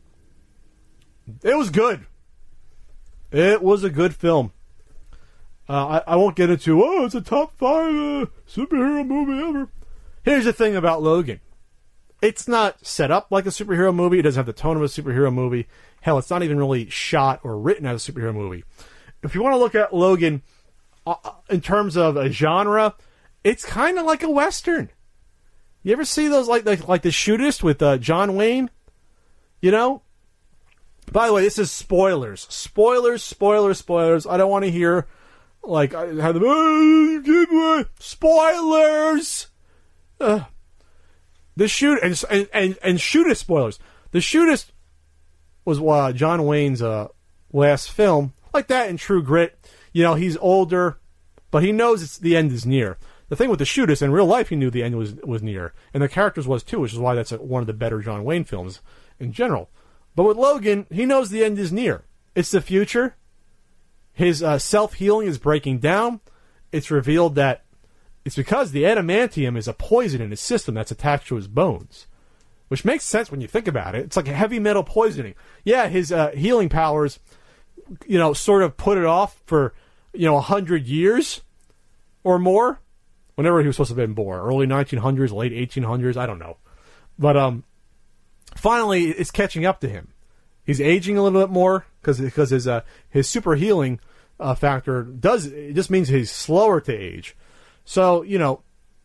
It was good. It was a good film. Uh, I, I won't get into, oh, it's a top five uh, superhero movie ever. Here's the thing about Logan. It's not set up like a superhero movie. It doesn't have the tone of a superhero movie. Hell, it's not even really shot or written as a superhero movie. If you want to look at Logan uh, in terms of a genre, it's kind of like a Western. You ever see those, like like, like The Shootist with uh, John Wayne? You know? By the way, this is spoilers. Spoilers, spoilers, spoilers. I don't want to hear, like, I have them, oh, spoilers! Uh, the shoot and and and, and Shootist spoilers. The Shootist was uh, John Wayne's uh, last film, like that in True Grit. You know, he's older, but he knows it's the end is near. The thing with The Shootist, in real life, he knew the end was was near, and the characters was too, which is why that's a, one of the better John Wayne films in general. But with Logan, he knows the end is near. It's the future. His uh, self-healing is breaking down. It's revealed that it's because the adamantium is a poison in his system that's attached to his bones, which makes sense when you think about it. It's like a heavy metal poisoning. Yeah, his uh, healing powers, you know, sort of put it off for, you know, a hundred years or more, whenever he was supposed to have been born, early nineteen hundreds, late eighteen hundreds, I don't know. But um, finally, it's catching up to him. He's aging a little bit more because because his uh, his super healing uh, factor does it just means he's slower to age. So, you know,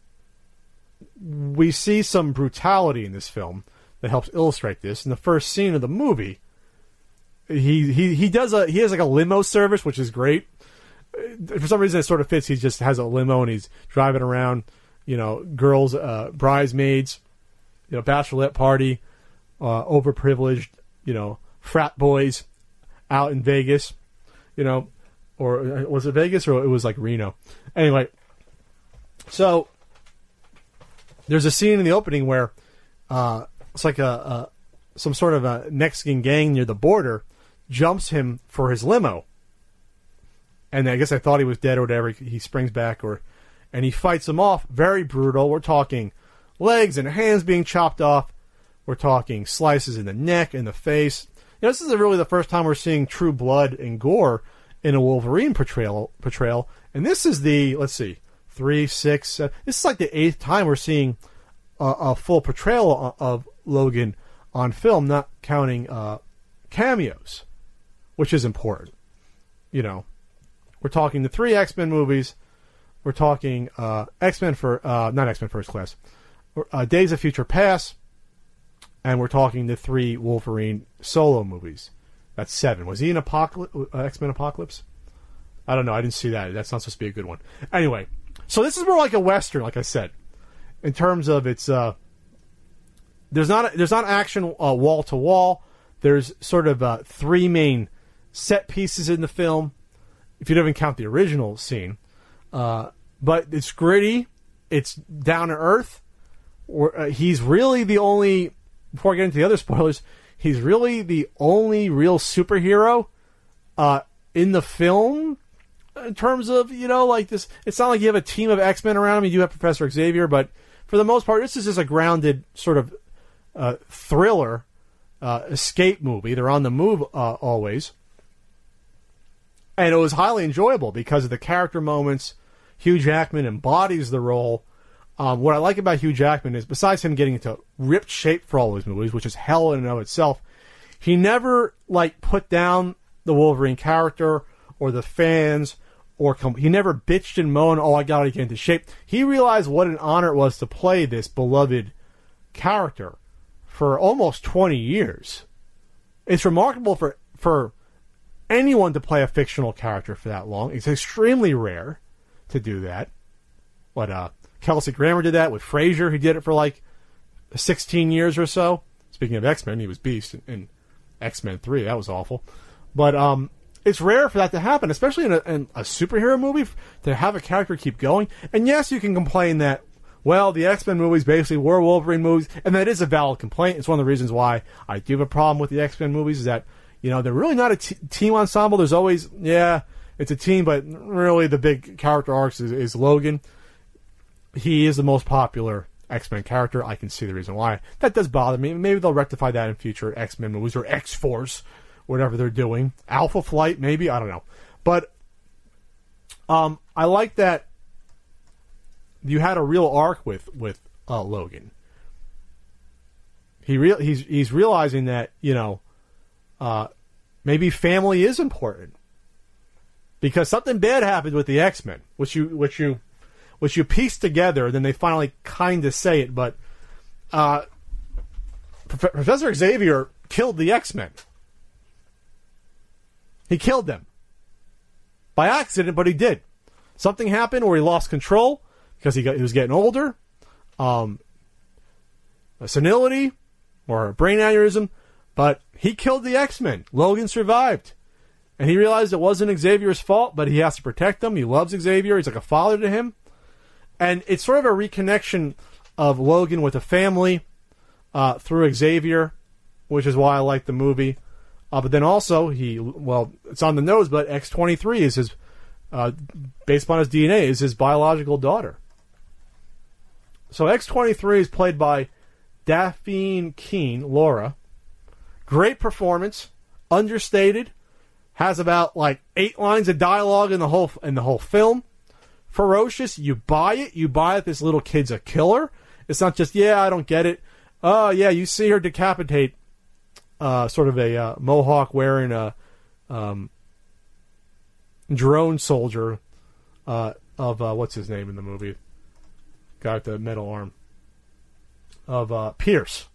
we see some brutality in this film that helps illustrate this. In the first scene of the movie, he he he does a he has like a limo service, which is great. For some reason, it sort of fits. He just has a limo and he's driving around, you know, girls, uh, bridesmaids, you know, bachelorette party, uh, overprivileged, you know, frat boys out in Vegas, you know, or was it Vegas or it was like Reno? Anyway, so there's a scene in the opening where uh, it's like a, a some sort of a Mexican gang near the border jumps him for his limo, and I guess I thought he was dead or whatever. He springs back, or and he fights them off. Very brutal. We're talking legs and hands being chopped off. We're talking slices in the neck and the face. know, this is really the first time we're seeing true blood and gore in a Wolverine portrayal. Portrayal, and this is the let's see, three, six. Seven, this is like the eighth time we're seeing a, a full portrayal of Logan on film, not counting uh, cameos, which is important. You know, we're talking the three X-Men movies. We're talking uh, X-Men for uh, not X-Men First Class, uh, Days of Future Past, and we're talking the three Wolverine solo movies. That's seven. Was he in Apocalypse? Uh, X-Men Apocalypse? I don't know. I didn't see that. That's not supposed to be a good one. Anyway, so this is more like a Western, like I said, in terms of its. Uh, there's not there's not action uh, wall to wall. There's sort of uh, three main set pieces in the film, if you don't even count the original scene. Uh, but it's gritty. It's down to earth. Or, uh, he's really the only. Before I get into the other spoilers, he's really the only real superhero uh, in the film. In terms of, you know, like this, it's not like you have a team of X-Men around him. You do have Professor Xavier, but for the most part, this is just a grounded sort of uh, thriller, uh, escape movie. They're on the move uh, always. And it was highly enjoyable because of the character moments. Hugh Jackman embodies the role. Um, what I like about Hugh Jackman is, besides him getting into ripped shape for all his movies, which is hell in and of itself, he never, like, put down the Wolverine character or the fans. Or com- he never bitched and moaned, oh, I gotta get into shape. He realized what an honor it was to play this beloved character for almost twenty years. It's remarkable for, for anyone to play a fictional character for that long. It's extremely rare to do that. What, uh, Kelsey Grammer did that with Frasier. He did it for like sixteen years or so. Speaking of X-Men, he was Beast in, in X-Men three. That was awful. But, um... it's rare for that to happen, especially in a, in a superhero movie, to have a character keep going. And yes, you can complain that, well, the X-Men movies basically were Wolverine movies, and that is a valid complaint. It's one of the reasons why I do have a problem with the X-Men movies, is that, you know, they're really not a t- team ensemble. There's always, yeah, it's a team, but really the big character arcs is, is Logan. He is the most popular X-Men character. I can see the reason why. That does bother me. Maybe they'll rectify that in future X-Men movies, or X-Force, whatever they're doing. Alpha Flight, maybe? I don't know. But um, I like that you had a real arc with, with uh, Logan. He real he's he's realizing that, you know, uh, maybe family is important. Because something bad happened with the X-Men, which you which you which you piece together, and then they finally kind of say it, but uh, Prof- Professor Xavier killed the X-Men. He killed them. By accident, but he did. Something happened where he lost control because he, got, he was getting older. Um, a senility or a brain aneurysm. But he killed the X-Men. Logan survived. And he realized it wasn't Xavier's fault, but he has to protect them. He loves Xavier. He's like a father to him. And it's sort of a reconnection of Logan with a family uh, through Xavier, which is why I like the movie. Uh, but then also, he, well, it's on the nose, but X twenty-three is his, uh, based upon his D N A, is his biological daughter. So X twenty-three is played by Daphne Keane, Laura. Great performance, understated, has about like eight lines of dialogue in the whole in the whole film. Ferocious, you buy it, you buy it. This little kid's a killer. It's not just, yeah, I don't get it. Oh yeah, you see her decapitate. Uh, sort of a uh, mohawk wearing a um, drone soldier uh, of uh, what's his name in the movie? Guy with the metal arm of uh, Pierce.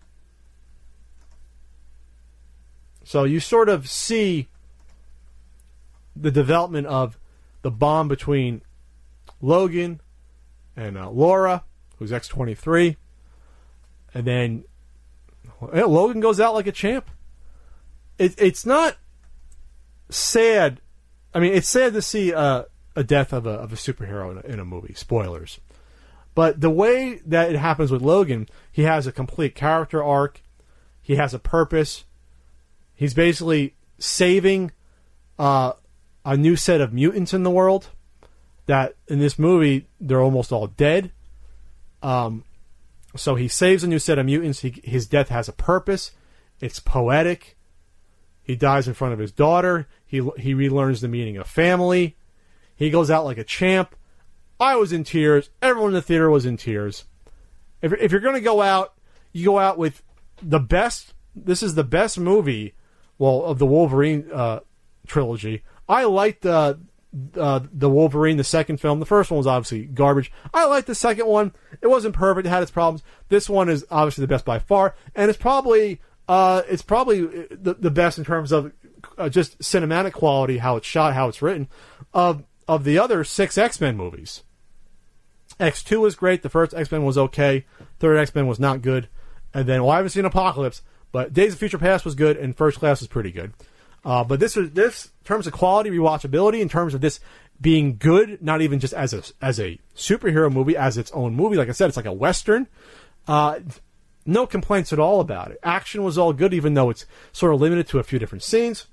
So you sort of see the development of the bond between Logan and uh, Laura, who's X twenty-three, and then yeah, Logan goes out like a champ. It, it's not sad. I mean, it's sad to see uh, a death of a of a superhero in a, in a movie. Spoilers. But the way that it happens with Logan, he has a complete character arc. He has a purpose. He's basically saving uh, a new set of mutants in the world. That in this movie, they're almost all dead. Um... So he saves a new set of mutants. He, his death has a purpose. It's poetic. He dies in front of his daughter. He he relearns the meaning of family. He goes out like a champ. I was in tears. Everyone in the theater was in tears. If, if you're going to go out, you go out with the best. This is the best movie, well, of the Wolverine uh, trilogy. I liked the uh, the Wolverine, the second film. The first one was obviously garbage. I liked the second one. It wasn't perfect. It had its problems. This one is obviously the best by far, and it's probably uh, it's probably the, the best in terms of uh, just cinematic quality, how it's shot, how it's written, of of the other six X-Men movies. X two was great. The first X-Men was okay. Third X-Men was not good. And then, well, I haven't seen Apocalypse, but Days of Future Past was good, and First Class was pretty good. Uh, but this was this in terms of quality, rewatchability, in terms of this being good, not even just as a as a superhero movie, as its own movie. Like I said, it's like a Western. Uh, no complaints at all about it. Action was all good, even though it's sort of limited to a few different scenes.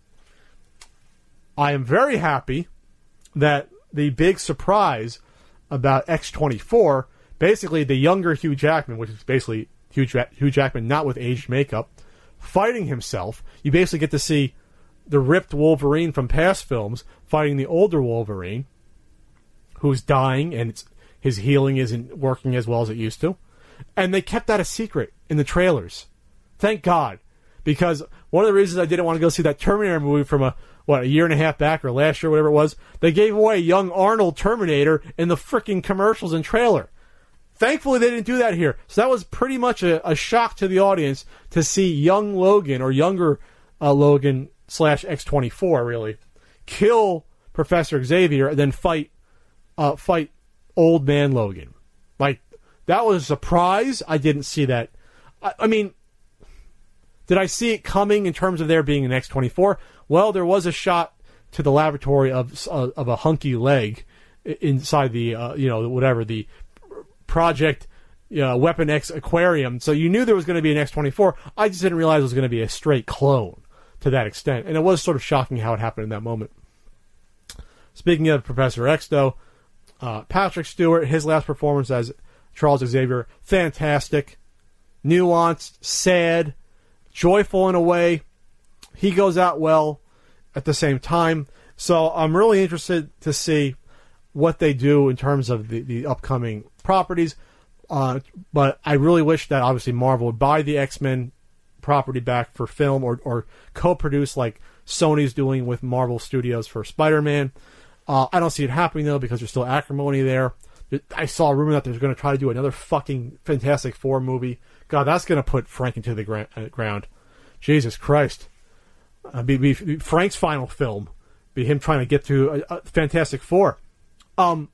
I am very happy that the big surprise about X twenty-four, basically the younger Hugh Jackman, which is basically Hugh, Hugh Jackman not with aged makeup, fighting himself. You basically get to see the ripped Wolverine from past films fighting the older Wolverine, who's dying and it's, his healing isn't working as well as it used to. And they kept that a secret in the trailers. Thank God. Because one of the reasons I didn't want to go see that Terminator movie from a, what, a year and a half back or last year, whatever it was, they gave away young Arnold Terminator in the freaking commercials and trailer. Thankfully, they didn't do that here. So that was pretty much a, a shock to the audience to see young Logan, or younger uh, Logan slash X twenty-four, really, kill Professor Xavier and then fight uh, fight old man Logan. Like, that was a surprise. I didn't see that. I, I mean, did I see it coming in terms of there being an X twenty-four? Well, there was a shot to the laboratory of uh, of a hunky leg inside the, uh, you know, whatever, the Project uh, Weapon X Aquarium. So you knew there was going to be an X twenty-four. I just didn't realize it was going to be a straight clone to that extent. And it was sort of shocking how it happened in that moment. Speaking of Professor X, though, uh, Patrick Stewart, his last performance as Charles Xavier, fantastic, nuanced, sad, joyful in a way. He goes out well at the same time. So I'm really interested to see what they do in terms of the, the upcoming properties. Uh, but I really wish that obviously Marvel would buy the X-Men property back for film, or, or co-produce like Sony's doing with Marvel Studios for Spider-Man. Uh, I don't see it happening, though, because there's still acrimony there. I saw a rumor that they're going to try to do another fucking Fantastic Four movie. God, that's going to put Frank into the gra- uh, ground. Jesus Christ. Uh, be, be Frank's final film be him trying to get to a, a Fantastic Four. Um,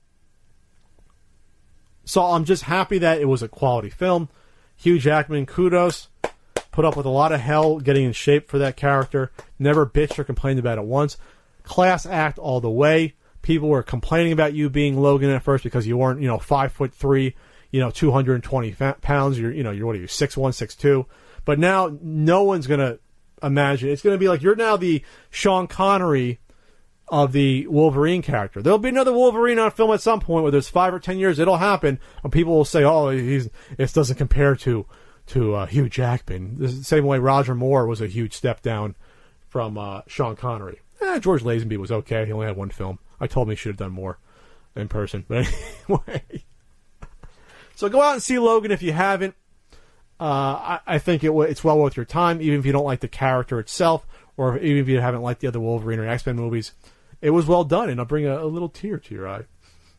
so I'm just happy that it was a quality film. Hugh Jackman, kudos. Put up with a lot of hell getting in shape for that character. Never bitched or complained about it once. Class act all the way. People were complaining about you being Logan at first because you weren't, you know, five foot three, you know, two hundred twenty pounds. You're, you know, you're what are you, six one, six two. But now no one's gonna imagine. It's gonna be like you're now the Sean Connery of the Wolverine character. There'll be another Wolverine on film at some point, whether it's five or ten years. It'll happen, and people will say, "Oh, he's it doesn't compare to to uh, Hugh Jackman." The same way Roger Moore was a huge step down from uh, Sean Connery. Eh, George Lazenby was okay. He only had one film. I told him he should have done more in person. But anyway, so go out and see Logan if you haven't. Uh, I, I think it it's well worth your time, even if you don't like the character itself, or even if you haven't liked the other Wolverine or X-Men movies. It was well done, and I'll bring a, a little tear to your eye.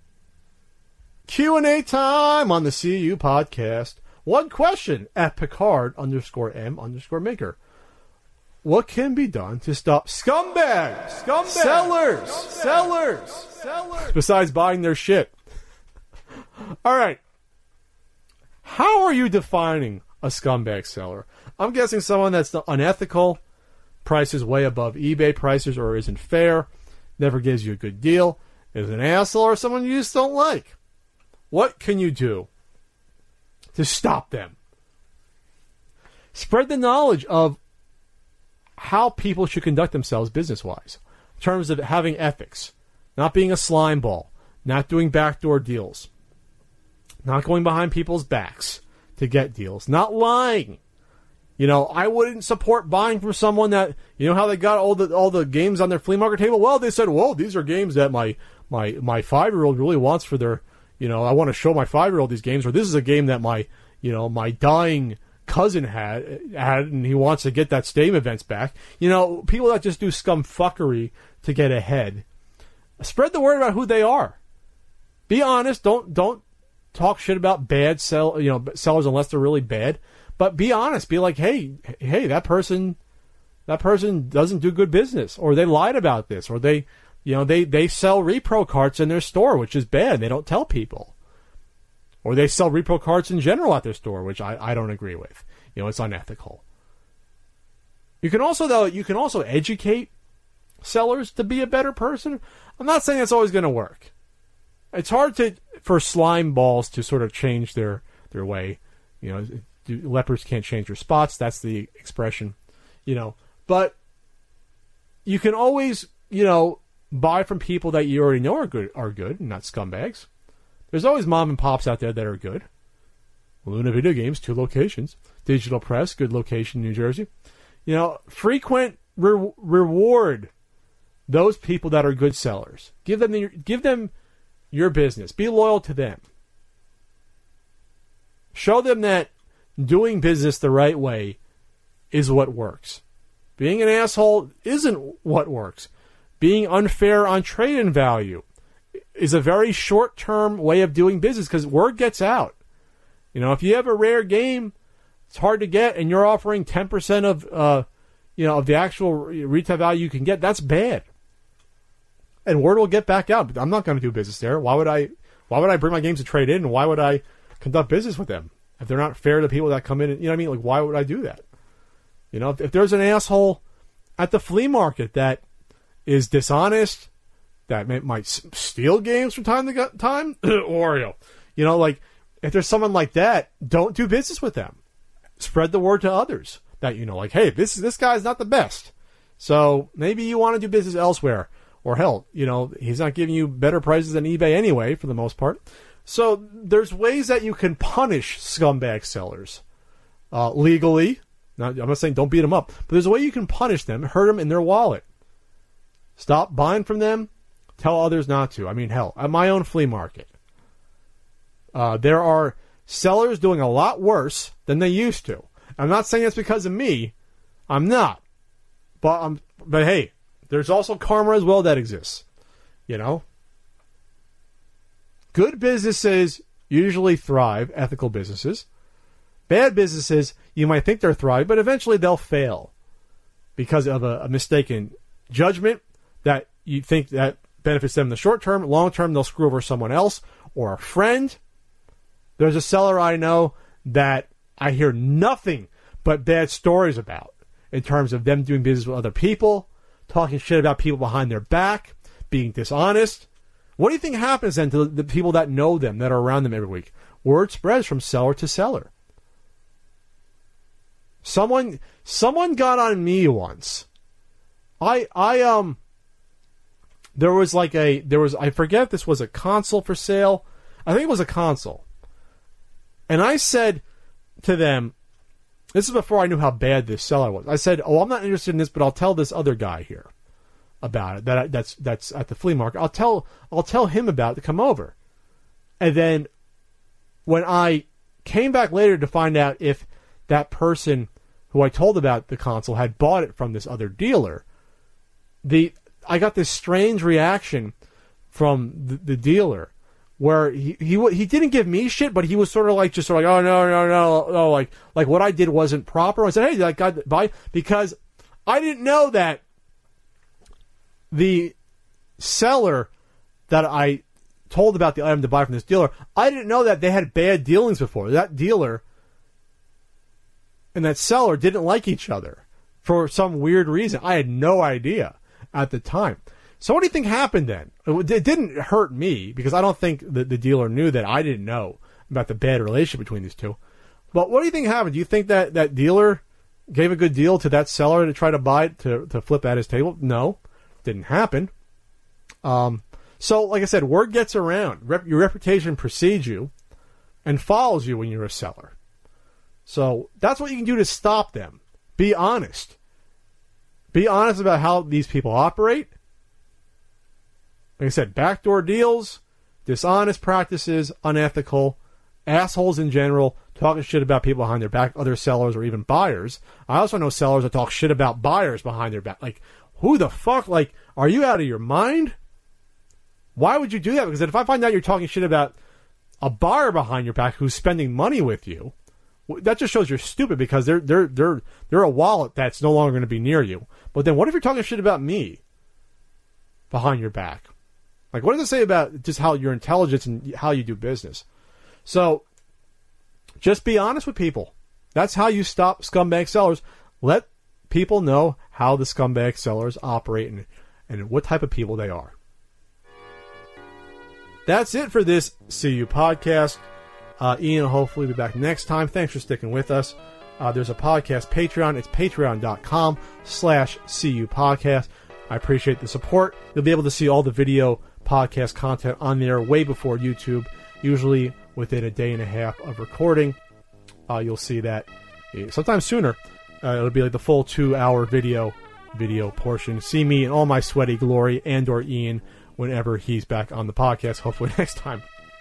Q and A time on the C U podcast. One question at Picard underscore M underscore maker. What can be done to stop scumbags, scumbags, sellers, scumbags, sellers, sellers, besides buying their shit? All right. How are you defining a scumbag seller? I'm guessing someone that's unethical, prices way above eBay prices, or isn't fair, never gives you a good deal, is an asshole, or someone you just don't like. What can you do to stop them? Spread the knowledge of how people should conduct themselves business-wise, in terms of having ethics, not being a slime ball, not doing backdoor deals, not going behind people's backs to get deals, not lying, You know, I wouldn't support buying from someone that, you know how they got all the all the games on their flea market table? Well, they said, well, these are games that my my, my five-year-old really wants for their, you know, I want to show my five-year-old these games, or this is a game that my, you know, my dying cousin had, had and he wants to get that Steam events back. You know, people that just do scumfuckery to get ahead. Spread the word about who they are. Be honest. Don't don't talk shit about bad sell, you know, sellers unless they're really bad. But be honest. Be like, hey, hey, that person, that person doesn't do good business, or they lied about this, or they, you know, they, they sell repro carts in their store, which is bad. They don't tell people, or they sell repro carts in general at their store, which I, I don't agree with. You know, it's unethical. You can also though you can also educate sellers to be a better person. I'm not saying that's always going to work. It's hard to for slime balls to sort of change their their way. You know. Lepers can't change their spots. That's the expression, you know. But you can always, you know, buy from people that you already know are good, are good, and not scumbags. There's always mom and pops out there that are good. Luna Video Games, two locations. Digital Press, good location, New Jersey. You know, frequent re- reward those people that are good sellers. Give them the, give them your business. Be loyal to them. Show them that doing business the right way is what works. Being an asshole isn't what works. Being unfair on trade-in value is a very short-term way of doing business because word gets out. You know, if you have a rare game, it's hard to get, and you're offering ten percent of, uh, you know, of the actual retail value you can get, that's bad. And word will get back out. But I'm not going to do business there. Why would I? Why would I bring my games to trade in? And why would I conduct business with them? If they're not fair to people that come in, and, you know what I mean? Like, why would I do that? You know, if, if there's an asshole at the flea market that is dishonest, that may, might steal games from time to time, or, you know, you know, like, if there's someone like that, don't do business with them. Spread the word to others that, you know, like, hey, this this guy's not the best. So maybe you want to do business elsewhere. Or hell, you know, he's not giving you better prices than eBay anyway, for the most part. So there's ways that you can punish scumbag sellers uh, legally. Now, I'm not saying don't beat them up, but there's a way you can punish them, hurt them in their wallet. Stop buying from them. Tell others not to. I mean, hell, at my own flea market, uh, there are sellers doing a lot worse than they used to. I'm not saying it's because of me. I'm not. But I'm. But hey, there's also karma as well that exists. You know. Good businesses usually thrive, ethical businesses. Bad businesses, you might think they're thriving, but eventually they'll fail because of a, a mistaken judgment that you think that benefits them in the short term. Long term, they'll screw over someone else or a friend. There's a seller I know that I hear nothing but bad stories about in terms of them doing business with other people, talking shit about people behind their back, being dishonest. What do you think happens then to the people that know them, that are around them every week? Word spreads from seller to seller. Someone, someone got on me once. I, I, um, there was like a, there was, I forget if this was a console for sale. I think it was a console. And I said to them, this is before I knew how bad this seller was. I said, oh, I'm not interested in this, but I'll tell this other guy here about it. That that's that's at the flea market. I'll tell I'll tell him about it to come over. And then when I came back later to find out if that person who I told about the console had bought it from this other dealer, the I got this strange reaction from the, the dealer where he, he he didn't give me shit, but he was sort of like just sort of like, oh no no no no, like like what I did wasn't proper. I said, hey, that guy buy, because I didn't know that the seller that I told about the item to buy from this dealer, I didn't know that they had bad dealings before. That dealer and that seller didn't like each other for some weird reason. I had no idea at the time. So what do you think happened then? It didn't hurt me because I don't think that the dealer knew that I didn't know about the bad relationship between these two. But what do you think happened? Do you think that that dealer gave a good deal to that seller to try to buy it, to, to flip at his table? No. Didn't happen. Um, so, like I said, word gets around. Rep- your reputation precedes you and follows you when you're a seller. So that's what you can do to stop them. Be honest. Be honest about how these people operate. Like I said, backdoor deals, dishonest practices, unethical, assholes in general, talking shit about people behind their back, other sellers or even buyers. I also know sellers that talk shit about buyers behind their back. Like, who the fuck? Like, are you out of your mind? Why would you do that? Because if I find out you're talking shit about a buyer behind your back who's spending money with you, that just shows you're stupid, because they're they're they're they're a wallet that's no longer going to be near you. But then what if you're talking shit about me behind your back? Like, what does it say about just how your intelligence and how you do business? So just be honest with people. That's how you stop scumbag sellers. Let people know how the scumbag sellers operate and, and what type of people they are. That's it for this C U podcast. Uh, Ian will hopefully be back next time. Thanks for sticking with us. Uh, there's a podcast Patreon. It's patreon.com slash CU podcast. I appreciate the support. You'll be able to see all the video podcast content on there way before YouTube, usually within a day and a half of recording. Uh, you'll see that uh, sometime sooner. Uh, it'll be like the full two-hour video video portion. See me in all my sweaty glory, and or Ian whenever he's back on the podcast, hopefully next time.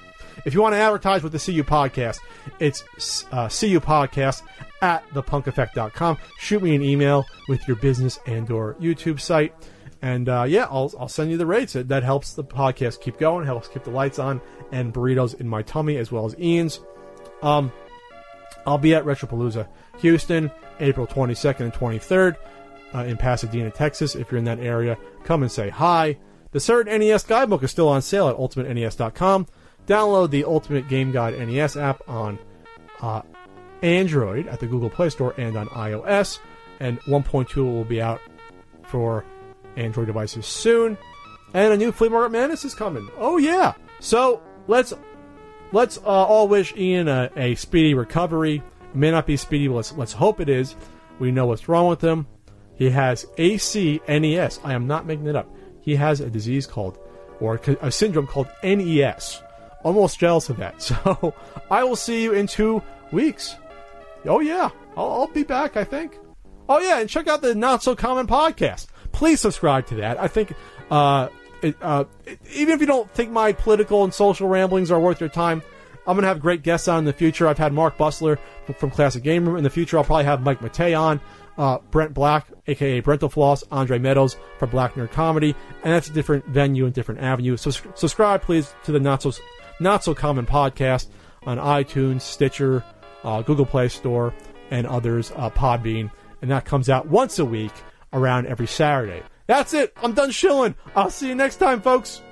If you want to advertise with the C U Podcast, it's uh, C U Podcast at the punk effect dot com. Shoot me an email with your business and or YouTube site. And, uh, yeah, I'll I'll send you the rates. That helps the podcast keep going, helps keep the lights on, and burritos in my tummy, as well as Ian's. Um, I'll be at Retropalooza Houston, April twenty-second and twenty-third uh, in Pasadena, Texas. If you're in that area, come and say hi. The Certain N E S Guidebook is still on sale at ultimate N E S dot com. Download the Ultimate Game Guide N E S app on uh, Android at the Google Play Store and on iOS. And one point two will be out for Android devices soon. And a new Flea Market Madness is coming. Oh, yeah. So let's let's uh, all wish Ian a, a speedy recovery. It may not be speedy, but let's, let's hope it is. We know what's wrong with him. He has A C N E S. I am not making it up. He has a disease called, or a syndrome called N E S. Almost jealous of that. So I will see you in two weeks. Oh, yeah. I'll, I'll be back, I think. Oh, yeah. And check out the Not So Common podcast. Please subscribe to that. I think, uh, it, uh, it, even if you don't think my political and social ramblings are worth your time, I'm going to have great guests on in the future. I've had Mark Bustler from, from Classic Game Room. In the future, I'll probably have Mike Matei on, uh, Brent Black, a k a. Brentalfloss, Andre Meadows from Black Nerd Comedy. And that's a different venue and different avenue. So subscribe, please, to the Not So Not So Common podcast on iTunes, Stitcher, uh, Google Play Store, and others, uh, Podbean. And that comes out once a week around every Saturday. That's it. I'm done shilling. I'll see you next time, folks.